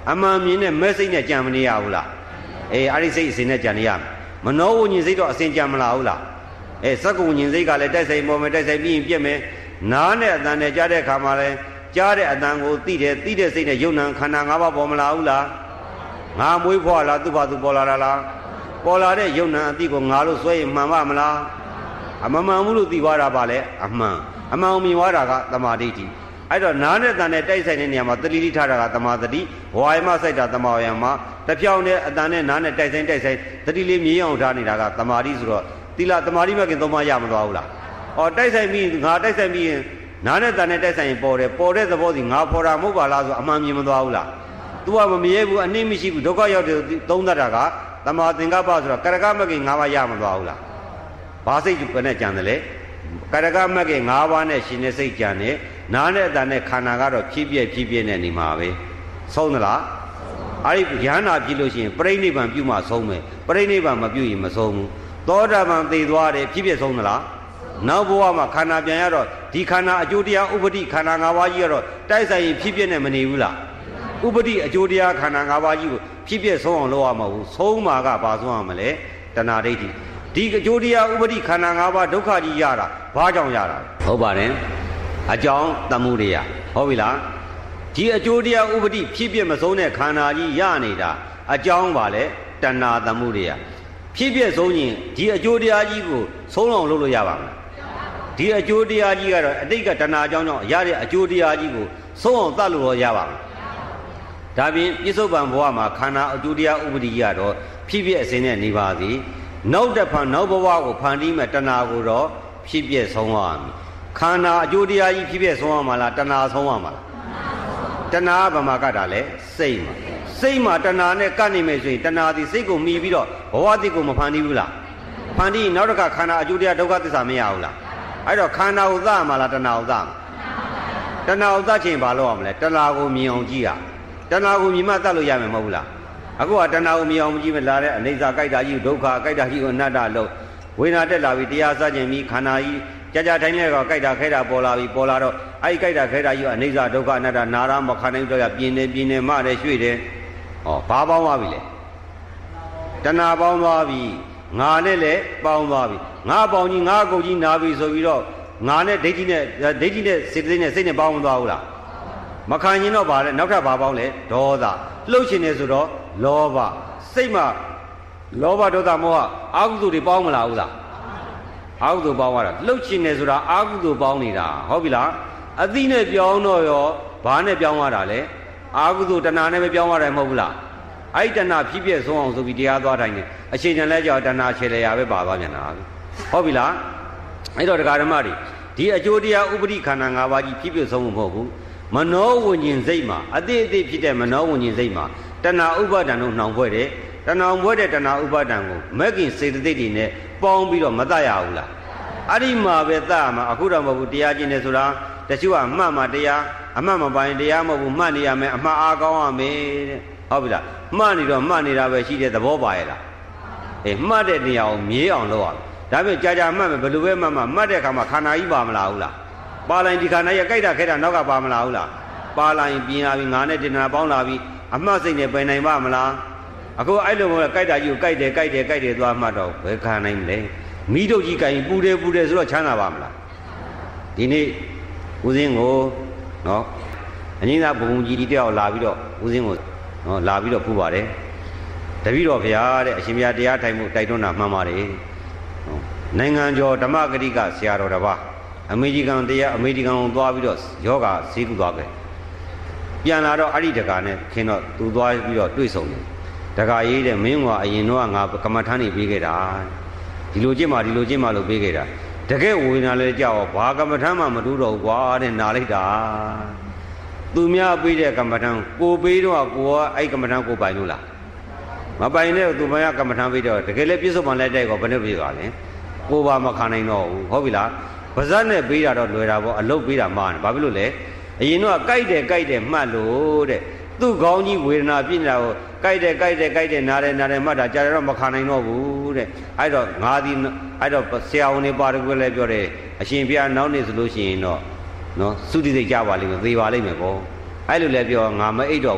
အမှန်မြင်တဲ့မဲ့စိတ်နဲ့ကြံမနေရဘူးလားအေးအဲ့ဒီစိတ်အစဉ်နဲ့ကြံနေရမနောဝဉ္ဉစိတ်တော့အစဉ်ကြံမလာဘူးလားအေးစက္ကဝဉ္ဉစိတ်ကလည်းတိုက်ဆိုင်ပေါ်မယ်တိုက်ဆိုင်ပြီးရင်ပြက်မယ်နားနဲ့အတန်နဲ့ကြားတဲ့အခါမှာလည်းကြားတဲ့အတန်ကိုသိတယ်သိတဲ့စိတ်နဲ့ယုံနာခန္ဓာ၅ပါးပေါ်မလာဘူးလားငါမွေးဖွားလားသူ့ဘာသူပေါ်လာတာလားပေါ်လာတဲ့ယုံနာအတိကိုငါလို့စွဲရင်မှန်ပါမလားအမမှန်ဘူးလို့သိသွားတာပါလေအမှန်အမှန်မြင်သွားတာကသမာဓိတိအဲ့တော့နားနဲ့တန်နဲ့တိုက်ဆိုင်တဲ့နေရာမှာတတိတိထားတာကသမာဓိဝါယမစိုက်တာသမာဝါယမတပြောင်းနဲ့အတန်နဲ့နားနဲ့တိုက်ဆိုင်တိုက်ဆိုင်တတိလေးမြင်အောင်ထားနေတာကသမာဓိဆိုတော့သီလသမာဓိမကင်သုံးပါးရမသွားဘူးလားအော်တိုက်ဆိုင်ပြီးငါတိုက်ဆိုင်ပြီးရင်နားနဲ့တန်နဲ့တိုက်ဆိုင်ရင်ပေါ်တယ်ပေါ်တဲ့သဘောစီငါပေါ်တာမဟုတ်ပါလားဆိုအမှန်မြင်မသွားဘူးလား तू ကမမြဲဘူးအနှိမ့်မရှိဘူးဒုက္ခရောက်တယ်သုံးတတ်တာကသမာသင်္ကပ္ပဆိုတော့ကရကမကင်၅ပါးရမသွားဘူးလားဘာစိတ်ကနဲ့ကြံတယ်လေကရကမကင်၅ပါးနဲ့ရှင်တဲ့စိတ်ကြံတယ်နားနဲ့အတန်နဲ့ခန္ဓာကတော့ဖြည်းပြည့်ဖြည်းပြည့်နဲ့နေမှာပဲဆုံးသလားအဲ့ဒီဉာဏ်နာပြည့်လို့ရှိရင်ပြိဋိဘံပြုမှဆုံးမယ်ပြိဋိဘံမပြုရင်မဆုံးဘူးသောတာပန်သိသွားတယ်ဖြည်းပြည့်ဆုံးသလားနောက်ဘဝမှာခန္ဓာပြန်ရတော့ဒီခန္ဓာအကျိုးတရားဥပတိခန္ဓာ၅ပါးကြီးကတော့တိုက်ဆိုင်ရင်ဖြည်းပြည့်နဲ့မနေဘူးလားဥပတိအကျိုးတရားခန္ဓာ၅ပါးကြီးကိုဖြည်းပြည့်ဆုံးအောင်လုပ်ရမှာဘူးဆုံးမှာကဘာဆုံးရမလဲတဏှာဒိဋ္ဌိဒီအကျိုးတရားဥပတိခန္ဓာ၅ပါးဒုက္ခကြီးရတာဘာကြောင့်ရတာဟုတ်ပါတယ်အကြောင်းတမှုရိယဟုတ်ပြီလားဒီအကျိုးတရားဥပတိဖြစ်ပြမဆုံးတဲ့ခန္ဓာကြီးရနေတာအကြောင်းပါလေတဏှာတမှုရိယဖြစ်ပြဆုံးရင်ဒီအကျိုးတရားကြီးကိုဆုံးအောင်လုပ်လို့ရပါမလားဒီအကျိုးတရားကြီးကတော့အတိတ်ကတဏှာအကြောင်းကြောင့်ရတဲ့အကျိုးတရားကြီးကိုဆုံးအောင်သတ်လို့တော့ရပါမလားဒါပြင်ပြစ္ဆုတ်ပံဘဝမှာခန္ဓာအကျိုးတရားဥပတိရတော့ဖြစ်ပြအစဉ်နဲ့နေပါသည်နောက်တစ်ဖန်နောက်ဘဝကိုဖန်တီးမဲ့တဏှာကိုတော့ဖြစ်ပြဆုံးရမည်ခန္ဓာအကျိုးတရားကြီးဖြစ်ဖြစ်ဆုံးရမှာလားတဏှာဆုံးရမှာလားတဏှာဗမာကတာလဲစိတ်မှာစိတ်မှာတဏှာနဲ့ကပ်နေမယ်ဆိုရင်တဏှာသည်စိတ်ကိုမှီပြီးတော့ဘဝတိကိုမဖန်တီးဘူးလားဖန်တီးနောက်တစ်ခါခန္ဓာအကျိုးတရားဒုက္ခသစ္စာမရဘူးလားအဲ့တော့ခန္ဓာကိုသမှာလားတဏှာကိုသမှာတဏှာကိုသခြင်းဘာလို့ရမလဲတဏှာကိုမြင်အောင်ကြည့်ရတဏှာကိုမြင်မှသတ်လို့ရမယ်မဟုတ်ဘူးလားအခုကတဏှာကိုမြင်အောင်ကြည့်မလားတဲ့အနိစ္စကြိုက်တာကြီးဒုက္ခကြိုက်တာကြီးကိုအနတ္တလို့ဝိညာဉ်တက်လာပြီးတရားစခြင်းပြီးခန္ဓာကြီးကြာကြာထိုင်နေတဲ့ကောင်ကြိုက်တာခဲတာပေါ်လာပြီးပေါ်လာတော့အဲ့ဒီကြိုက်တာခဲတာကြီးကအနိစ္စဒုက္ခအနတ္တနာရမခန္ဓာတော့ပြင်းနေပြင်းနေမှလည်းရွှေ့တယ်ဟောဘာပေါင်းသွားပြီလဲတဏှာပေါင်းသွားပြီငါနဲ့လည်းပေါင်းသွားပြီငါပေါင်းကြီးငါကုန်ကြီးနာပြီဆိုပြီးတော့ငါနဲ့ဒိဋ္ဌိနဲ့ဒိဋ္ဌိနဲ့စေတသိက်နဲ့စိတ်နဲ့ပေါင်းမသွားဘူးလားမခံရင်တော့ဗာလဲနောက်ထပ်ဘာပေါင်းလဲဒေါသလှုပ်ရှင်နေဆိုတော့လောဘစိတ်မှာလောဘဒေါသမောဟအာဟုသူတွေပေါင်းမလာဘူးလားအာဟုသူပေါင်းရတာလှုပ်ရှင်နေဆိုတာအာဟုသူပေါင်းနေတာဟုတ်ပြီလားအသိနဲ့ပြောင်းတော့ရောဘာနဲ့ပြောင်းရတာလဲအာဟုသူတဏှာနဲ့ပဲပြောင်းရတယ်မဟုတ်ဘူးလားအဲ့ဒီတဏှာဖြစ်ပြဆုံးအောင်ဆိုပြီးတရားသွားတိုင်းနေအချိန်တန်လဲကြောက်တဏှာခြေလျာပဲပါသွားပြန်တာဟုတ်ပြီလားအဲ့တော့တရားဓမ္မတွေဒီအကျိုးတရားဥပတိခန္ဓာ၅ပါးကြီးဖြစ်ပြဆုံးမှုမဟုတ်ဘူးမနောဝဉ္ဉဉ်စိတ်မှာအတိအတိဖြစ်တဲ့မနောဝဉ္ဉဉ်စိတ်မှာတဏှာဥပါဒံတို့နှောင်ဖွဲ့တယ်တဏှာဖွဲ့တဲ့တဏှာဥပါဒံကိုမဂ္ဂင်စေတသိက်တွေနဲ့ပေါင်းပြီးတော့မတတ်ရဘူးလားအဲ့ဒီမှာပဲတတ်မှာအခုတော့မဟုတ်ဘူးတရားကျင့်နေဆိုတာတချို့ကမှတ်မှတရားအမှတ်မပိုင်တရားမဟုတ်ဘူးမှတ်နေရမယ်အမှားအားကောင်းရမယ်တဲ့ဟုတ်ပြီလားမှတ်နေတော့မှတ်နေတာပဲရှိတဲ့သဘောပါရဲ့လားအေးမှတ်တဲ့နေရာကိုမြေးအောင်လုပ်ရမယ်ဒါပေမဲ့ကြာကြာမှတ်မယ်ဘယ်လိုပဲမှတ်မှမှတ်တဲ့အခါမှာခန္ဓာကြီးပါမလားဘူးလားပါလိုက်ဒီခန္ဓာရဲ့ကြိုက်တာခဲတာနောက်ကပါမလားဟုတ်လားပါလိုက်ပြင်းလာပြီးငါနဲ့တင်တာပေါင်းလာပြီးအမှတ်စိတ်နဲ့ပယ်နိုင်ပါမလားအခုအဲ့လိုမျိုးကြိုက်တာကြီးကိုကြိုက်တယ်ကြိုက်တယ်ကြိုက်တယ်သွားမှတ်တော့ဘယ်ခံနိုင်မလဲမိတို့ကြီးကြိုင်ပူတယ်ပူတယ်ဆိုတော့ချမ်းသာပါမလားဒီနေ့ဦးစင်းကိုနော်အငိမ့်သာဘုံကြီးဒီတယောက်လာပြီးတော့ဦးစင်းကိုနော်လာပြီးတော့ဖူးပါတယ်တပည့်တော်ဗျာတဲ့အရှင်ဘုရားတရားထိုင်မှုတိုက်တွန်းတာမှန်ပါတယ်နိုင်ငံကျော်ဓမ္မဂတိကဆရာတော်တစ်ပါးအမေရိကန်တရားအမေရိကန်ကိုသွားပြီးတော့ယောဂဈေးကူသွားခဲ့ပြန်လာတော့အဲ့ဒီတကာနဲ့ခင်တော့သူသွားပြီးတော့တွေ့ဆုံတယ်တကာရေးတဲ့မင်းကအရင်တော့ငါကမ္မထမ်းနေပေးခဲ့တာဒီလိုကျင့်မှဒီလိုကျင့်မှလို့ပေးခဲ့တာတကယ်ဝေဒနာလည်းကြောက်ဘာကမ္မထမ်းမှမတူတော့ဘူးကွာတဲ့နာလိုက်တာသူများပေးတဲ့ကမ္မထမ်းကိုပေးတော့ကိုကအဲ့ကမ္မထမ်းကိုပိုင်လို့လားမပိုင်တဲ့သူမရကမ္မထမ်းပေးတော့တကယ်လည်းပြစ္ဆုတ်ပန်လက်တိုက်ကောဘယ်နဲ့ပြေးသွားလဲကိုပါမခံနိုင်တော့ဘူးဟုတ်ပြီလားပါဇက်နဲ့ပေးတာတော့လွယ်တာပေါ့အလုတ်ပေးတာမှားတယ်ဘာဖြစ်လို့လဲအရင်တော့ကြိုက်တယ်ကြိုက်တယ်မှတ်လို့တဲ့သူ့ခေါင်းကြီးဝေဒနာပြင်းနေတာကိုကြိုက်တယ်ကြိုက်တယ်ကြိုက်တယ်နားတယ်နားတယ်မှတ်တာကြာတော့မခံနိုင်တော့ဘူးတဲ့အဲ့တော့ငါဒီအဲ့တော့ဆရာဝန်တွေပါရကွယ်လည်းပြောတယ်အရှင်ဘုရားနောက်နေ့ဆိုလို့ရှိရင်တော့နော်သုတိစိတ်ကြပါလိမ့်မယ်သေပါလိမ့်မယ်ပေါ့အဲ့လိုလည်းပြောငါမအိတ်တော့ဘူး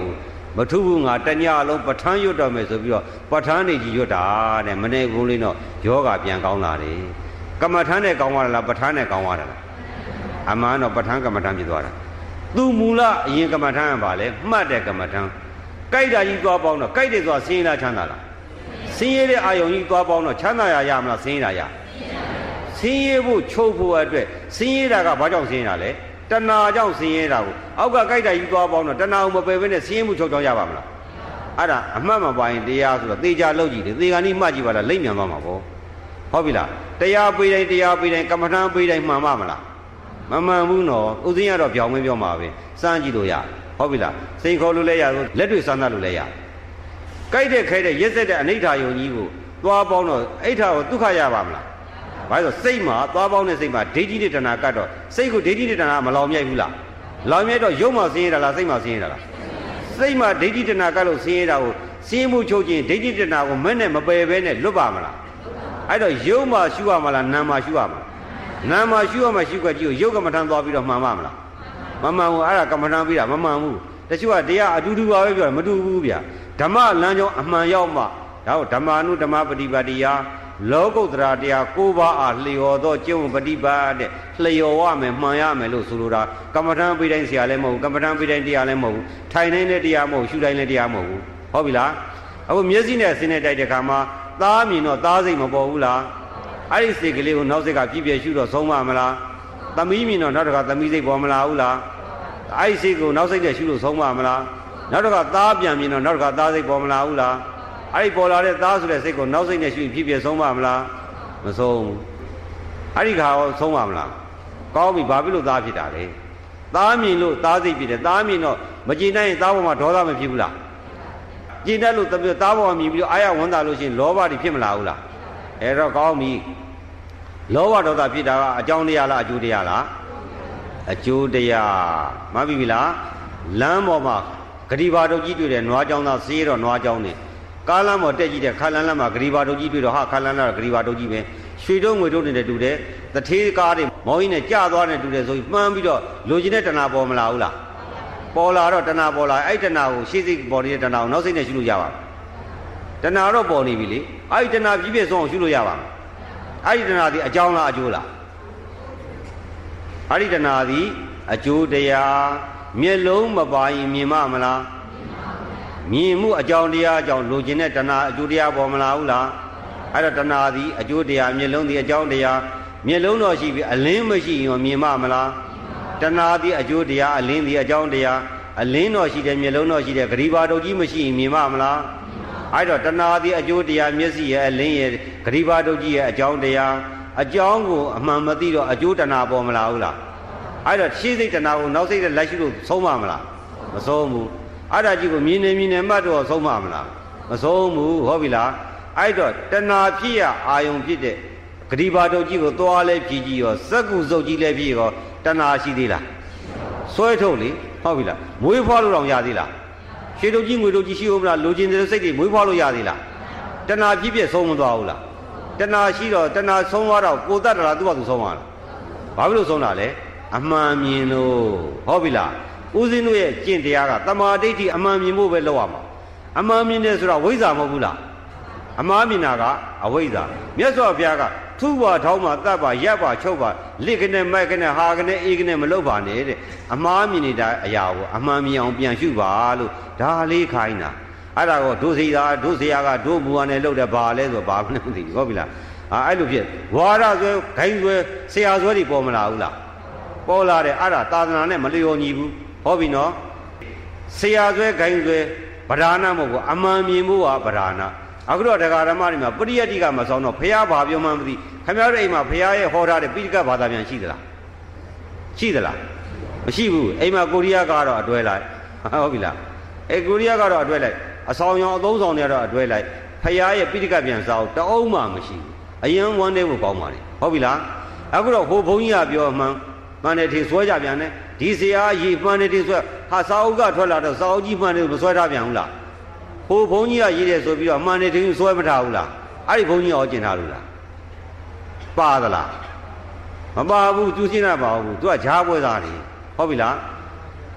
မထုဘူးငါတညလုံးပဋ္ဌာန်းရွတ်တော်မယ်ဆိုပြီးတော့ပဋ္ဌာန်းနေကြီးရွတ်တာတဲ့မနေ့ကလေးတော့ယောဂပြန်ကောင်းလာတယ်ကမ္မထမ်းနဲ့ကောင်းသွားတာလားပဋ္ဌာန်းနဲ့ကောင်းသွားတာလားအမှန်တော့ပဋ္ဌာန်းကမ္မထမ်းဖြစ်သွားတာသူမူလအရင်ကမ္မထမ်းကပါလေမှတ်တဲ့ကမ္မထမ်းကြိုက်တာကြီးသွားပေါင်းတော့ကြိုက်တယ်ဆိုတာဆင်းရဲလားချမ်းသာလားဆင်းရဲတဲ့အာယုံကြီးသွားပေါင်းတော့ချမ်းသာရရမလားဆင်းရဲတာရဆင်းရဲဖို့ချုပ်ဖို့အတွက်ဆင်းရဲတာကဘာကြောင့်ဆင်းရဲတာလဲတဏှာကြောင့်ဆင်းရဲတာကိုအောက်ကကြိုက်တာကြီးသွားပေါင်းတော့တဏှာကိုမပယ်ဘဲနဲ့ဆင်းရဲမှုချုပ်ကြောင်းရပါမလားအဲ့ဒါအမှတ်မပါရင်တရားဆိုတော့သေချာလောက်ကြည့်တယ်သေကံကြီးမှတ်ကြည့်ပါလားလိမ့်မြန်သွားမှာပေါ့ဟုတ်ပြီလားတရားပေးတိုင်းတရားပေးတိုင်းကမ္မထမ်းပေးတိုင်းမှန်ပါမလားမမှန်ဘူးနော်ဥစဉ်ကတော့ပြောင်းမင်းပြောမှာပဲစမ်းကြည့်လို့ရဟုတ်ပြီလားစိန်ခေါ်လို့လည်းရလို့လက်တွေ့စမ်းသပ်လို့လည်းရကြိုက်တဲ့ခဲတဲ့ရက်စက်တဲ့အနိဋ္ဌာယုံကြီးကိုသွားပေါင်းတော့အိဋ္ဌာကိုဒုက္ခရပါမလားဘာလို့စိတ်မှာသွားပေါင်းတဲ့စိတ်မှာဒိဋ္ဌိနဲ့တဏှာကတ်တော့စိတ်ကိုဒိဋ္ဌိနဲ့တဏှာမလောင်မြိုက်ဘူးလားလောင်မြိုက်တော့ရုပ်မှာဆင်းရဲတာလားစိတ်မှာဆင်းရဲတာလားစိတ်မှာဒိဋ္ဌိတဏှာကတ်လို့ဆင်းရဲတာကိုဆင်းမှုချုပ်ခြင်းဒိဋ္ဌိတဏှာကိုမဲ့နဲ့မပယ်ဘဲနဲ့လွတ်ပါမလားအဲ့တော့ရုပ်မှာရှုရမလားနာမ်မှာရှုရမလားနာမ်မှာရှုရမှာရှုကြကြည့်ကိုရုပ်ကမ္မထမ်းသွားပြီးတော့မှန်ပါမလားမမှန်ဘူးအဲ့ဒါကမ္မထမ်းပြီးတာမမှန်ဘူးတချို့ကတရားအတူတူပါပဲပြောတယ်မတူဘူးဗျာဓမ္မလမ်းကြောင်းအမှန်ရောက်မှဒါကိုဓမ္မာနုဓမ္မပฏิပတ်တရားလောကုတ္တရာတရား၉ပါးအားလျော်သောကျင့်ဝတ်ပฏิပတ်တဲ့လျော်ရမယ်မှန်ရမယ်လို့ဆိုလိုတာကမ္မထမ်းပေးတိုင်းဆရာလည်းမဟုတ်ဘူးကမ္မထမ်းပေးတိုင်းတရားလည်းမဟုတ်ဘူးထိုင်တိုင်းလည်းတရားမဟုတ်ရှုတိုင်းလည်းတရားမဟုတ်ဘူးဟုတ်ပြီလားအခုမျက်စိနဲ့ဆင်းနေတိုက်တဲ့ခါမှာသားမြင်တော့သားစိတ်မပေါ်ဘူးလားအဲ့ဒီစိတ်ကလေးကိုနောက်စိတ်ကပြည့်ပြည့်ရှုတော့ဆုံးမမလားသမီးမြင်တော့နောက်တစ်ခါသမီးစိတ်ပေါ်မလာဘူးလားအဲ့ဒီစိတ်ကိုနောက်စိတ်နဲ့ရှုလို့ဆုံးမမလားနောက်တစ်ခါသားပြန်မြင်တော့နောက်တစ်ခါသားစိတ်ပေါ်မလာဘူးလားအဲ့ဒီပေါ်လာတဲ့သားဆိုတဲ့စိတ်ကိုနောက်စိတ်နဲ့ရှုရင်ပြည့်ပြည့်ဆုံးမမလားမဆုံးဘူးအဲ့ဒီခါရောဆုံးမမလားကောင်းပြီဘာဖြစ်လို့သားဖြစ်တာလဲသားမြင်လို့သားစိတ်ဖြစ်တယ်သားမြင်တော့မကြည်နိုင်ရင်သားပေါ်မှာဒေါသမဖြစ်ဘူးလားကြည်တတ်လို့သားပေါ်မှာမြင်ပြီးတော့အာရဝန်တာလို့ရှိရင်လောဘတွေဖြစ်မလာဘူးလားအဲ့တော့ကောင်းပြီလောဘဒေါသဖြစ်တာကအကြောင်းတရားလားအကျိုးတရားလားအကျိုးတရားမှတ်ပြီလားလမ်းပေါ်မှာဂတိဘာတို့ကြီးတွေ့တယ်နွားကြောင်းသားစေးတော့နွားကြောင်းနေကားလမ်းပေါ်တက်ကြည့်တဲ့ခါလန်းလမ်းမှာဂတိဘာတို့ကြီးတွေ့တော့ဟာခါလန်းလာဂတိဘာတို့ကြီးပဲရွှေတုံးငွေတုံးနေတယ်တူတယ်တထေးကားတွေမောင်းရင်းနဲ့ကြာသွားတယ်တူတယ်ဆိုပြီးမှန်းပြီးတော့လိုချင်တဲ့တဏှာပေါ်မလာဘူးလားပေါ်လာတော့တဏှာပေါ်လာအဲ့တဏှာကိုရှေ့စိတ်ပေါ်နေတဲ့တဏှာကိုနောက်စိတ်နဲ့ရှုလို့ရပါမယ်တဏှာတော့ပေါ်နေပြီလေအဲ့ဒီတဏှာပြည့်ပြည့်စုံအောင်ရှုလို့ရပါမယ်အဲ့ဒီတဏှာဒီအကြောင်းလားအကျိုးလားအဲ့ဒီတဏှာဒီအကျိုးတရားမျက်လုံးမပါရင်မြင်မမလားမြင်မှုအကြောင်းတရားအကြောင်းလိုချင်တဲ့တဏှာအကျိုးတရားပေါ်မလာဘူးလားအဲ့တော့တဏှာဒီအကျိုးတရားမျက်လုံးဒီအကြောင်းတရားမျက်လုံးတော့ရှိပြီအလင်းမရှိရင်မြင်မမလားတဏှာဒီအကျိုးတရားအလင်းဒီအကြောင်းတရားအလင်းတော့ရှိတယ်မျက်လုံးတော့ရှိတယ်ဂရိဘာတုတ်ကြီးမရှိရင်မြင်မမလားအဲ့တော့တဏှာဒီအကျိုးတရားမျက်စိရဲ့အလင်းရဲ့ဂရိဘာတုတ်ကြီးရဲ့အကြောင်းတရားအကြောင်းကိုအမှန်မသိတော့အကျိုးတဏှာပေါ်မလာဘူးလားအဲ့တော့ရှေ့စိတ်တဏှာကိုနောက်စိတ်နဲ့လိုက်ရှိလို့ဆုံးမမလားမဆုံးဘူးအဲ့ဒါကြီးကိုမြင်နေမြင်နေမှတ်တော့ဆုံးမမလားမဆုံးဘူးဟုတ်ပြီလားအဲ့တော့တဏှာဖြစ်ရအာယုံဖြစ်တဲ့ဂတိဘာတုတ်ကြီးကိုသွားလဲဖြည်ကြည့်ရောစက္ကုစုပ်ကြီးလဲဖြည်ရောတဏှာရှိသေးလားဆွဲထုတ်လေဟုတ်ပြီလားမွေးဖွားလို့တော့ရသေးလားရွှေတုတ်ကြီးငွေတုတ်ကြီးရှိဦးမလားလိုချင်တဲ့စိတ်တွေမွေးဖွားလို့ရသေးလားတဏှာဖြစ်ဖြစ်ဆုံးမသွားဘူးလားတဏှာရှိတော့တဏှာဆုံးသွားတော့ကိုယ်တတ်တာသူ့ဘာသူဆုံးသွားလားဘာဖြစ်လို့ဆုံးတာလဲအမှန်မြင်လို့ဟုတ်ပြီလားဦးဇင်းတို့ရဲ့ကျင့်တရားကတမာဒိဋ္ဌိအမှန်မြင်ဖို့ပဲလုပ်ရမှာအမှန်မြင်တယ်ဆိုတော့ဝိဇ္ဇာမဟုတ်ဘူးလားအမှားမြင်တာကအဝိဇ္ဇာမြတ်စွာဘုရားကထုပါထောင်းပါတတ်ပါရပ်ပါချုပ်ပါလစ်ကနေမိုက်ကနေဟာကနေအေးကနေမလုပ်ပါနဲ့တဲ့အမှားမြင်နေတဲ့အရာကိုအမှန်မြင်အောင်ပြန်ရှုပါလို့ဒါလေးခိုင်းတာအဲ့ဒါကိုဒုစရာဒုစရာကဒုဘူဝါနဲ့လုပ်တယ်ဘာလဲဆိုဘာမှမသိဘူးဟုတ်ပြီလားအာအဲ့လိုဖြစ်ဝါရဆွဲဂိုင်းဆွဲဆရာဆွဲတွေပေါ်မလာဘူးလားပေါ်လာတယ်အဲ့ဒါသာသနာနဲ့မလျော်ညီဘူးဟုတ်ပြီနော်ဆရာဆွဲဂိုင်းဆွဲဗဒာနာမဟုတ်ဘူးအမှန်မြင်ဖို့ကဗဒာနာအခုတော့တရားဓမ္မတွေမှာပရိယတ္တိကမဆောင်တော့ဘုရားဘာပြောမှမသိခင်ဗျားတို့အိမ်မှာဘုရားရဲ့ဟောထားတဲ့ပိဋကဘာသာပြန်ရှိသလားရှိသလားမရှိဘူးအိမ်မှာကိုရီးယားကတော့အတွဲလိုက်ဟုတ်ပြီလားအဲကိုရီးယားကတော့အတွဲလိုက်အဆောင်ရောင်အသုံးဆောင်တွေကတော့အတွဲလိုက်ဘုရားရဲ့ပိဋကပြန်စာအုပ်တအုံးမှမရှိဘူးအရင်ဝမ်းနေဖို့ကောင်းပါလေဟုတ်ပြီလားအခုတော့ဟိုဘုန်းကြီးကပြောမှန်မှန်တယ်ထင်ဆွဲကြပြန်တယ်ဒီဆရာကြီးမှန်တယ်ထင်ဆွဲဟာစာအုပ်ကထွက်လာတော့စာအုပ်ကြီးမှန်တယ်မဆွဲထားပြန်ဘူးလားဟိုဘုန်းကြီးကရေးတယ်ဆိုပြီးတော့မှန်တယ်ထင်ဆွဲမထားဘူးလားအဲ့ဒီဘုန်းကြီးရောကျင်ထားလို့လားပါသလားမပါဘူးသူရှင်းတာပါဘူးသူကဂျားပွဲသားနေဟုတ်ပြီလား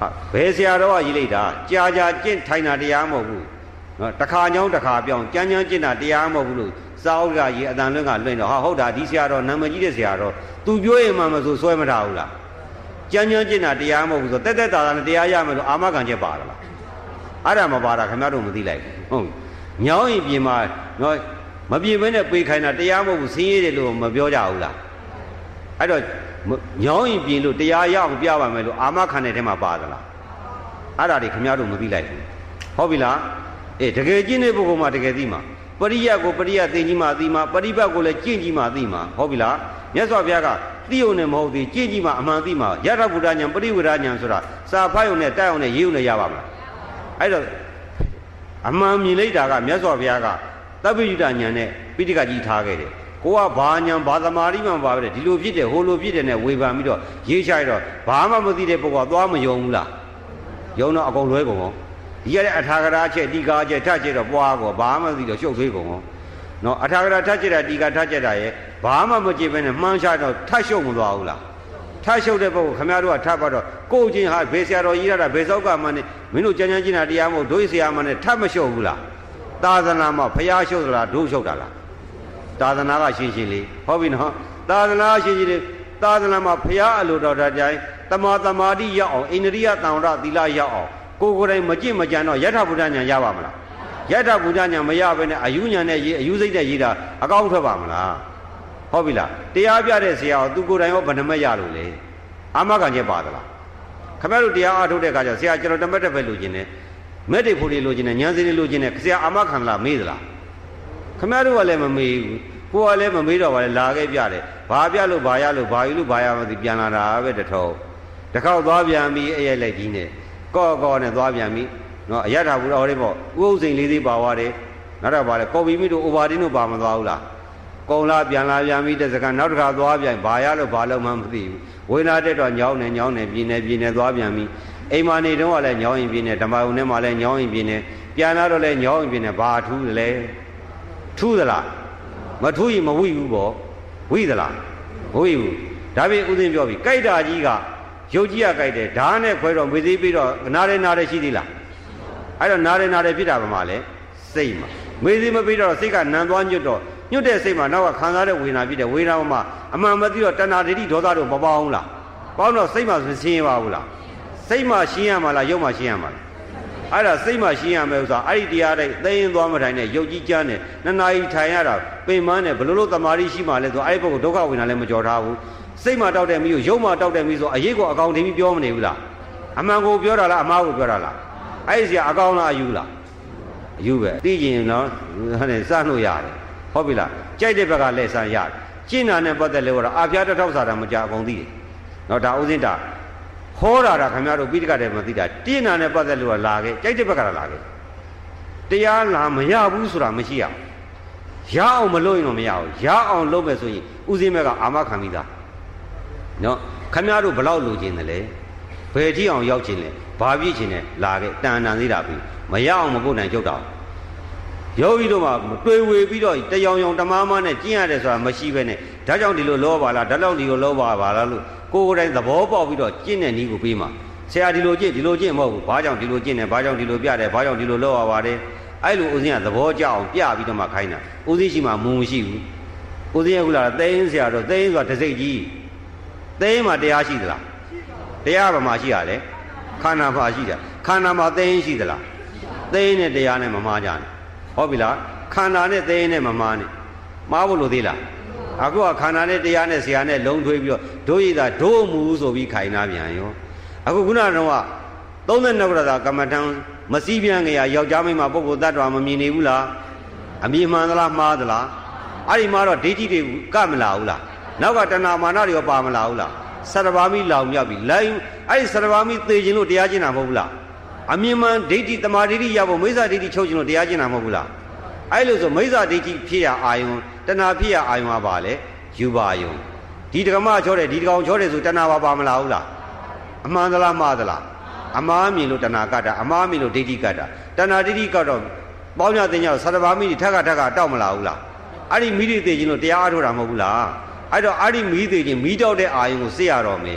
ဘယ်ဆရာတော်ကရေးလိုက်တာကြာကြာကျင့်ထိုင်တာတရားမဟုတ်ဘူးနော်တစ်ခါညောင်းတစ်ခါပြောင်းကြမ်းကြမ်းကျင့်တာတရားမဟုတ်ဘူးလို့စာအုပ်ကရေးအတန်လွင့်ကလွင့်တော့ဟာဟုတ်တာဒီဆရာတော်နာမည်ကြီးတဲ့ဆရာတော်သူပြောရင်မှမဆိုဆွဲမထားဘူးလားကြမ်းကြမ်းကျင့်တာတရားမဟုတ်ဘူးဆိုတက်တက်တာတာနဲ့တရားရမယ်လို့အာမခံချက်ပါလားအဲ့ဒါမပါတာခင်ဗျားတို့မသိလိုက်ဘူးဟုတ်ညောင်းရင်ပြင်မှာနော်မပြင်ဘဲနဲ့ပေးခိုင်းတာတရားမဟုတ်ဘူးဆင်းရဲတယ်လို့မပြောကြဘူးလားအဲ့တော့ညောင်းရင်ပြင်လို့တရားရအောင်ပြပါမယ်လို့အာမခံတဲ့ထဲမှာပါသလားအဲ့ဒါတွေခင်ဗျားတို့မသိလိုက်ဘူးဟုတ်ပြီလားအေးတကယ်ကျင့်တဲ့ပုဂ္ဂိုလ်မှတကယ်သိမှာပရိယတ်ကိုပရိယတ်သိကြီးမှသိမှာပရိပတ်ကိုလည်းကျင့်ကြီးမှသိမှာဟုတ်ပြီလားမြတ်စွာဘုရားကသိုံနဲ့မဟုတ်သေးကျင့်ကြီးမှအမှန်သိမှာယထာဘုဒ္ဓဉာဏ်ပရိဝေဒဉာဏ်ဆိုတာစာဖတ်ုံနဲ့တိုက်အောင်နဲ့ရေးုံနဲ့ရပါမလားအဲ့တော့အမှန်မြင်လိုက်တာကမြတ်စွာဘုရားကသဗ္ဗညုတဉာဏ်နဲ့ပိဋကကြီးထားခဲ့တယ်ကိုကဘာဉာဏ်ဘာသမာဓိမှမပါပဲဒီလိုဖြစ်တယ်ဟိုလိုဖြစ်တယ်နဲ့ဝေဖန်ပြီးတော့ရေးချလိုက်တော့ဘာမှမသိတဲ့ပုဂ္ဂိုလ်ကသွားမယုံဘူးလားယုံတော့အကုန်လွဲကုန်အောင်ဒီရတဲ့အထာဂရာချက်ဒီကာချက်ထပ်ချက်တော့ပွားကောဘာမှမသိတော့ရှုပ်သွေးကုန်အောင်နော်အထာဂရာထပ်ချက်တာဒီကာထပ်ချက်တာရဲ့ဘာမှမကြည့်ပဲနဲ့မှန်းချတော့ထပ်ရှုပ်မသွားဘူးလားထပ်ရှုပ်တဲ့ပုဂ္ဂိုလ်ခမရတို့ကထပ်ပါတော့ကိုယ်ချင်းဟာဘေဆရာတော်ကြီးရတာဘေစောက်ကမှနဲ့မင်းတို့ကြမ်းကြမ်းကျင်တာတရားမဟုတ်ဒုဆရာမနဲ့ထပ်မရှုပ်ဘူးလားသာသနာမှာဖျားရှုပ်သလားဒုရှုပ်တာလားသာသနာကရှင်းရှင်းလေးဟုတ်ပြီနော်သာသနာရှင်းရှင်းလေးသာသနာမှာဖျားအလိုတော်တဲ့တိုင်းတမာတမာတိရောက်အောင်အိန္ဒြိယတံဝရသီလရောက်အောင်ကိုယ်ကိုယ်တိုင်မကြင့်မကြံတော့ယထာဘုဒ္ဓဉာဏ်ရပါမလားယထာဘုဒ္ဓဉာဏ်မရဘဲနဲ့အယူဉာဏ်နဲ့ရေးအယူစိတ်နဲ့ရေးတာအကောင်းထွက်ပါမလားဟုတ်ပြီလားတရားပြတဲ့ဆရာကသူကိုယ်တိုင်ရောဗဏ္ဍမရလို့လေအာမခံချက်ပါသလားခင်ဗျားတို့တရားအားထုတ်တဲ့အခါကျဆရာကျွန်တော်တမက်တက်ပဲလိုချင်တယ်မဲ့တိဖို့တွေလိုချင်တယ်ဉာဏ်စင်းတွေလိုချင်တယ်ဆရာအာမခံလားမေးသလားခင်ဗျားတို့ကလည်းမမေးဘူးကိုယ်ကလည်းမမေးတော့ပါလေလာခဲ့ပြတယ်ဘာပြလို့ဘာရလို့ဘာယူလို့ဘာရမသိပြန်လာတာပဲတထောတစ်ခေါက်သွားပြန်ပြီးအဲ့ရိုက်လိုက်ကြီးနဲ့ကော့ကော့နဲ့သွားပြန်ပြီနော်အရထာဘုရားဟောတယ်ပေါ့ဥဥစိန်လေးသေးပါသွားတယ်နောက်တော့ဗာလဲကော်ပီမီတို့အိုဘာတင်းတို့ပါမသွားဘူးလားကုံလာပြန်လာပြန်ပြီတဲ့စကန်နောက်တစ်ခါသွားပြန်ဘာရလို့ဘာလို့မှမသိဘူးဝိနာတက်တော့ညောင်းနေညောင်းနေပြင်းနေပြင်းနေသွားပြန်ပြီအိမ်မာနေတုန်းကလည်းညောင်းရင်ပြင်းနေဓမ္မုံထဲမှာလည်းညောင်းရင်ပြင်းနေပြန်လာတော့လည်းညောင်းရင်ပြင်းနေဘာထူးလဲထူးသလားမထူးရင်မဝိဘူးပေါ့ဝိသလားမဝိဘူးဒါပေမဲ့ဥစဉ်ပြောပြီကြိုက်တာကြီးကရုပ်ကြီးကကြိုက်တယ်ဓာတ်နဲ့ခွဲတော့မေးသေးပြီးတော့နားရဲနားရဲရှိသေးလားအဲ့တော့နားရဲနားရဲဖြစ်တာပါမလဲစိတ်မှာမေးသေးမပြီးတော့စိတ်ကနံသွားညွတ်တော့ညွတ်တဲ့စိတ်မှာနောက်ကခံစားတဲ့ဝေဒနာဖြစ်တဲ့ဝေဒနာမှာအမှန်မသိတော့တဏှာဒိဋ္ဌိဒေါသတို့မပေါအောင်လားပေါင်းတော့စိတ်မှာရှင်းရပါဘူးလားစိတ်မှာရှင်းရမှာလားရုပ်မှာရှင်းရမှာလားအဲ့ဒါစိတ်မှာရှင်းရမယ်ဥစ္စာအဲ့ဒီတရားတိုင်းသိရင်သွားမထိုင်နဲ့ရုပ်ကြီးကြမ်းနဲ့နှစ်နာရီထိုင်ရတာပင်မနဲ့ဘလို့လို့တမာရီရှိမှလဲဆိုအဲ့ဒီပုဂ္ဂိုလ်ဒုက္ခဝေဒနာလည်းမကြော်ထားဘူးစိတ်မှာတောက်တဲ့မိကိုရုပ်မှာတောက်တဲ့မိဆိုအရေးကိုအကောင်တင်ပြီးပြောမနေဘူးလားအမှန်ကိုပြောတာလားအမှားကိုပြောတာလားအဲ့ဒီဆရာအကောင်လားအယူလားအယူပဲသိကျင်နော်ဟဲ့စလို့ရတယ်ဟုတ်ပြီလားကြိုက်တဲ့ဘက်ကလက်ဆန်းရတယ်ကျင့်တာနဲ့ပတ်သက်လို့တော့အာဖျားတစ်ထောက်စာတာမကြအကုန်သိတယ်နော်ဒါဥစဉ်တာဟောတာတာခင်ဗျားတို့ပြီးတကတည်းကမသိတာကျင့်တာနဲ့ပတ်သက်လို့လာခဲ့ကြိုက်တဲ့ဘက်ကလာခဲ့တရားလာမရဘူးဆိုတာမရှိရရအောင်မလုပ်ရင်တော့မရဘူးရအောင်လုပ်မယ်ဆိုရင်ဥစဉ်ဘက်ကအာမခံပြီးသားနော်ခမရတို့ဘလောက်လိုချင်တယ်လဲဘယ်ထိအောင်ရောက်ချင်လဲဘာပြည့်ချင်လဲလာခဲ့တန်တန်သေးတာပြီမရအောင်မပုတ်နိုင်ကြုတ်တော့ယောဂီတို့မှာတွေ့ဝေပြီးတော့တယောင်ယောင်တမားမနဲ့ကျင့်ရတယ်ဆိုတာမရှိပဲနဲ့ဒါကြောင့်ဒီလိုလောပါလားဒါကြောင့်ဒီလိုလောပါပါလားလို့ကိုယ်ကိုယ်တိုင်သဘောပေါက်ပြီးတော့ကျင့်တဲ့နည်းကိုပေးမှာဆရာဒီလိုကျင့်ဒီလိုကျင့်မဟုတ်ဘူးဘာကြောင့်ဒီလိုကျင့်တယ်ဘာကြောင့်ဒီလိုပြတယ်ဘာကြောင့်ဒီလိုလောရပါတယ်အဲ့လိုဦးဇင်းကသဘောကျအောင်ပြပြီးတော့မှခိုင်းတာဦးဇင်းရှိမှမုံမရှိဘူးဦးဇင်းကခုလာသိင်းဆရာတော့သိင်းဆိုတာတစ်စိတ်ကြီးသိင်းမှာတရားရှိသလားတရားဘာမှရှိရလဲခန္ဓာမှာရှိတာခန္ဓာမှာသိင်းရှိသလားသိင်းနဲ့တရားနဲ့မမှားကြနဲ့ဟုတ်ပြီလားခန္ဓာနဲ့သိင်းနဲ့မမှားနဲ့မှားဖို့လိုသေးလားအခုကခန္ဓာနဲ့တရားနဲ့ဆရာနဲ့လုံးထွေးပြီးတော့ဒို့ရည်သာဒို့မူဆိုပြီးခိုင်နာပြန်ရောအခုခုနကတော့သုံးတဲ့နောက်ကတာကမ္မထံမစည်းပြန်ကြရယောက်ျားမိန်းမပုဂ္ဂိုလ်တ attva မမြင်နေဘူးလားအမြင်မှန်သလားမှားသလားအဲ့ဒီမှာတော့ဒိဋ္ဌိတွေကမလာဘူးလားနောက်ကတဏှာမာနတွေရောပါမလာဘူးလားစရဘာမိလောင်မြောက်ပြီလိုင်းအဲ့ဒီစရဘာမိသေခြင်းလို့တရားကျင့်တာမဟုတ်ဘူးလားအမြင်မှန်ဒိဋ္ဌိတမာဒိဋ္ဌိရဖို့မိစ္ဆာဒိဋ္ဌိချုပ်ခြင်းလို့တရားကျင့်တာမဟုတ်ဘူးလားအဲ့လိုဆိုမိစ္ဆာဒိဋ္ဌိဖြစ်ရအာယုံတဏှာဖြစ်ရအာယုံကပါလေယူပါယုံဒီဓမ္မချောတယ်ဒီတကောင်ချောတယ်ဆိုတဏှာပါပါမလာဘူးလားအမှန်သလားမှားသလားအမှားမြင်လို့တဏှာကတာအမှားမြင်လို့ဒိဋ္ဌိကတာတဏှာဒိဋ္ဌိကတော့ပေါင်းညတင်ညစရဘာမိထက်ကထက်ကတောက်မလာဘူးလားအဲ့ဒီမိတွေသိခြင်းလို့တရားအားထုတ်တာမဟုတ်ဘူးလားအဲ့တော့အဲ့ဒီမိသေးခြင်းမိတောက်တဲ့အာယုံကိုစစ်ရတော့မယ်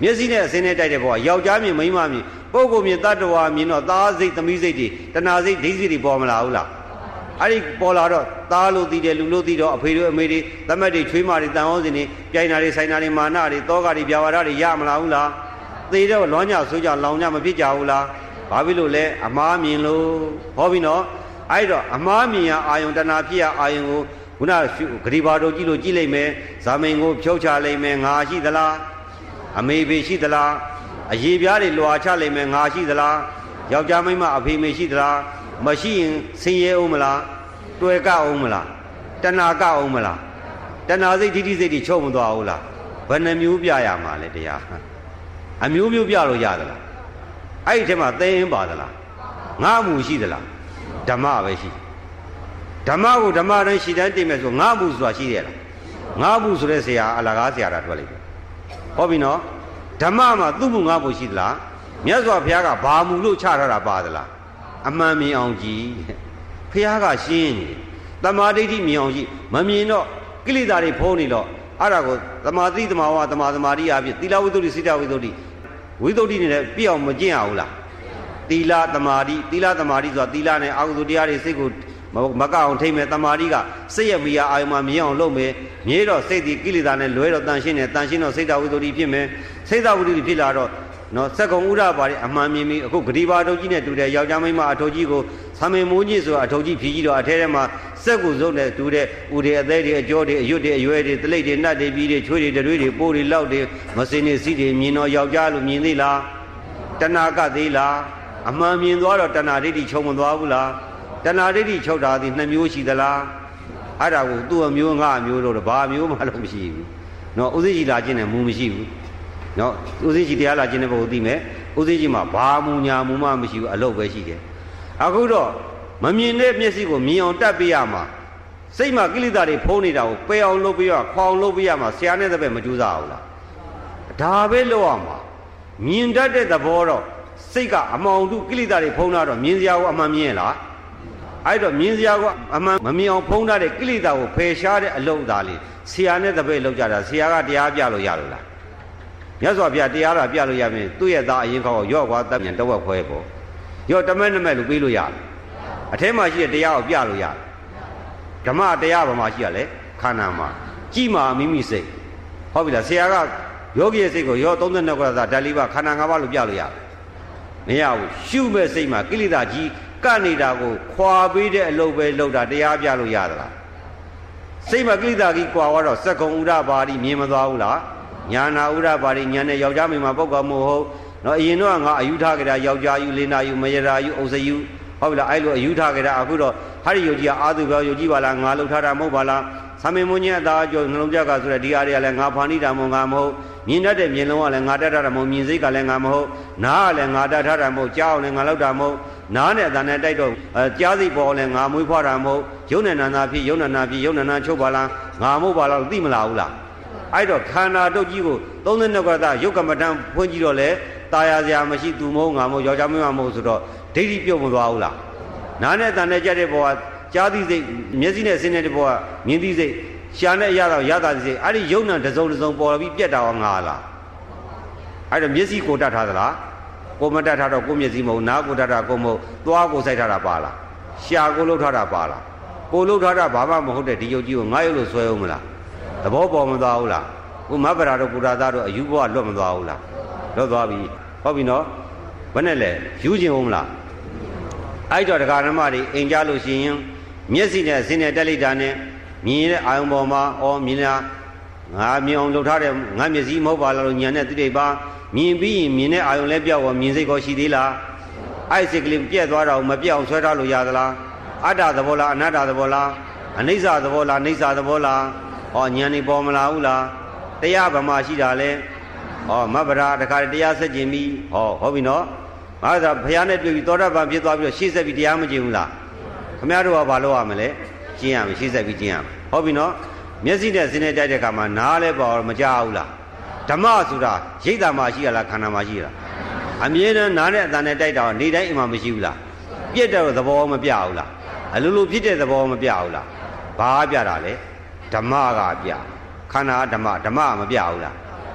မျက်စိနဲ့အစင်းနဲ့တိုက်တဲ့ဘဝယောက်ျားမြင်မိန်းမမြင်ပုဂ္ဂိုလ်မြင်တတ္တဝါမြင်တော့သားစိတ်သမီးစိတ်တွေတဏှာစိတ်ဒိဋ္ဌိစိတ်တွေပေါ်မလာဘူးလားအဲ့ဒီပေါ်လာတော့သားလို့သိတယ်လူလို့သိတော့အဖေတို့အမေတွေသမက်တွေချွေးမတွေတန်အောင်စင်တွေပြိုင်နာတွေဆိုင်နာတွေမာနတွေတောကတွေဗျာဝါဒတွေရမလာဘူးလားသေတော့လွမ်းညဆိုးကြလောင်ညမဖြစ်ကြဘူးလားဘာဖြစ်လို့လဲအမားမြင်လို့ဟောပြီနော်အဲ့တော့အမားမြင်ရအာယုံတဏှာဖြစ်ရအာယုံကိုခုနဂရိဘာတို့ကြည့်လို့ကြည့်လိုက်မယ်ဇာမိန်ကိုဖြုတ်ချလိုက်မယ်ငါရှိသလားအမေဖေရှိသလားအရေးပြားတွေလွာချလိုက်မယ်ငါရှိသလားယောက်ျားမိန်းမအဖေမေရှိသလားမရှိရင်ဆင်းရဲအောင်မလားတွေ့ကအောင်မလားတဏှာကအောင်မလားတဏှာစိတ်ဒိဋ္ဌိစိတ်တွေချုပ်မသွားဘူးလားဘယ်နှမျိုးပြရမှာလဲတရားအမျိုးမျိုးပြလို့ရသလားအဲ့ဒီထဲမှာသိရင်ပါသလားငါမှုရှိသလားဓမ္မပဲရှိဓမ္မကိုဓမ္မတိုင်းရှိတိုင်းသိမယ်ဆိုငါမှုဆိုတာရှိတယ်လားငါမှုဆိုတဲ့ဆရာအလကားဆရာတာထွက်လိုက်တယ်ဟုတ်ပြီနော်ဓမ္မမှာသူ့မှုငါမှုရှိသလားမြတ်စွာဘုရားကဘာမှုလို့ချထားတာပါသလားအမှန်မြင်အောင်ကြည့်ဘုရားကရှင်းနေတမာဒိဋ္ဌိမြင်အောင်ကြည့်မမြင်တော့ကိလေသာတွေဖုံးနေတော့အဲ့ဒါကိုတမာတိတမာဝတမာသမာဓိအဖြစ်သီလဝိသုဒ္ဓိစိတ္တဝိသုဒ္ဓိဝိသုဒ္ဓိနဲ့ပြည့်အောင်မကျင့်ရဘူးလားသီလတမာဓိသီလတမာဓိဆိုတာသီလနဲ့အာဟုတုတရားတွေစိတ်ကိုမကအောင်ထိမ့်မယ်တမာဓိကစိတ်ရမီယာအာယုံမှာမြင်အောင်လုပ်မယ်မြဲတော့စိတ်ဒီကိလေသာနဲ့လွဲတော့တန်ရှင်းတယ်တန်ရှင်းတော့စိတ်တဝိသုဒ္ဓိဖြစ်မယ်စိတ်တဝိသုဒ္ဓိဖြစ်လာတော့နော်စက္ကုံဥဒ္ဒပါရီအမှန်မြင်ပြီးအခုဂတိပါထုတ်ကြီးနဲ့တူတယ်ယောက်ျားမိန်းမအထုတ်ကြီးကိုသမေမိုးကြီးဆိုတာအထုတ်ကြီးဖြည်ကြီးတော့အထဲထဲမှာစက်ကိုစုပ်နဲ့တူတဲ့ဥတွေအသေးတွေအကျော်တွေအရွတ်တွေအရွယ်တွေတလိပ်တွေနတ်တွေပြီးတွေချွေးတွေတွေတွေပိုးတွေလောက်တွေမစင်းတွေစီးတွေမြင်တော့ယောက်ျားလို့မြင်သေးလားတဏှာကသေးလားအမှန်မြင်သွားတော့တဏှာဒိဋ္ဌိချုပ်မသွားဘူးလားတဏှာဒိဋ္ဌိချုပ်တာဒီနှစ်မျိုးရှိသလားအဲ့ဒါကိုသူ့အမျိုးငါအမျိုးလို့ဘာမျိုးမှလို့မရှိဘူးနော်ဥသိကြီးလာခြင်းနဲ့မူမရှိဘူးနော်ဥသိကြီးတရားလာခြင်းတဲ့ဘုရားသိမယ်ဥသိကြီးမှာဘာမူညာမူမှမရှိဘူးအလုပ်ပဲရှိတယ်အခုတော့မမြင်တဲ့မျက်စိကိုမြင်အောင်တတ်ပြရမှာစိတ်မှာကိလေသာတွေဖုံးနေတာကိုပယ်အောင်လုပ်ပြရခေါအောင်လုပ်ပြရမှာဆရာနဲ့တပည့်မကြိုးစားဘူးလားဒါပဲလုပ်ရမှာမြင်တတ်တဲ့သဘောတော့စိတ်ကအမှောင်တုကိလေသာတွေဖုံးတာတော့မြင်စရာကိုအမှန်မြင်လားအဲ့တော့မြင်စရာကအမှန်မမြင်အောင်ဖုံးထားတဲ့ကိလေသာကိုဖယ်ရှားတဲ့အလုပ်သားလေးဆရာနဲ့တပည့်လုပ်ကြတာဆရာကတရားပြလို့ရလို့လားမြတ်စွာဘုရားတရားတော်ပြလို့ရမယ်သူ့ရဲ့သားအရင်ခေါက်ရော့ကွာတပ်ပြန်တဝက်ခွဲပေါ့ရော့တမက်နမက်လို့ပြီးလို့ရတယ်အထဲမှာရှိတဲ့တရားကိုပြလို့ရတယ်ဓမ္မတရားဘာမှရှိရလဲခန္ဓာမှာကြည်မာမိမိစိတ်ဟုတ်ပြီလားဆရာကယောဂီရဲ့စိတ်ကိုရော့သုံး၂ခုသာဓာတ်လေးပါခန္ဓာ၅ပါးလို့ပြလို့ရတယ်မရဘူးရှုမဲ့စိတ်မှာကိလေသာကြီးကနေတာကိုခွာပေးတဲ့အလုပ်ပဲလုပ်တာတရားပြလို့ရသလားစိတ်မှာကိလေသာကြီးကွာသွားတော့စက္ကုံဥဒ္ဒပါရီမြင်မသွားဘူးလားညာနာဥဒ္ဒပါရီညာနဲ့ယောက်ျားမိန်းမပုဂ္ဂိုလ်မဟုတ်နော်အရင်တော့ငါအယူထားကြတာယောက်ျားယူလေနာယူမယရာယူဥစ္စယူဟုတ်ပြီလားအဲ့လိုအယူထားကြတာအခုတော့ဟာဒီယုတ်ကြီးကအာသုပြောယုတ်ကြီးပါလားငါလှုပ်ထားတာမဟုတ်ပါလားသမေမွန်ကြီးအသားအကျော်နှလုံးကြကဆိုတဲ့ဒီအားတွေကလည်းငါဖာနိတာမဟုတ်ငါမဟုတ်မြင်တတ်တဲ့မြင်လုံးကလည်းငါတတ်တာမဟုတ်မြင်စိတ်ကလည်းငါမဟုတ်နားကလည်းငါတတ်ထားတာမဟုတ်ကြားအောင်လည်းငါလောက်တာမဟုတ်နားနဲ့အတန်နဲ့တိုက်တော့ကြားစိတ်ပေါ်လည်းငါမွေးဖွားတာမဟုတ်ယုံနဲ့နာနာဖြစ်ယုံနဲ့နာဖြစ်ယုံနဲ့နာချုပ်ပါလားငါမဟုတ်ပါလားသိမလားဘူးလားအဲ့တော့ခန္ဓာတုတ်ကြီးကိုသုံး၂ခုကယုတ်ကမ္မထံဖွင့်ကြည့်တော့လေตายရစရာမရှိသူမဟုတ်ငါမဟုတ်ယောက်ျားမင်းမဟုတ်ဆိုတော့ဒိဋ္ဌိပြုတ်မသွားဘူးလားနားနဲ့အတန်နဲ့ကြတဲ့ဘဝကြားသိစိတ်မျက်စိနဲ့ဆင်းတဲ့ဘဝမြင်သိစိတ်ရှာနဲ့ရတော့ရတာသိစိတ်အဲ့ဒီယုံနဲ့တစုံတစုံပေါ်ပြီးပြက်တာရောငါလားအဲ့တော့မျက်စိကိုတတ်ထားသလားကိုမတတ်ထားတော့ကိုမျက်စိမဟုတ်နားကိုတတ်တာကိုမဟုတ်သွားကိုစိုက်ထားတာပါလားရှာကိုလှုပ်ထားတာပါလားကိုလှုပ်ထားတာဘာမှမဟုတ်တဲ့ဒီယုတ်ကြီးကိုငါရုပ်လို့ဆွဲအောင်မလားသဘောပေါ်မသွားဘူးလားကိုမဘရာတို့ကုရာသားတို့အယူဘဝလွတ်မသွားဘူးလားလွတ်သွားပြီဟုတ်ပြီနော်ဘယ်နဲ့လဲယူခြင်းဟုတ်မလားအဲ့တော့တရားဓမ္မတွေအိမ်ကြလို့ရှိရင်မျက်စိနဲ့အစင်းနဲ့တက်လိုက်တာနဲ့မြင်တဲ့အာယုံပေါ်မှာအော်မြင်လားငါမြင်အောင်လုပ်ထားတဲ့ငါမျက်စိမဟုတ်ပါလားလို့ညာနဲ့တိတိပါမြင်ပြီးရင်မြင်တဲ့အာယုံလည်းပြောက်ရောမြင်စိတ်ကောရှိသေးလားအဲ့စိတ်ကလေးပြက်သွားတာကိုမပြောက်အောင်ဆွဲထားလို့ရသလားအတ္တသဘောလားအနတ္တသဘောလားအနိစ္စသဘောလားအိဋ္ဌသဘောလားဟောညာနေပေါ်မလာဘူးလားတရားဗမာရှိတာလဲဟောမဗရာတခါတရားဆက်ကျင်ပြီဟောဟုတ်ပြီနော်ငါသာဘုရားနဲ့တွေ့ပြီးသောတာပန်ဖြစ်သွားပြီးတော့ရှေ့ဆက်ပြီးတရားမကျင်ဘူးလားခမရတို့ကဘာလုပ်ရမလဲကျင့်ရမယ်ရှေ့ဆက်ပြီးကျင့်ရမယ်ဟုတ်ပြီနော်မျက်စိနဲ့စင်းနဲ့တိုက်တဲ့အခါမှာနားလဲပေါ်မကြောက်ဘူးလားဓမ္မဆိုတာရိတ်တာမှရှိရလားခန္ဓာမှရှိရလားအမြဲတမ်းနားနဲ့အတန်နဲ့တိုက်တာနေတိုင်းအိမ်မှာမရှိဘူးလားပြည့်တဲ့သဘောမပြဘူးလားအလိုလိုဖြစ်တဲ့သဘောမပြဘူးလားဘာပြတာလဲဓမ္မကပြခန္ဓာဓမ္မဓမ္မမပြဘူးလား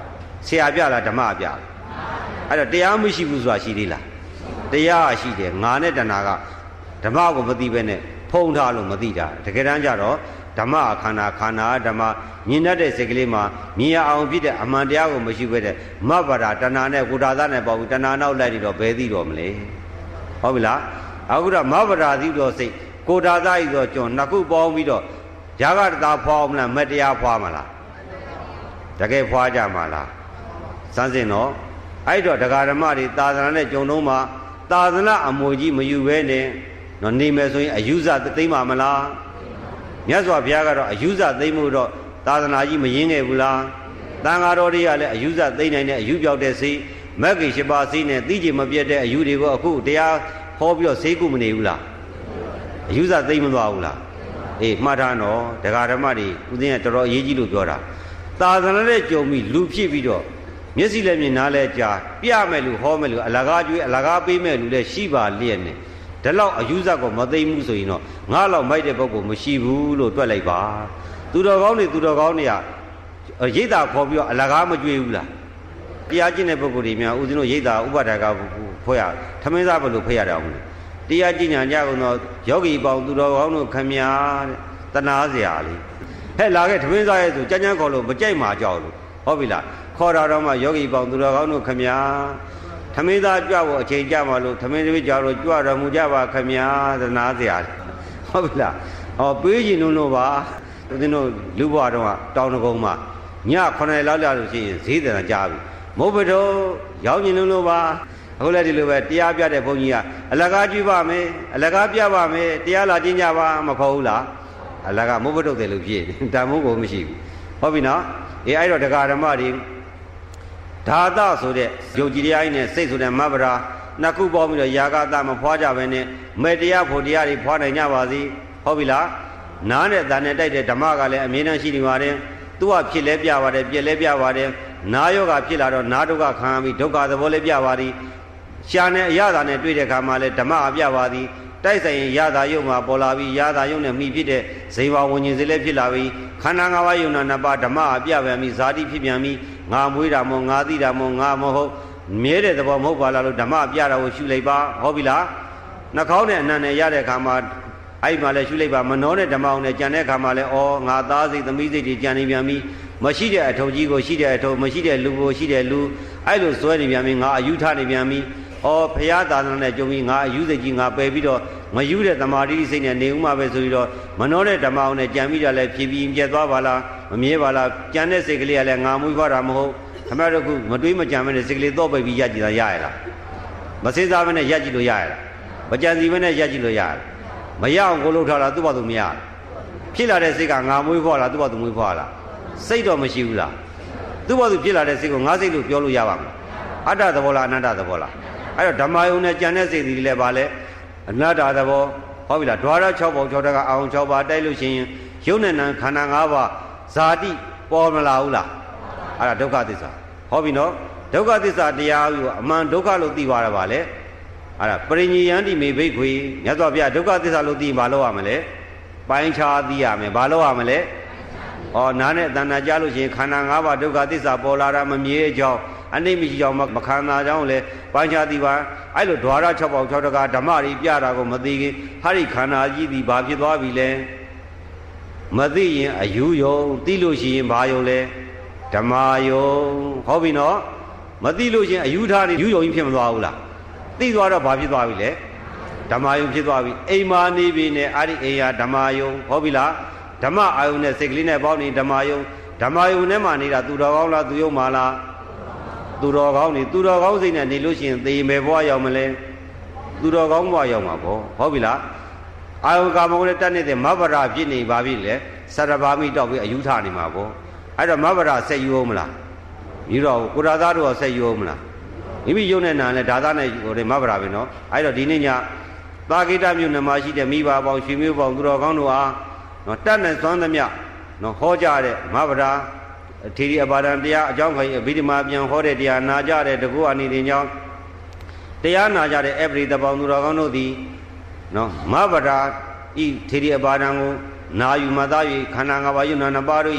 ဆရာပြလားဓမ္မပြလားအဲ့တော့တရားမရှိဘူးဆိုတာရှိသေးလားတရားရှိတယ်ငါနဲ့တဏှာကဓမ္မကိုမသိဘဲနဲ့ဖုံးထားလို့မသိတာတကယ်တမ်းကျတော့ဓမ္မခန္ဓာခန္ဓာဓမ္မမြင်တတ်တဲ့စိတ်ကလေးမှာမြင်ရအောင်ဖြစ်တဲ့အမှန်တရားကိုမရှိဘဲတဲ့မဘ္ဗရာတဏှာနဲ့ကိုယ်တာသားနဲ့ပေါ့ဘူးတဏှာနောက်လိုက်ပြီးတော့ဘယ်သိတော့မလဲဟုတ်ပြီလားအခုတော့မဘ္ဗရာသိတော့စိတ်ကိုယ်တာသားဤတော့ကျွန်နှစ်ခုပေါင်းပြီးတော့ຢာကတသားဖွာအောင်မလားမတရားဖွာမလားတကယ်ဖွာကြမှာလားစမ်းစင်တော့အဲ့တော့ဒကာဓမ္မတွေသာသနာနဲ့ကြုံတော့မှသာသနာအမွေကြီးမယူဘဲနဲ့နော်နေမယ်ဆိုရင်အယူဇသိမ့်ပါမလားမြတ်စွာဘုရားကတော့အယူဇသိမ့်မှုတော့သာသနာကြီးမရင်းခဲ့ဘူးလားတန်ဃာတော်တွေကလည်းအယူဇသိမ့်နိုင်တဲ့အယူပြောက်တဲ့စိတ်မဂ္ဂင်၈ပါးစိတ်နဲ့သိကြမပြတ်တဲ့အယူတွေကိုအခုတရားဟောပြီးတော့စိတ်ကုမနေဘူးလားအယူဇသိမ့်မသွားဘူးလားအေးမှတ်ထားနော်ဒကာဓမ္မတွေဦးဇင်းကတော်တော်အရေးကြီးလို့ပြောတာသာသနာနဲ့ကြုံပြီးလူဖြစ်ပြီးတော့မျက်စိလည်းမြင်နားလည်းကြားပြမဲ့လူဟောမဲ့လူအလကားကျွေးအလကားပေးမဲ့လူလည်းရှိပါလျက်နဲ့ဒါလောက်အယူဇကိုမသိမှုဆိုရင်တော့ငါလောက်မိုက်တဲ့ပုဂ္ဂိုလ်မရှိဘူးလို့တွက်လိုက်ပါသူတော်ကောင်းတွေသူတော်ကောင်းတွေကရိတ်တာခေါ်ပြီးတော့အလကားမကျွေးဘူးလားတရားကျင့်တဲ့ပုဂ္ဂိုလ်တွေများဦးဇင်းတို့ရိတ်တာဥပဒါကဖွဲ့ရထမင်းစားဘယ်လိုဖွဲ့ရတာဟုတ်လဲတရားကျင့်ညာကြကုန်တော့ယောဂီပေါင်းသူတော်ကောင်းတို့ခမညာတနာစရာလေးဟဲ့လာခဲ့ထမင်းစားရဲ့ဆိုကြမ်းကြမ်းခေါ်လို့မကြိုက်မှာကြောက်လို့ဟုတ်ပြီလားခေါ်တာတော့မှယောဂီပေါင်းသူတော်ကောင်းတို့ခမညာထမင်းသားကြွဖို့အချိန်ကြမှာလို့ထမင်းတွေကြောက်လို့ကြွတော်မူကြပါခမညာတနာစရာဟုတ်ပြီလားဟောပေးရင်လုံးလို့ပါဦးဇင်းတို့လူဘွားတော့တောင်းတကုံမှာညခုနှစ်လောက်လာလို့ရှိရင်ဈေးတန်ကြားပြီမဟုတ်ဘတော့ရောက်ရင်လုံးလို့ပါအခုလည်းဒီလိုပဲတရားပြတဲ့ဘုန်းကြီးကအလကားကြည့်ပါမယ်အလကားပြပါမယ်တရားလာကျင့်ကြပါမခေါ်ဘူးလားအလကားမဟုတ်ဘတော့တယ်လို့ဖြစ်တန်မိုးကိုမရှိဘူးဟုတ်ပြီနော်အေးအဲ့တော့ဒကာဓမ္မတွေဓာတဆိုတဲ့ယုံကြည်တရားကြီးနဲ့စိတ်ဆိုတဲ့မဘ္ဗရာနှစ်ခုပေါင်းပြီးတော့ယာကသမဖွာကြပဲနဲ့မေတ္တရားဖို့တရားတွေဖွာနိုင်ကြပါစေဟုတ်ပြီလားနားနဲ့တန်နဲ့တိုက်တဲ့ဓမ္မကလည်းအမြဲတမ်းရှိနေပါတယ်သူကဖြစ်လဲပြပါတယ်ပြက်လဲပြပါတယ်နာယောဂဖြစ်လာတော့နာဒုက္ခခံပြီးဒုက္ခသဘောလဲပြပါသည်ရှာနဲ့အရသာနဲ့တွေ့တဲ့အခါမှာလဲဓမ္မအပြပါသည်တိုက်ဆိုင်ရင်ရသာယုံမှာပေါ်လာပြီးရသာယုံနဲ့မိဖြစ်တဲ့ဇေဝဝဉ္ဉ္စေလဲဖြစ်လာပြီးခန္ဓာ၅ပါးယုံနာနှစ်ပါးဓမ္မအပြပြန်ပြီးဇာတိဖြစ်ပြန်ပြီးငါမွေးတာမို့ငါသိတာမို့ငါမဟုတ်မြဲတဲ့သဘောမဟုတ်ပါလားလို့ဓမ္မအပြတာကိုရှုလိုက်ပါဟုတ်ပြီလားနှာခေါင်းနဲ့အနံ့နဲ့ရတဲ့အခါမှာအဲ့မှာလဲရှုလိုက်ပါမနှောနဲ့ဓမ္မအောင်နဲ့ကြံတဲ့အခါမှာလဲဩငါသားစိတ်သမီးစိတ်တွေကြံနေပြန်ပြီးမရှိတဲ့အထုပ်ကြီးကိုရှိတဲ့အထုပ်မရှိတဲ့လူကိုရှိတဲ့လူအဲ့လိုဇွဲနေပြန်ပြီးငါအယူထနေပြန်ပြီးဩဘုရားသာသနာနဲ့ကြုံပြီးငါအယူစိတ်ကြီးငါပယ်ပြီးတော့မယူတဲ့သမာဓိစိတ်နဲ့နေဦးမှာပဲဆိုပြီးတော့မနှောတဲ့ဓမ္မအောင်နဲ့ကြံပြီးတော့လဲဖြည်းဖြည်းပြတ်သွားပါလားမမြဲပါလားကြံတဲ့စိတ်ကလေးကလည်းငါမွေးဖွားတာမဟုတ်ခမရတို့ကမတွေးမကြံမနဲ့စိတ်ကလေးတော့ပိတ်ပြီးရက်ကြည့်တာရရလားမစေးစားမနဲ့ရက်ကြည့်လို့ရရလားမကြံစီမနဲ့ရက်ကြည့်လို့ရရလားမရအောင်ကိုလှုပ်ထားတာသူ့ဘာသူမရဖြစ်လာတဲ့စိတ်ကငါမွေးဖွားလားသူ့ဘာသူမွေးဖွားလားစိတ်တော့မရှိဘူးလားသူ့ဘာသူဖြစ်လာတဲ့စိတ်ကိုငါစိတ်လို့ပြောလို့ရပါမလားအတ္တသဘောလားအနတ္တသဘောလားအဲ့တော့ဓမ္မယုံနဲ့ကြံတဲ့စိတ်တွေလည်းပါလေအနတ္တသဘောဟုတ်ပြီလားဓဝါရ၆ပုံ၆တကအောင်၆ပါးတိုက်လို့ရှိရင်ယုံနဲ့နံခန္ဓာ၅ပါးဇာတိပေါ်မလာဘူးလားအဲ့ဒါဒုက္ခသစ္စာဟုတ်ပြီနော်ဒုက္ခသစ္စာတရားကိုအမှန်ဒုက္ခလို့သိသွားတာပါလေအဲ့ဒါပရိညယန္တိမေဘိက္ခွေမြတ်စွာဘုရားဒုက္ခသစ္စာလို့သိရင်ဘာလို့ရမလဲပိုင်းခြားသိရမယ်ဘာလို့ရမလဲဩနားနဲ့တဏ္ဍာကြားလို့ရှိရင်ခန္ဓာ၅ပါးဒုက္ခသစ္စာပေါ်လာတာမမြဲကြောင်းအနိမ့်မရှိကြောင်းမခန္ဓာကြောင်းလည်းပိုင်းခြားသိပါအဲ့လိုဓဝါရ၆ပေါက်၆တကဓမ္မတွေပြတာကိုမသိခင်ဟာဒီခန္ဓာကြီးသည်ဘာဖြစ်သွားပြီလဲမသိရင်အယူယုံသိလို့ရှိရင်ဘာယုံလဲဓမ္မယုံဟုတ်ပြီနော်မသိလို့ရှိရင်အယူထားနေယူယုံကြီးဖြစ်မသွားဘူးလားသိသွားတော့ဘာဖြစ်သွားပြီလဲဓမ္မယုံဖြစ်သွားပြီအိမ်မာနေပြီနဲ့အဲ့ဒီအိမ်ဟာဓမ္မယုံဟုတ်ပြီလားဓမ္မအာယုံနဲ့စိတ်ကလေးနဲ့ပေါင်းနေဓမ္မယုံဓမ္မယုံနဲ့မှနေတာသူတော်ကောင်းလားသူယုံမှာလားသူတော်ကောင်းနေသူတော်ကောင်းစိတ်နဲ့နေလို့ရှိရင်သေမယ်ဘဝရောက်မလဲသူတော်ကောင်းဘဝရောက်မှာပေါ့ဟုတ်ပြီလားအာယုကာမဂုဏ်နဲ့တက်နေတဲ့မဘ္ဗရာဖြစ်နေပါပြီလေစရဘာမိတောက်ပြီးအယူထနေမှာပေါ့အဲ့တော့မဘ္ဗရာဆက်ယူအောင်မလားယူတော့ကိုရာသားတို့ကဆက်ယူအောင်မလားမိမိယုံတဲ့နာနဲ့ဒါသားနဲ့ဟိုတဲ့မဘ္ဗရာပဲနော်အဲ့တော့ဒီနေ့ညသာကိတမြို့နယ်မှာရှိတဲ့မိဘပေါင်းရွှေမျိုးပေါင်းသူတော်ကောင်းတို့အားနော်တတ်နဲ့သွမ်းသမျှနော်ဟောကြတဲ့မဘ္ဗရာထေရီအပါဒံတရားအကြောင်းခိုင်အဘိဓမ္မာပြန်ဟောတဲ့တရားနာကြတဲ့တကူအနိတိကြောင့်တရားနာကြတဲ့အပရိသပေါင်းသူတော်ကောင်းတို့သည်နော်မဘ္ဗရာဤထေရီအပါဒံကိုနာယူမှသာ၍ခန္ဓာ၅ပါးယုံနာနှစ်ပါးတို့ဤ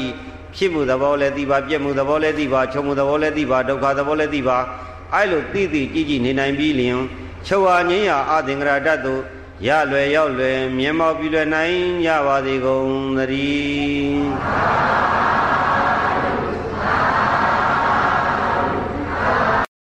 ဖြစ်မှုသဘောလည်းသိပါပြည့်မှုသဘောလည်းသိပါချုပ်မှုသဘောလည်းသိပါဒုက္ခသဘောလည်းသိပါအဲ့လိုသိသိကြည်ကြည်နေနိုင်ပြီးလျင်ချုပ်ဟာငြိမ်းရာအသင်္ကရာတတ်သို့ရလွယ်ရောက်လွယ်မျက်မှောက်ပြုလွယ်နိုင်ကြပါသည်ကုန်သတည်း